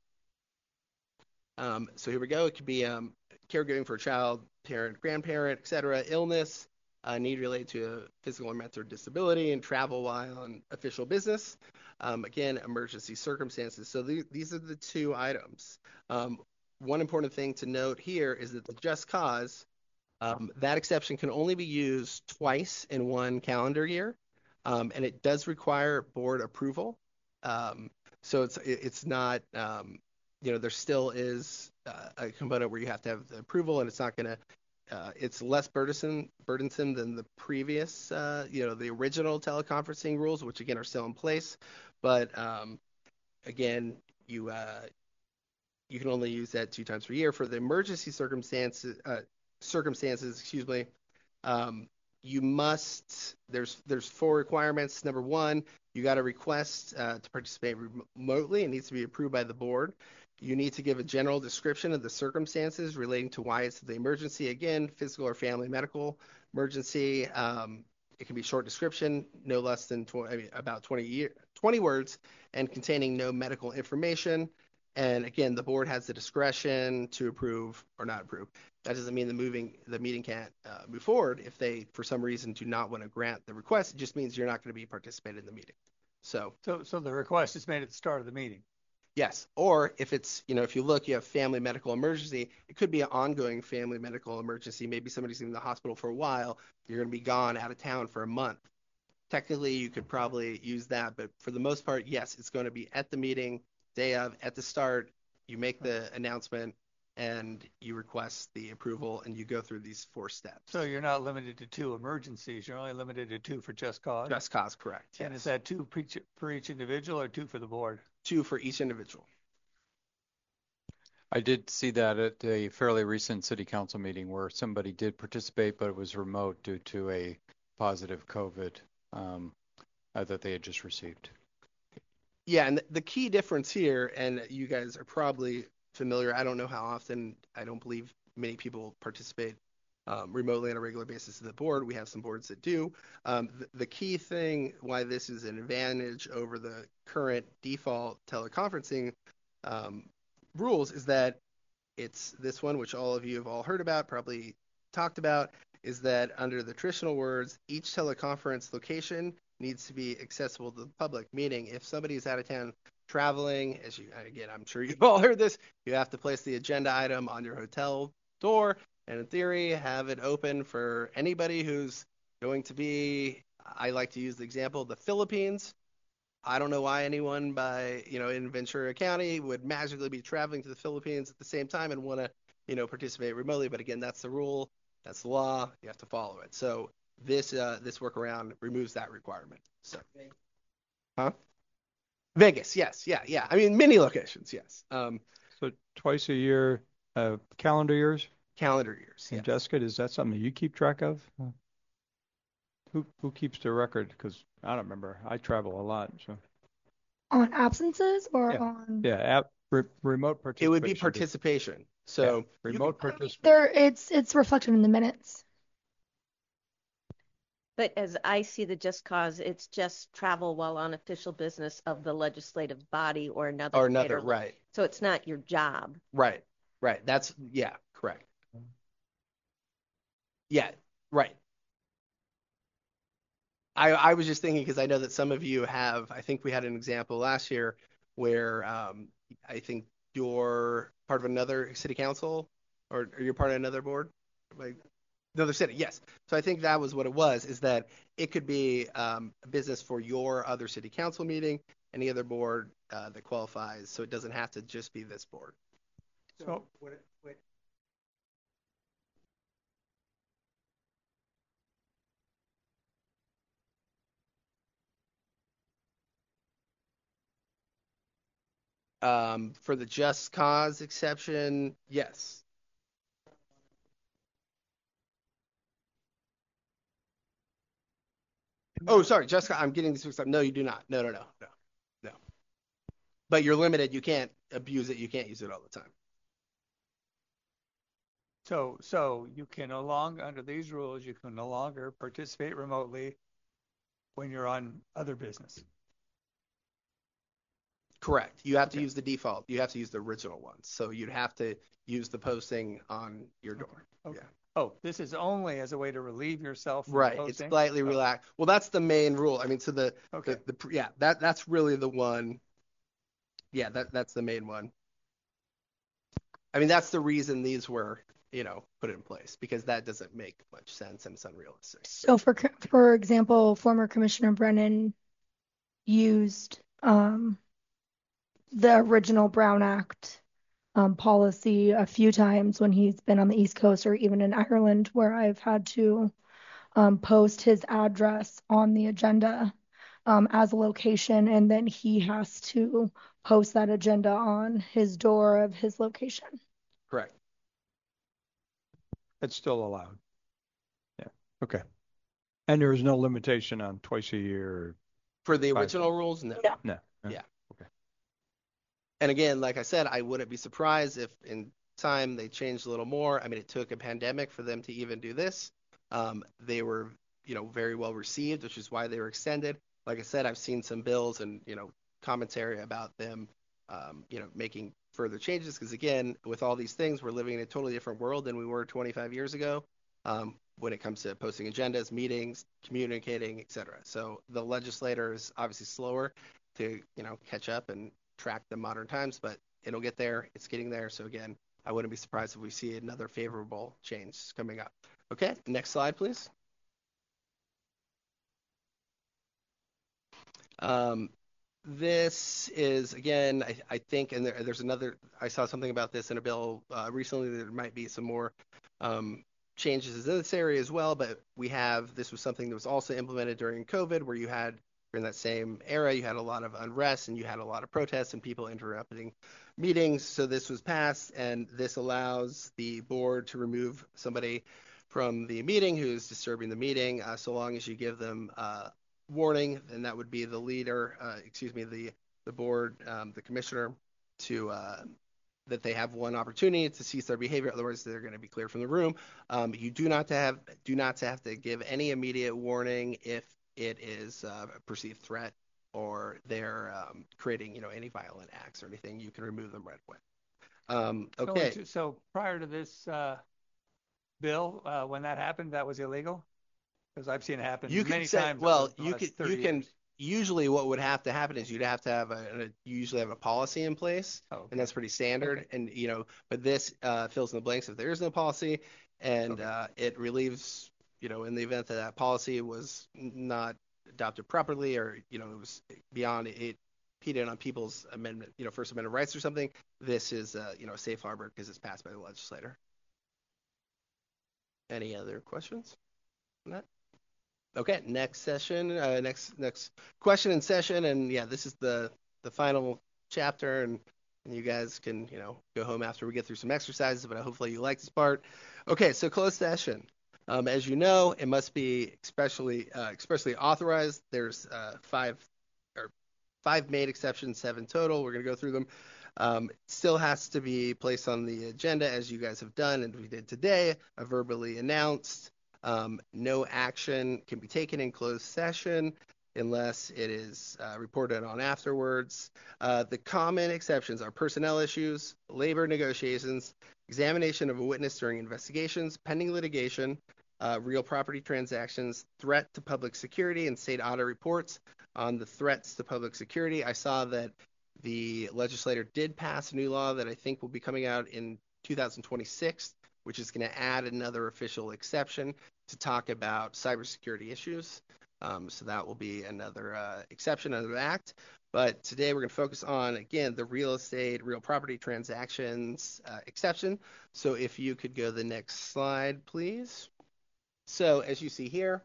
Um, so here we go. It could be um, caregiving for a child, parent, grandparent, et cetera, illness, uh, need related to a physical or mental disability, and travel while on official business. Um, again, emergency circumstances. So th these are the two items. Um, one important thing to note here is that the just cause, um, that exception can only be used twice in one calendar year. Um, and it does require board approval. Um, so it's it's not, um, you know, there still is uh, a component where you have to have the approval, and it's not going to, uh, it's less burdensome, burdensome than the previous, uh, you know, the original teleconferencing rules, which again are still in place. But um, again, you uh, you can only use that two times per year. For the emergency circumstances, uh, circumstances, excuse me, um, you must, there's there's four requirements. Number one, you got to request uh, to participate remotely. It needs to be approved by the board. You need to give a general description of the circumstances relating to why it's the emergency. Again, physical or family medical emergency. Um, it can be short description, no less than twenty, I mean, about twenty, year, twenty words, and containing no medical information. And again, the board has the discretion to approve or not approve. That doesn't mean the moving the meeting can't uh, move forward if they, for some reason, do not want to grant the request. It just means you're not going to be participating in the meeting. So, So, so the request is made at the start of the meeting. yes. Or if it's, you know, if you look, you have family medical emergency. It could be an ongoing family medical emergency. Maybe somebody's in the hospital for a while. You're going to be gone out of town for a month. Technically, you could probably use that, but for the most part, yes, it's going to be at the meeting, day of, at the start. You make the announcement and you request the approval, and you go through these four steps. So you're not limited to two emergencies. You're only limited to two for just cause. Just cause, correct. And Yes. is that two per each, per each individual or two for the board? Two for each individual. I did see that at a fairly recent city council meeting where somebody did participate, but it was remote due to a positive COVID um, uh, that they had just received. Yeah, and the key difference here, and you guys are probably familiar, I don't know how often, I don't believe many people participate um, remotely on a regular basis to the board. We have some boards that do. Um, the, the key thing why this is an advantage over the current default teleconferencing um, rules is that it's this one, which all of you have all heard about, probably talked about, is that under the traditional words, each teleconference location needs to be accessible to the public, meaning if somebody is out of town traveling, as you, again, I'm sure you've all heard this, you have to place the agenda item on your hotel door, and in theory, have it open for anybody who's going to be, I like to use the example, the Philippines. I don't know why anyone by, you know, in Ventura County would magically be traveling to the Philippines at the same time and want to, you know, participate remotely. But again, that's the rule. That's the law. You have to follow it. So this uh, this workaround removes that requirement. So, huh? Vegas, yes, yeah, yeah. I mean, many locations, yes. Um, So twice a year, uh, calendar years? calendar years, And yes. Jessica, is that something that you keep track of? Uh, Who who keeps the record? Because I don't remember. I travel a lot, so. On absences or Yeah. on? Yeah, app, re, remote participation. It would be participation. So Yeah, you remote can- participation. There, it's it's reflected in the minutes. But as I see the just cause, it's just travel while on official business of the legislative body or another. or another, federal- right, So it's not your job. right, right. That's, yeah, correct. Yeah, right. I, I was just thinking because I know that some of you have, I think we had an example last year where um, I think you're part of another city council or, or you're part of another board, like another city. Yes. So I think that was what it was, is that it could be um, a business for your other city council meeting, any other board uh, that qualifies. So it doesn't have to just be this board. So, Would it, would, Um, for the just cause exception, yes. Oh, sorry, just I'm getting this mixed up. No, you do not. No, no, no, no, no. But you're limited. You can't abuse it. You can't use it all the time. so, so you can no longer, under these rules, you can no longer participate remotely when you're on other business. Correct. You have to Okay. use the default. You have to use the original ones. So you'd have to use the posting on your door. Okay. Yeah. Oh, this is only as a way to relieve yourself from Right. posting? It's slightly Oh, relaxed. Well, that's the main rule. I mean, so the, Okay. the, the yeah, that that's really the one. Yeah, that that's the main one. I mean, that's the reason these were, you know, put in place, because that doesn't make much sense and it's unrealistic. So for co- for example, former Commissioner Brennan used um, the original Brown Act um, policy a few times when he's been on the East Coast or even in Ireland, where I've had to um, post his address on the agenda um, as a location, and then he has to post that agenda on his door of his location. Correct. It's still allowed. Yeah. Okay. And there is no limitation on twice a year. For the Five. original rules, no. No. No. no. Yeah. Okay. And again, like I said, I wouldn't be surprised if in time they changed a little more. I mean, it took a pandemic for them to even do this. Um, they were, you know, very well received, which is why they were extended. Like I said, I've seen some bills and, you know, commentary about them um, you know, making further changes because, again, with all these things, we're living in a totally different world than we were twenty-five years ago um, when it comes to posting agendas, meetings, communicating, et cetera. So the legislator is obviously slower to, you know, catch up and track the modern times, but it'll get there. It's getting there. So, again, I wouldn't be surprised if we see another favorable change coming up. Okay, next slide, please. Um, this is, again, I, I think, and there, there's another, I saw something about this in a bill uh, recently, there might be some more um, changes in this area as well, but we have, this was something that was also implemented during COVID where you had, during that same era, you had a lot of unrest and you had a lot of protests and people interrupting meetings. So this was passed, and this allows the board to remove somebody from the meeting who's disturbing the meeting, uh, so long as you give them uh, warning, and that would be the leader, uh, excuse me, the the board, um, the commissioner, to uh, that they have one opportunity to cease their behavior. Otherwise, they're going to be cleared from the room. Um, you do not to have do not to have to give any immediate warning if it is uh, a perceived threat or they're um, creating, you know, any violent acts or anything. You can remove them right away. Um, okay. So, so prior to this uh, bill, uh, when that happened, that was illegal? Because I've seen it happen You many could say, times. well, over the you last could, thirty you can, years. usually what would have to happen is you'd have to have a, a you usually have a policy in place, Oh, okay. and that's pretty standard. Okay. And, you know, but this uh, fills in the blanks if there is no policy, and Okay. uh, it relieves, you know, in the event that that policy was not adopted properly or, you know, it was beyond it impeded on people's amendment, you know, First Amendment rights or something, this is, uh, you know, a safe harbor because it's passed by the legislator. Any other questions on that? Okay, next session, uh, next next question and session, and yeah, this is the the final chapter, and, and you guys can, you know, go home after we get through some exercises, but hopefully you like this part. Okay, so closed session. Um, as you know, it must be especially uh, expressly authorized. There's uh, five or five made exceptions, seven total. We're gonna go through them. Um, it still has to be placed on the agenda as you guys have done, and we did today, uh, verbally announced. Um, no action can be taken in closed session unless it is uh, reported on afterwards. Uh, the common exceptions are personnel issues, labor negotiations, examination of a witness during investigations, pending litigation, uh, real property transactions, threat to public security, and state audit reports on the threats to public security. I saw that the legislator did pass a new law that I think will be coming out in two thousand twenty-six, which is going to add another official exception to talk about cybersecurity issues. Um, so that will be another uh, exception under the act. But today we're going to focus on, again, the real estate, real property transactions uh, exception. So if you could go to the next slide, please. So as you see here,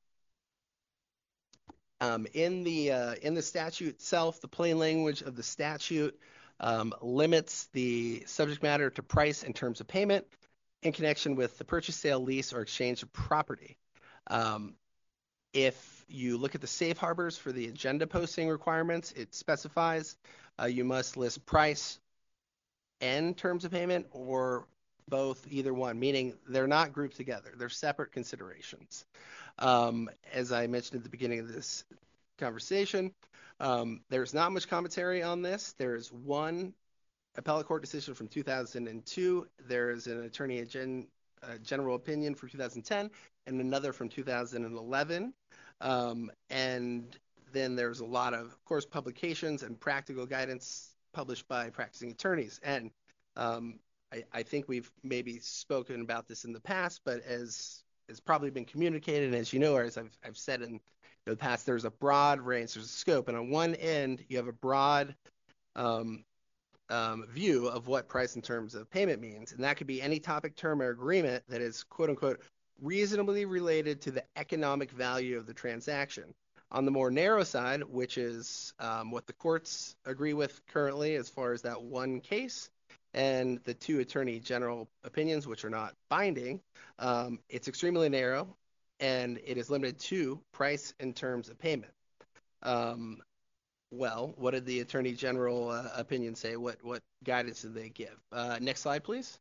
um, in the uh, in the statute itself, the plain language of the statute um, limits the subject matter to price and terms of payment in connection with the purchase, sale, lease, or exchange of property. Um, if you look at the safe harbors for the agenda posting requirements, it specifies uh, you must list price and terms of payment or both, either one, meaning they're not grouped together. They're separate considerations. Um, as I mentioned at the beginning of this conversation, um, there's not much commentary on this. There's one appellate court decision from two thousand two. There is an attorney gen, uh, general opinion from two thousand ten and another from two thousand eleven. Um, and then there's a lot of, of course, publications and practical guidance published by practicing attorneys. And um, I, I think we've maybe spoken about this in the past, but as has probably been communicated, and as you know, or as I've, I've said in the past, there's a broad range, there's a scope. And on one end, you have a broad um, Um, view of what price in terms of payment means. And that could be any topic, term, or agreement that is, quote unquote, reasonably related to the economic value of the transaction. On the more narrow side, which is um, what the courts agree with currently as far as that one case, and the two attorney general opinions, which are not binding, um, it's extremely narrow, and it is limited to price in terms of payment. Um, Well, what did the Attorney General uh, opinion say? What what guidance did they give? Uh, next slide, please.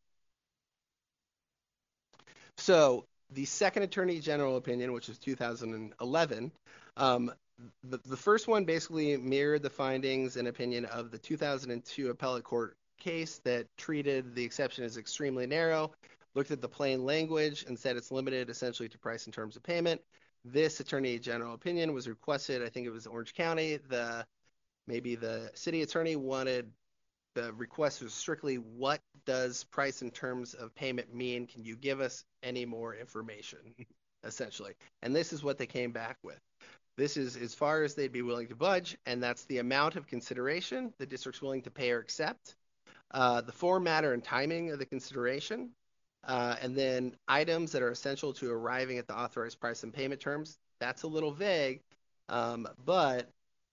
So the second Attorney General opinion, which is two thousand eleven, um, the, the first one basically mirrored the findings and opinion of the two thousand two appellate court case that treated the exception as extremely narrow, looked at the plain language and said it's limited essentially to price and terms of payment. This attorney general opinion was requested, I think it was Orange County. The maybe the city attorney wanted the request was strictly what does price and terms of payment mean? Can you give us any more information, essentially? And this is what they came back with. This is as far as they'd be willing to budge, and that's the amount of consideration the district's willing to pay or accept, uh, the form, matter, and timing of the consideration, uh, and then items that are essential to arriving at the authorized price and payment terms. That's a little vague, um, but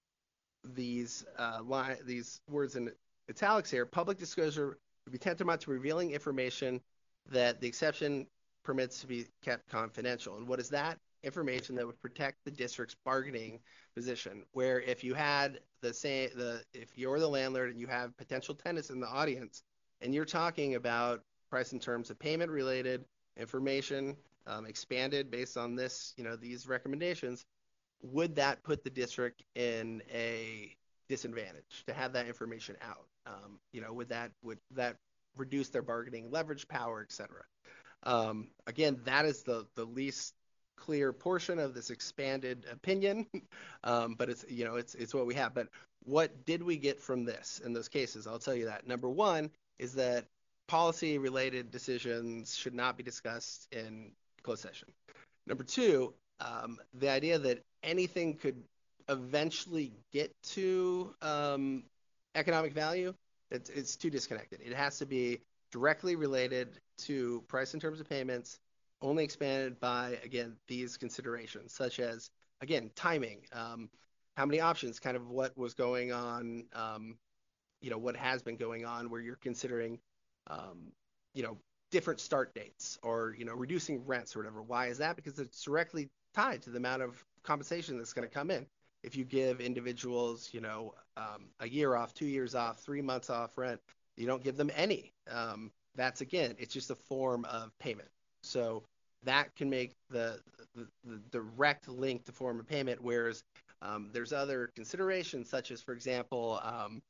these uh, line, these words in italics here, public disclosure would be tantamount to revealing information that the exception permits to be kept confidential. And what is that? Information that would protect the district's bargaining position, where if you had the same, the if you're the landlord and you have potential tenants in the audience and you're talking about price and terms of payment related information um, expanded based on this, you know, these recommendations, would that put the district in a disadvantage to have that information out? Um, you know, would that would that reduce their bargaining leverage power, et cetera? Um, again, that is the the least clear portion of this expanded opinion, um, but it's you know it's it's what we have. But what did we get from this in those cases? I'll tell you that. Number one is that policy-related decisions should not be discussed in closed session. Number two, um, the idea that anything could eventually get to um, economic value, it's, it's too disconnected. It has to be directly related to price in terms of payments, only expanded by, again, these considerations, such as, again, timing, um, how many options, kind of what was going on, um, you know, what has been going on where you're considering, um, you know, different start dates or, you know, reducing rents or whatever. Why is that? Because it's directly tied to the amount of compensation that's going to come in. If you give individuals, you know, um, a year off, two years off, three months off rent, you don't give them any. Um, that's, again, it's just a form of payment. So that can make the, the, the direct link to form of payment, whereas um, there's other considerations such as, for example, um,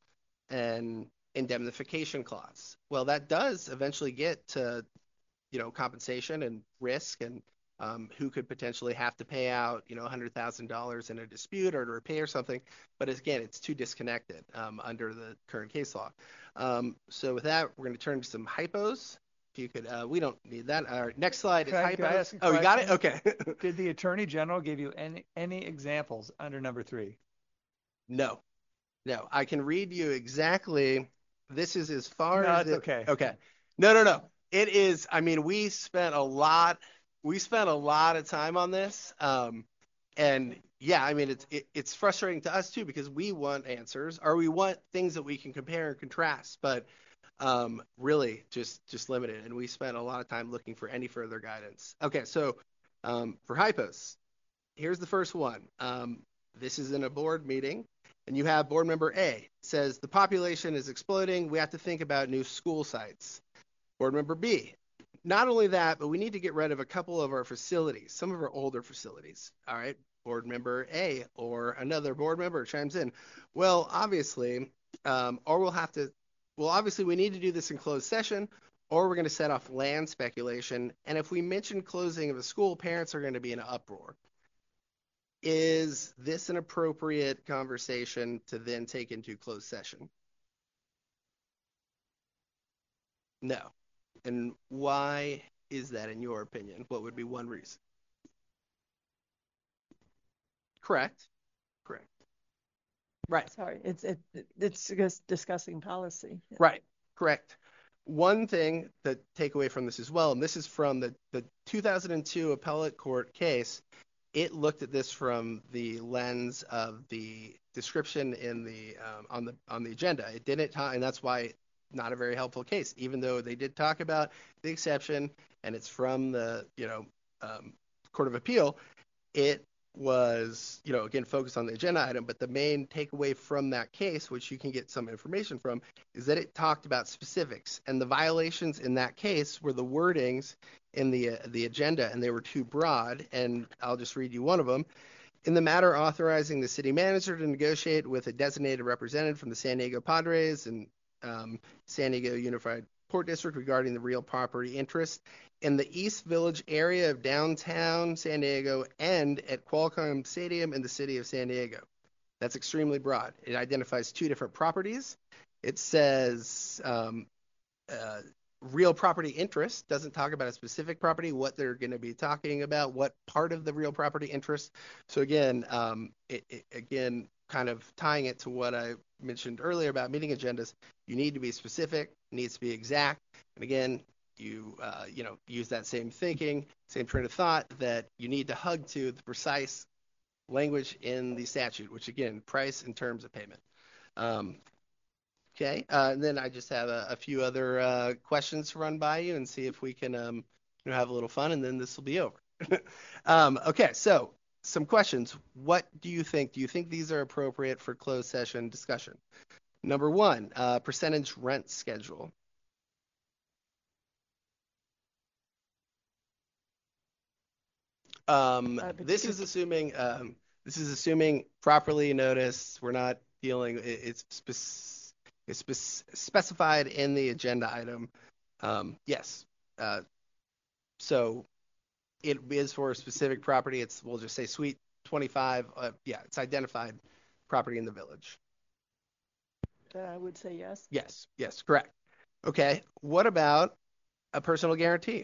an indemnification clause. Well, that does eventually get to, you know, compensation and risk and um, who could potentially have to pay out, you know, one hundred thousand dollars in a dispute or to repay or something. But again, it's too disconnected um, under the current case law. Um, so with that, we're going to turn to some hypos. If you could, uh, we don't need that. All right, next slide is Could I- could I hypos. ask a Oh, you got it? question? Okay. Did the Attorney General give you any any examples under number three? No, no. I can read you exactly. This is as far No, as it's it, okay. Okay. No, no, no. It is. I mean, we spent a lot. We spent a lot of time on this. Um, and yeah, I mean, it's it, it's frustrating to us too because we want answers or we want things that we can compare and contrast. But um, really, just just limited. And we spent a lot of time looking for any further guidance. Okay, so um, for hypos, here's the first one. Um, this is in a board meeting. And you have board member A says the population is exploding. We have to think about new school sites. Board member B, not only that, but we need to get rid of a couple of our facilities, some of our older facilities. All right. Board member A or another board member chimes in. Well, obviously, um, or we'll have to, well, obviously we need to do this in closed session or we're going to set off land speculation. And if we mention closing of a school, parents are going to be in an uproar. Is this an appropriate conversation to then take into closed session? No. And why is that in your opinion? What would be one reason? Correct. Correct. Right. Sorry, it's it, it's just discussing policy. Right. Correct. One thing to take away from this as well, and this is from the, the two thousand two appellate court case, it looked at this from the lens of the description in the um, on the on the agenda. It didn't talk, and that's why not a very helpful case. Even though they did talk about the exception, and it's from the you know um, Court of Appeal, it was you know again focused on the agenda item. But the main takeaway from that case, which you can get some information from, is that it talked about specifics, and the violations in that case were the wordings in the uh, the agenda, and they were too broad. And I'll just read you one of them. in the matter authorizing the city manager to negotiate with a designated representative from the San Diego Padres and um, San Diego Unified Port District regarding the real property interest in the East Village area of downtown San Diego and at Qualcomm Stadium in the city of San Diego. That's extremely broad. It identifies two different properties. It says um, uh, real property interest, doesn't talk about a specific property, what they're going to be talking about, what part of the real property interest. So again, um, it, it, again, kind of tying it to what I mentioned earlier about meeting agendas, you need to be specific, needs to be exact. And again, you uh, you know, use that same thinking, same train of thought that you need to hug to the precise language in the statute, which again, price in terms of payment. Um, okay, uh, and then I just have a, a few other uh, questions to run by you and see if we can um, you know, have a little fun, and then this will be over. um, okay, so some questions. What do you think? Do you think these are appropriate for closed session discussion? Number one, uh, percentage rent schedule. Um, Uh, this is assuming um, this is assuming properly noticed. We're not dealing. It, it's spec- it's spec- specified in the agenda item. Um, yes. Uh, so it is for a specific property. It's we'll just say Suite twenty-five. Uh, yeah, it's identified property in the village. Then I would say yes. Yes. Yes. Correct. Okay. What about a personal guarantee?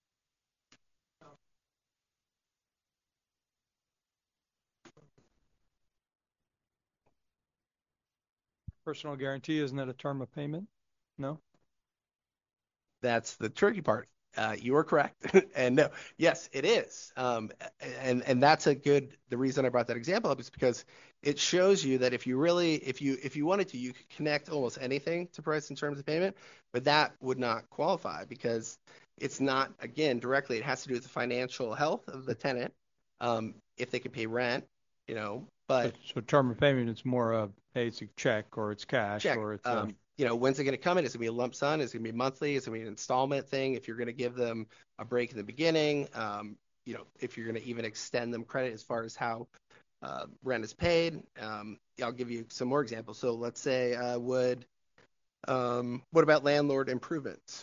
Personal guarantee, isn't that a term of payment? No? That's the tricky part. Uh, you are correct. And no, yes, it is. Um, and, and that's a good, the reason I brought that example up is because it shows you that if you really, if you, if you wanted to, you could connect almost anything to price in terms of payment, but that would not qualify because it's not, again, directly, it has to do with the financial health of the tenant. Um, if they can pay rent, you know, but. So, so term of payment, it's more of, hey, it's a check or it's cash Check. or it's um, a, you know, when's it going to come in? Is it going to be a lump sum? Is it going to be monthly? Is it going to be an installment thing? If you're going to give them a break in the beginning, um, you know, if you're going to even extend them credit as far as how uh, rent is paid. Um, I'll give you some more examples. So let's say, uh, would, um, what about landlord improvements?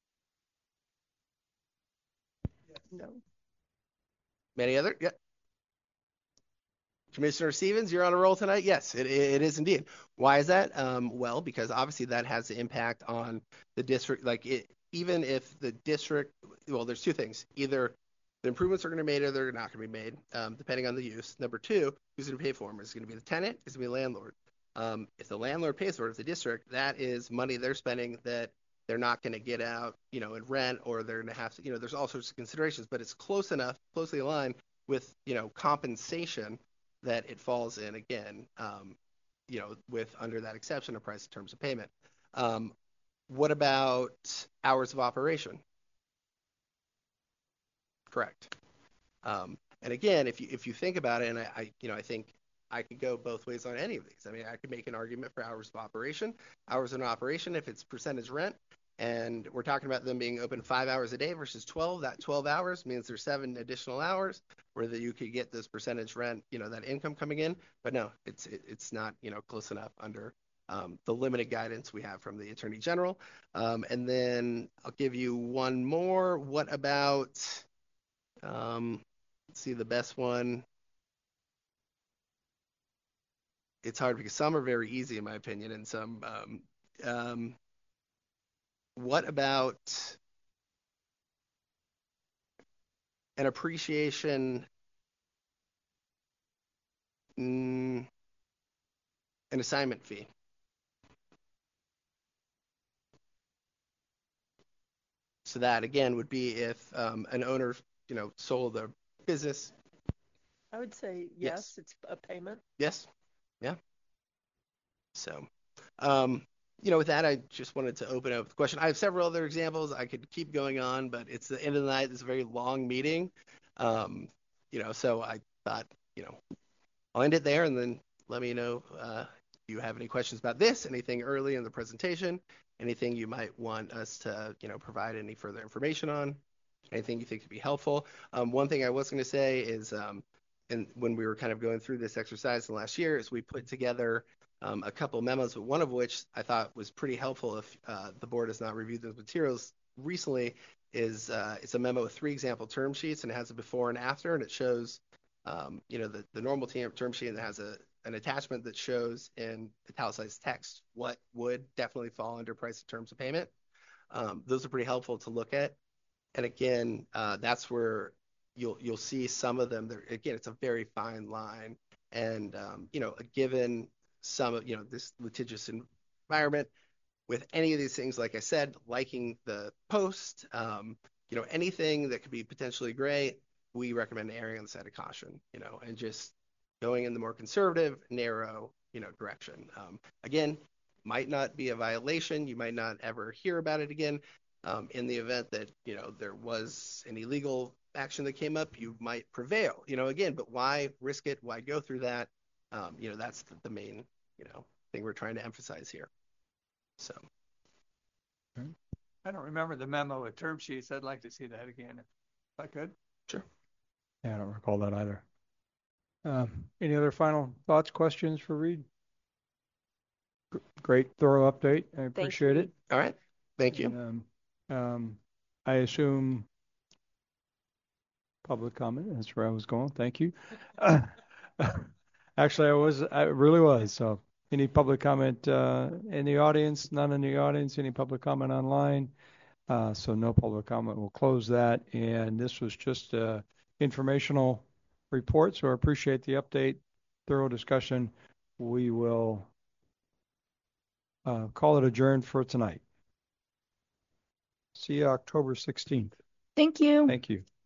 No. Many other? Yeah. Commissioner Stevens, you're on a roll tonight. Yes, it, it is indeed. Why is that? Um, well, because obviously that has the impact on the district. Like it, even if the district, well, there's two things. Either the improvements are going to be made or they're not going to be made, um, depending on the use. Number two, who's going to pay for them? Is it going to be the tenant? Is it going to be the landlord? Um, if the landlord pays for it, if the district, that is money they're spending that they're not going to get out, you know, in rent, or they're going to have to, you know, there's all sorts of considerations, but it's close enough, closely aligned with, you know, compensation that it falls in again, um, you know, with under that exception of price in terms of payment. Um, what about hours of operation? Correct. Um, and again, if you if you think about it, and I, I you know I think I could go both ways on any of these. I mean, I could make an argument for hours of operation. Hours of operation, if it's percentage rent, and we're talking about them being open five hours a day versus twelve, that twelve hours means there's seven additional hours where that you could get this percentage rent, you know, that income coming in. But no, it's it, it's not, you know, close enough under um, the limited guidance we have from the Attorney General. Um, and then I'll give you one more. What about, um, let's see, the best one. It's hard because some are very easy in my opinion, and some. Um, um, what about an appreciation, mm, an assignment fee? So that again would be if um, an owner, you know, sold a business. I would say Yes. yes, it's a payment. Yes. Yeah. So, um, you know, with that, I just wanted to open up the question. I have several other examples. I could keep going on, but it's the end of the night. It's a very long meeting. Um, you know, so I thought, you know, I'll end it there and then let me know uh, if you have any questions about this, anything early in the presentation, anything you might want us to, you know, provide any further information on, anything you think could be helpful. Um, one thing I was going to say is, um, and when we were kind of going through this exercise in the last year, is we put together um, a couple memos, but one of which I thought was pretty helpful if uh, the board has not reviewed those materials recently, is uh, it's a memo with three example term sheets, and it has a before and after, and it shows, um, you know, the, the normal term sheet, and it has a an attachment that shows in italicized text what would definitely fall under price of terms of payment. Um, those are pretty helpful to look at. And again, uh, that's where you'll you'll see some of them. There, again, it's a very fine line, and um, you know, given some of you know this litigious environment, with any of these things, like I said, liking the post, um, you know, anything that could be potentially gray, we recommend erring on the side of caution, you know, and just going in the more conservative, narrow, you know, direction. Um, again, might not be a violation. You might not ever hear about it again. Um, in the event that, you know, there was any legal action that came up, you might prevail, you know, again, but why risk it? Why go through that? Um, you know, that's the, the main, you know, thing we're trying to emphasize here. So. I don't remember the memo with term sheets. I'd like to see that again if I could. Sure. Yeah, I don't recall that either. Um, any other final thoughts, questions for Reed? G- Great, thorough update. I appreciate it. All right. Thank you. And, um, um, I assume public comment. That's where I was going. Thank you. Uh, actually, I was, I really was. So, any public comment uh, in the audience? None in the audience. Any public comment online? Uh, so, no public comment. We'll close that. And this was just a informational report. So, I appreciate the update, thorough discussion. We will uh, call it adjourned for tonight. See you October sixteenth. Thank you. Thank you.